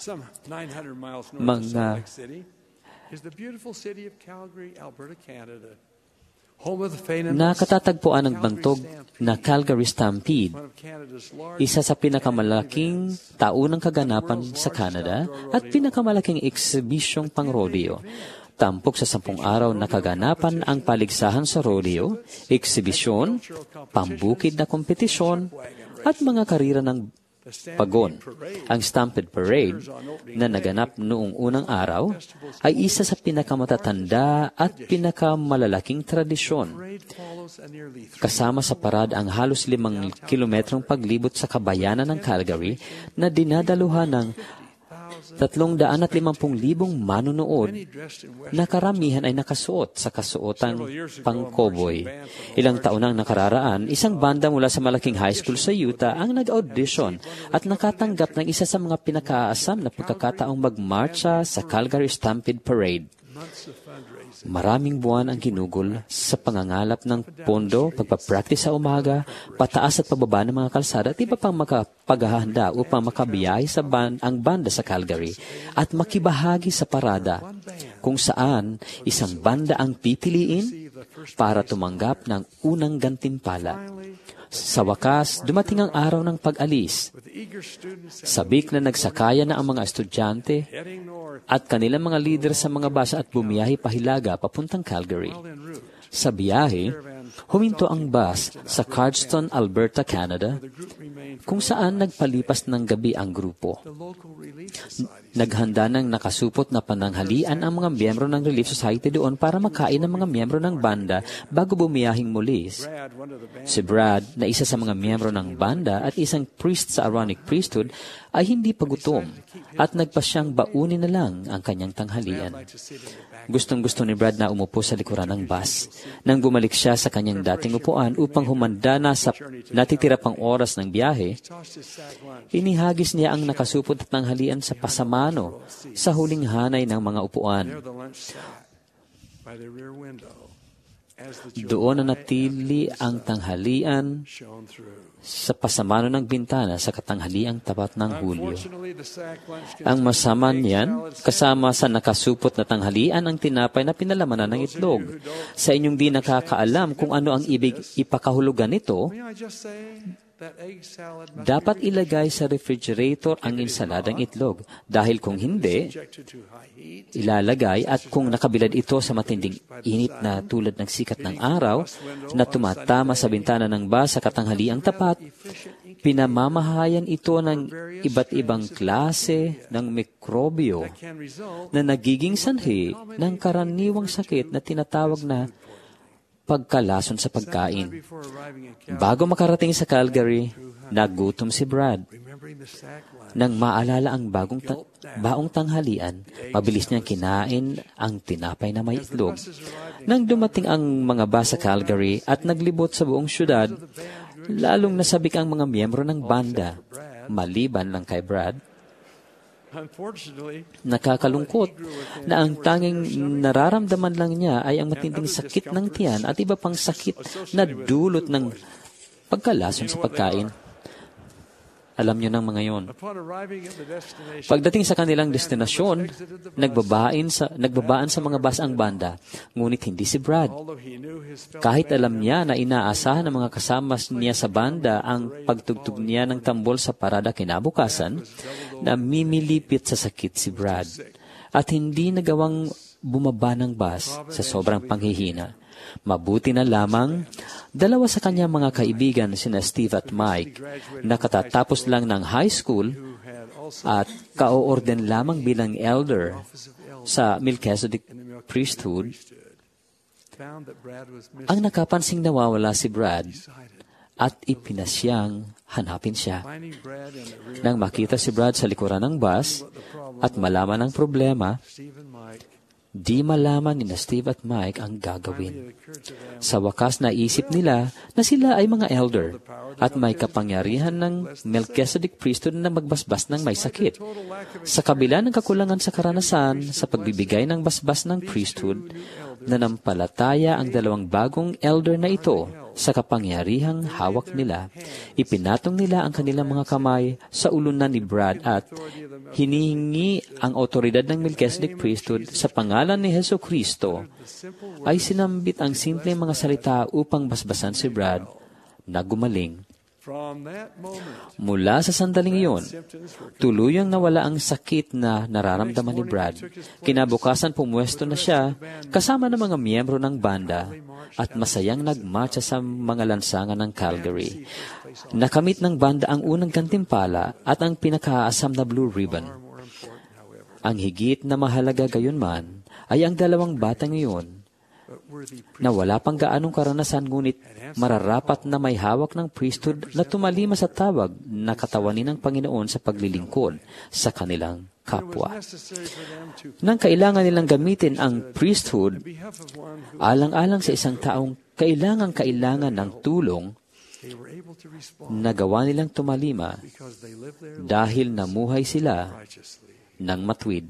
Nakatatagpuan ng bantog na Calgary Stampede, isa sa pinakamalaking taunang kaganapan sa Canada at pinakamalaking eksibisyong pang-rodeo. Tampok sa 10 araw na kaganapan ang paligsahan sa rodeo, eksibisyon, pambukid na kompetisyon, at mga karira ng pagon. Ang Stampede Parade na naganap noong unang araw ay isa sa pinakamatatanda at pinakamalalaking tradisyon. Kasama sa parada ang halos 5 kilometrong paglibot sa kabayanan ng Calgary na dinadaluhan ng 350,000 manonood na karamihan ay nakasuot sa kasuotang pang-cowboy. Ilang taon nang nakararaan, isang banda mula sa malaking high school sa Utah ang nag-audition at nakatanggap ng isa sa mga pinakaasam na pagkakataong magmarcha sa Calgary Stampede Parade. Maraming buwan ang ginugol sa pangangalap ng pondo, pagpapractice sa umaga, pataas at pababa ng mga kalsada at iba pang makapaghahanda upang makabiyahe sa ang banda sa Calgary at makibahagi sa parada kung saan isang banda ang pipiliin para tumanggap ng unang gantimpala. Sa wakas, dumating ang araw ng pag-alis. Sabik na nagsakaya na ang mga estudyante at kanilang mga lider sa mga bus at bumiyahe pahilaga papuntang Calgary. Sa biyahe, huminto ang bus sa Cardston, Alberta, Canada, kung saan nagpalipas ng gabi ang grupo. Naghanda ng nakasupot na pananghalian ang mga miyembro ng Relief Society doon para makain ng mga miyembro ng banda bago bumiyahing muli. Si Brad, na isa sa mga miyembro ng banda at isang priest sa Aaronic priesthood, ay hindi pagutom at nagpasyang baunin na lang ang kanyang tanghalian. Gustong-gusto ni Brad na umupo sa likuran ng bus. Nang bumalik siya sa kanyang dating upuan upang humanda na sa natitira pang oras ng biyahe, inihagis niya ang nakasupot at tanghalian sa pasamano sa huling hanay ng mga upuan. Doon na natili ang tanghalian sa pasamano ng bintana sa katanghaliang tapat ng Hulyo. Ang masama niyan, kasama sa nakasupot na tanghalian ang tinapay na pinalamanan ng itlog. Sa inyong di nakakaalam kung ano ang ibig ipakahulugan nito, dapat ilagay sa refrigerator ang ensaladang itlog dahil kung hindi, ilalagay at kung nakabilad ito sa matinding init na tulad ng sikat ng araw na tumatama sa bintana ng bus sa katanghaliang tapat, pinamamahayan ito ng iba't ibang klase ng mikrobyo na nagiging sanhi ng karaniwang sakit na tinatawag na pagkalason sa pagkain. Bago makarating sa Calgary, nagutom si Brad. Nang maalala ang baong tanghalian, mabilis niyang kinain ang tinapay na may itlog. Nang dumating ang mga bus sa Calgary at naglibot sa buong syudad, lalong nasabik ang mga miyembro ng banda, maliban lang kay Brad. Nakakalungkot na ang tanging nararamdaman lang niya ay ang matinding sakit ng tiyan at iba pang sakit na dulot ng pagkalason sa pagkain. Alam niyo ng mga yon. Pagdating sa kanilang destinasyon, nagbabaan sa mga bus ang banda, ngunit hindi si Brad. Kahit alam niya na inaasahan ng mga kasama niya sa banda ang pagtugtog niya ng tambol sa parada kinabukasan, namimilipit sa sakit si Brad at hindi nagawang bumaba ng bus sa sobrang panghihina. Mabuti na lamang, 2 sa kanyang mga kaibigan, sina Steve at Mike, nakatatapos lang ng high school at ka-o-orden lamang bilang elder sa Melchizedek priesthood, ang nakapansing nawawala si Brad at ipinasyang hanapin siya. Nang makita si Brad sa likuran ng bus at malaman ang problema, Di malaman ni Steve at Mike ang gagawin. Sa wakas naisip nila na sila ay mga elder at may kapangyarihan ng Melchizedek priesthood na magbasbas ng may sakit. Sa kabila ng kakulangan sa karanasan sa pagbibigay ng basbas ng priesthood, nanampalataya ang dalawang bagong elder na ito sa kapangyarihang hawak nila. Ipinatong nila ang kanilang mga kamay sa ulunan ni Brad at hinihingi ang otoridad ng Melchizedek priesthood sa pangalan ni Hesus Kristo. Ay sinambit ang simpleng mga salita upang basbasan si Brad na gumaling. Mula sa sandaling iyon, tuluyang nawala ang sakit na nararamdaman ni Brad. Kinabukasan pumuesto na siya kasama ng mga miyembro ng banda at masayang nagmarcha sa mga lansangan ng Calgary. Nakamit ng banda ang unang gantimpala at ang pinakaasam na blue ribbon. Ang higit na mahalaga gayunman ay ang dalawang batang iyon na wala pang gaanong karanasan ngunit mararapat na may hawak ng priesthood na tumalima sa tawag na katawanin ng Panginoon sa paglilingkod sa kanilang kapwa. Nang kailangan nilang gamitin ang priesthood, alang-alang sa isang taong kailangan ng tulong, nagawa nilang tumalima dahil namuhay sila ng matuwid.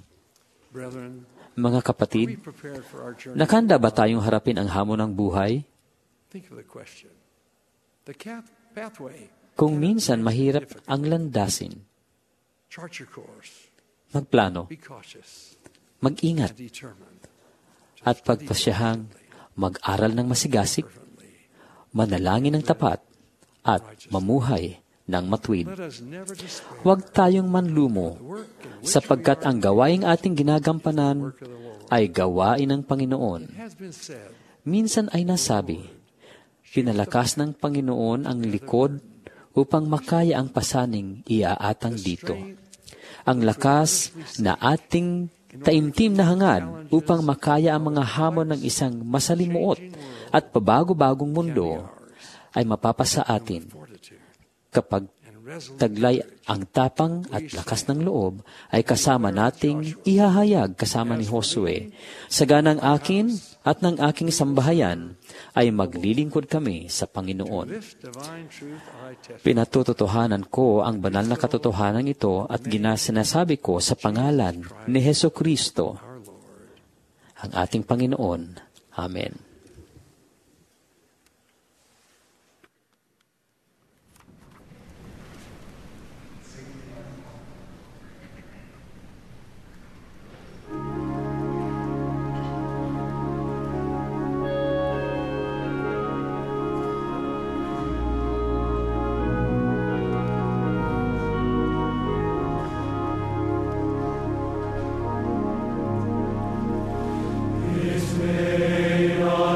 Mga kapatid, nakahanda ba tayong harapin ang hamon ng buhay? Kung minsan mahirap ang landasin, magplano, mag-ingat, at pagpasyahang mag-aral ng masigasig, manalangin ng tapat, at mamuhay ng matuwid. Huwag tayong manlumo, sapagkat ang gawaing ating ginagampanan ay gawain ng Panginoon. Minsan ay nasabi, pinalakas ng Panginoon ang likod upang makaya ang pasaning iaatang dito. Ang lakas na ating taimtim na hangad upang makaya ang mga hamon ng isang masalimuot at pabago-bagong mundo ay mapapasa atin kapag taglay ang tapang at lakas ng loob ay kasama nating ihahayag kasama ni Josue. Sa ganang akin at ng aking sambahayan ay maglilingkod kami sa Panginoon. Pinatutotohanan ko ang banal na katotohanan ito at sinasabi ko sa pangalan ni Hesus Kristo, ang ating Panginoon. Amen. May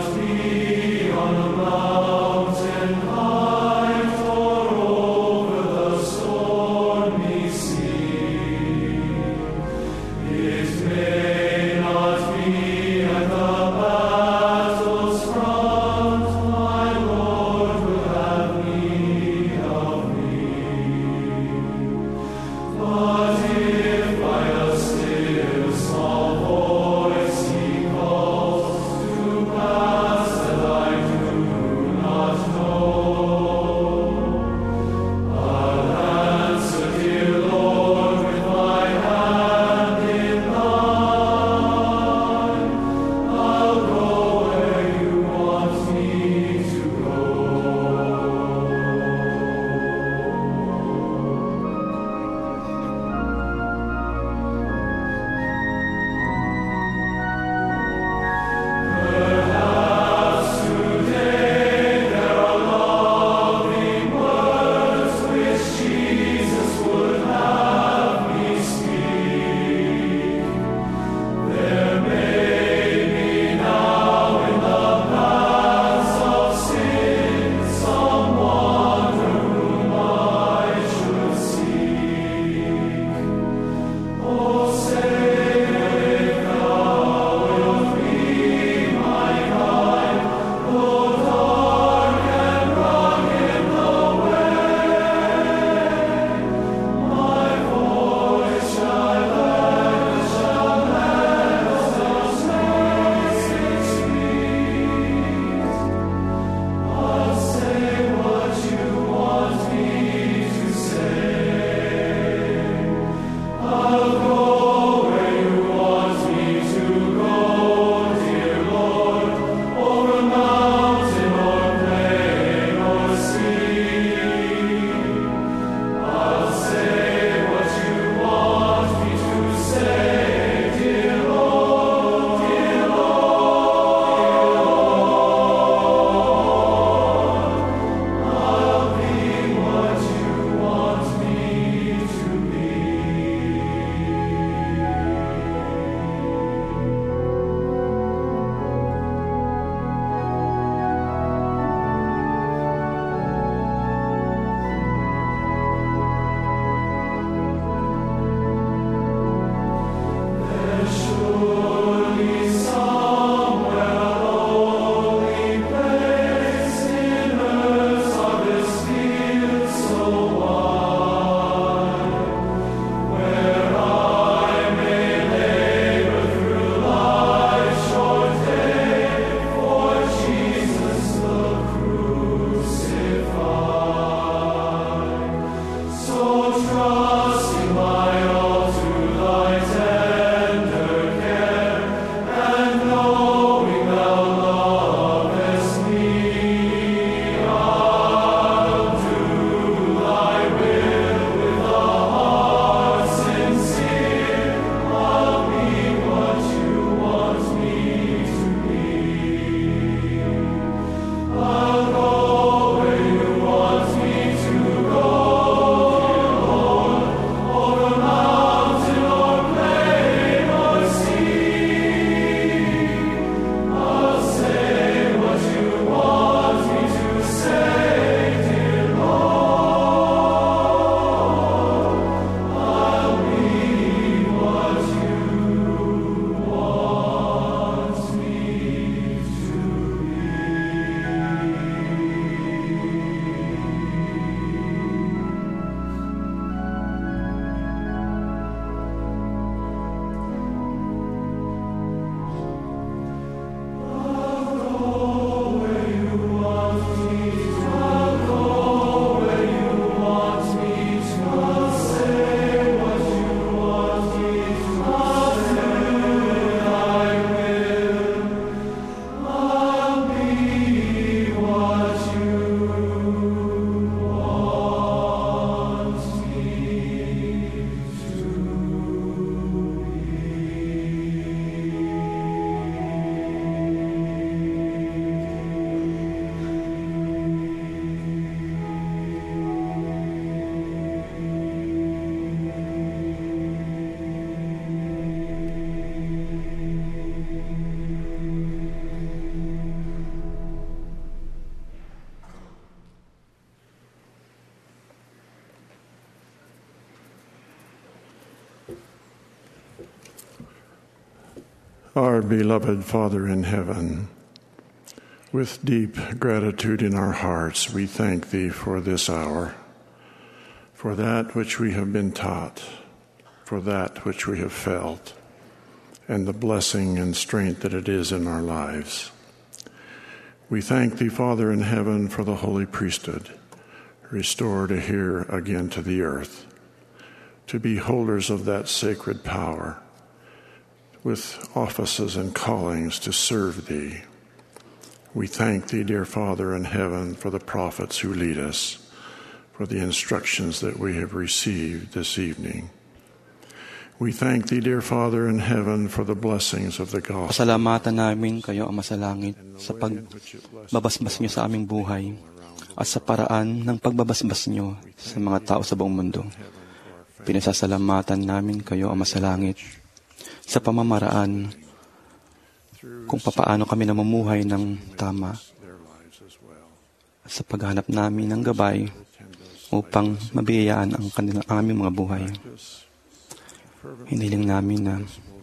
Our beloved Father in heaven, with deep gratitude in our hearts, we thank Thee for this hour, for that which we have been taught, for that which we have felt, and the blessing and strength that it is in our lives. We thank Thee, Father in heaven, for the holy priesthood, restored here again to the earth, to be holders of that sacred power, with offices and callings to serve Thee. We thank Thee, dear Father in heaven, for the prophets who lead us, for the instructions that we have received this evening. We thank Thee, dear Father in heaven, for the blessings of the gospel. Pasalamatan namin kayo, Ama sa langit, sa pagbabasbas niyo sa aming buhay at sa paraan ng pagbabasbas niyo sa mga tao sa buong mundo. Pinasasalamatan namin kayo, Ama sa langit, sa pamamaraan kung papaano kami namumuhay ng tama at sa paghanap namin ng gabay upang mabiyayaan ang aming mga buhay. Hiniling namin na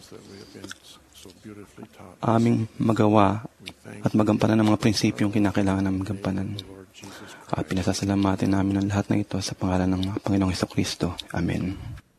aming magawa at magampanan ng mga prinsipyong kinakailangan ng magampanan. At pinasasalamatin namin ang lahat ng ito sa pangalan ng Panginoong Hesukristo. Amen.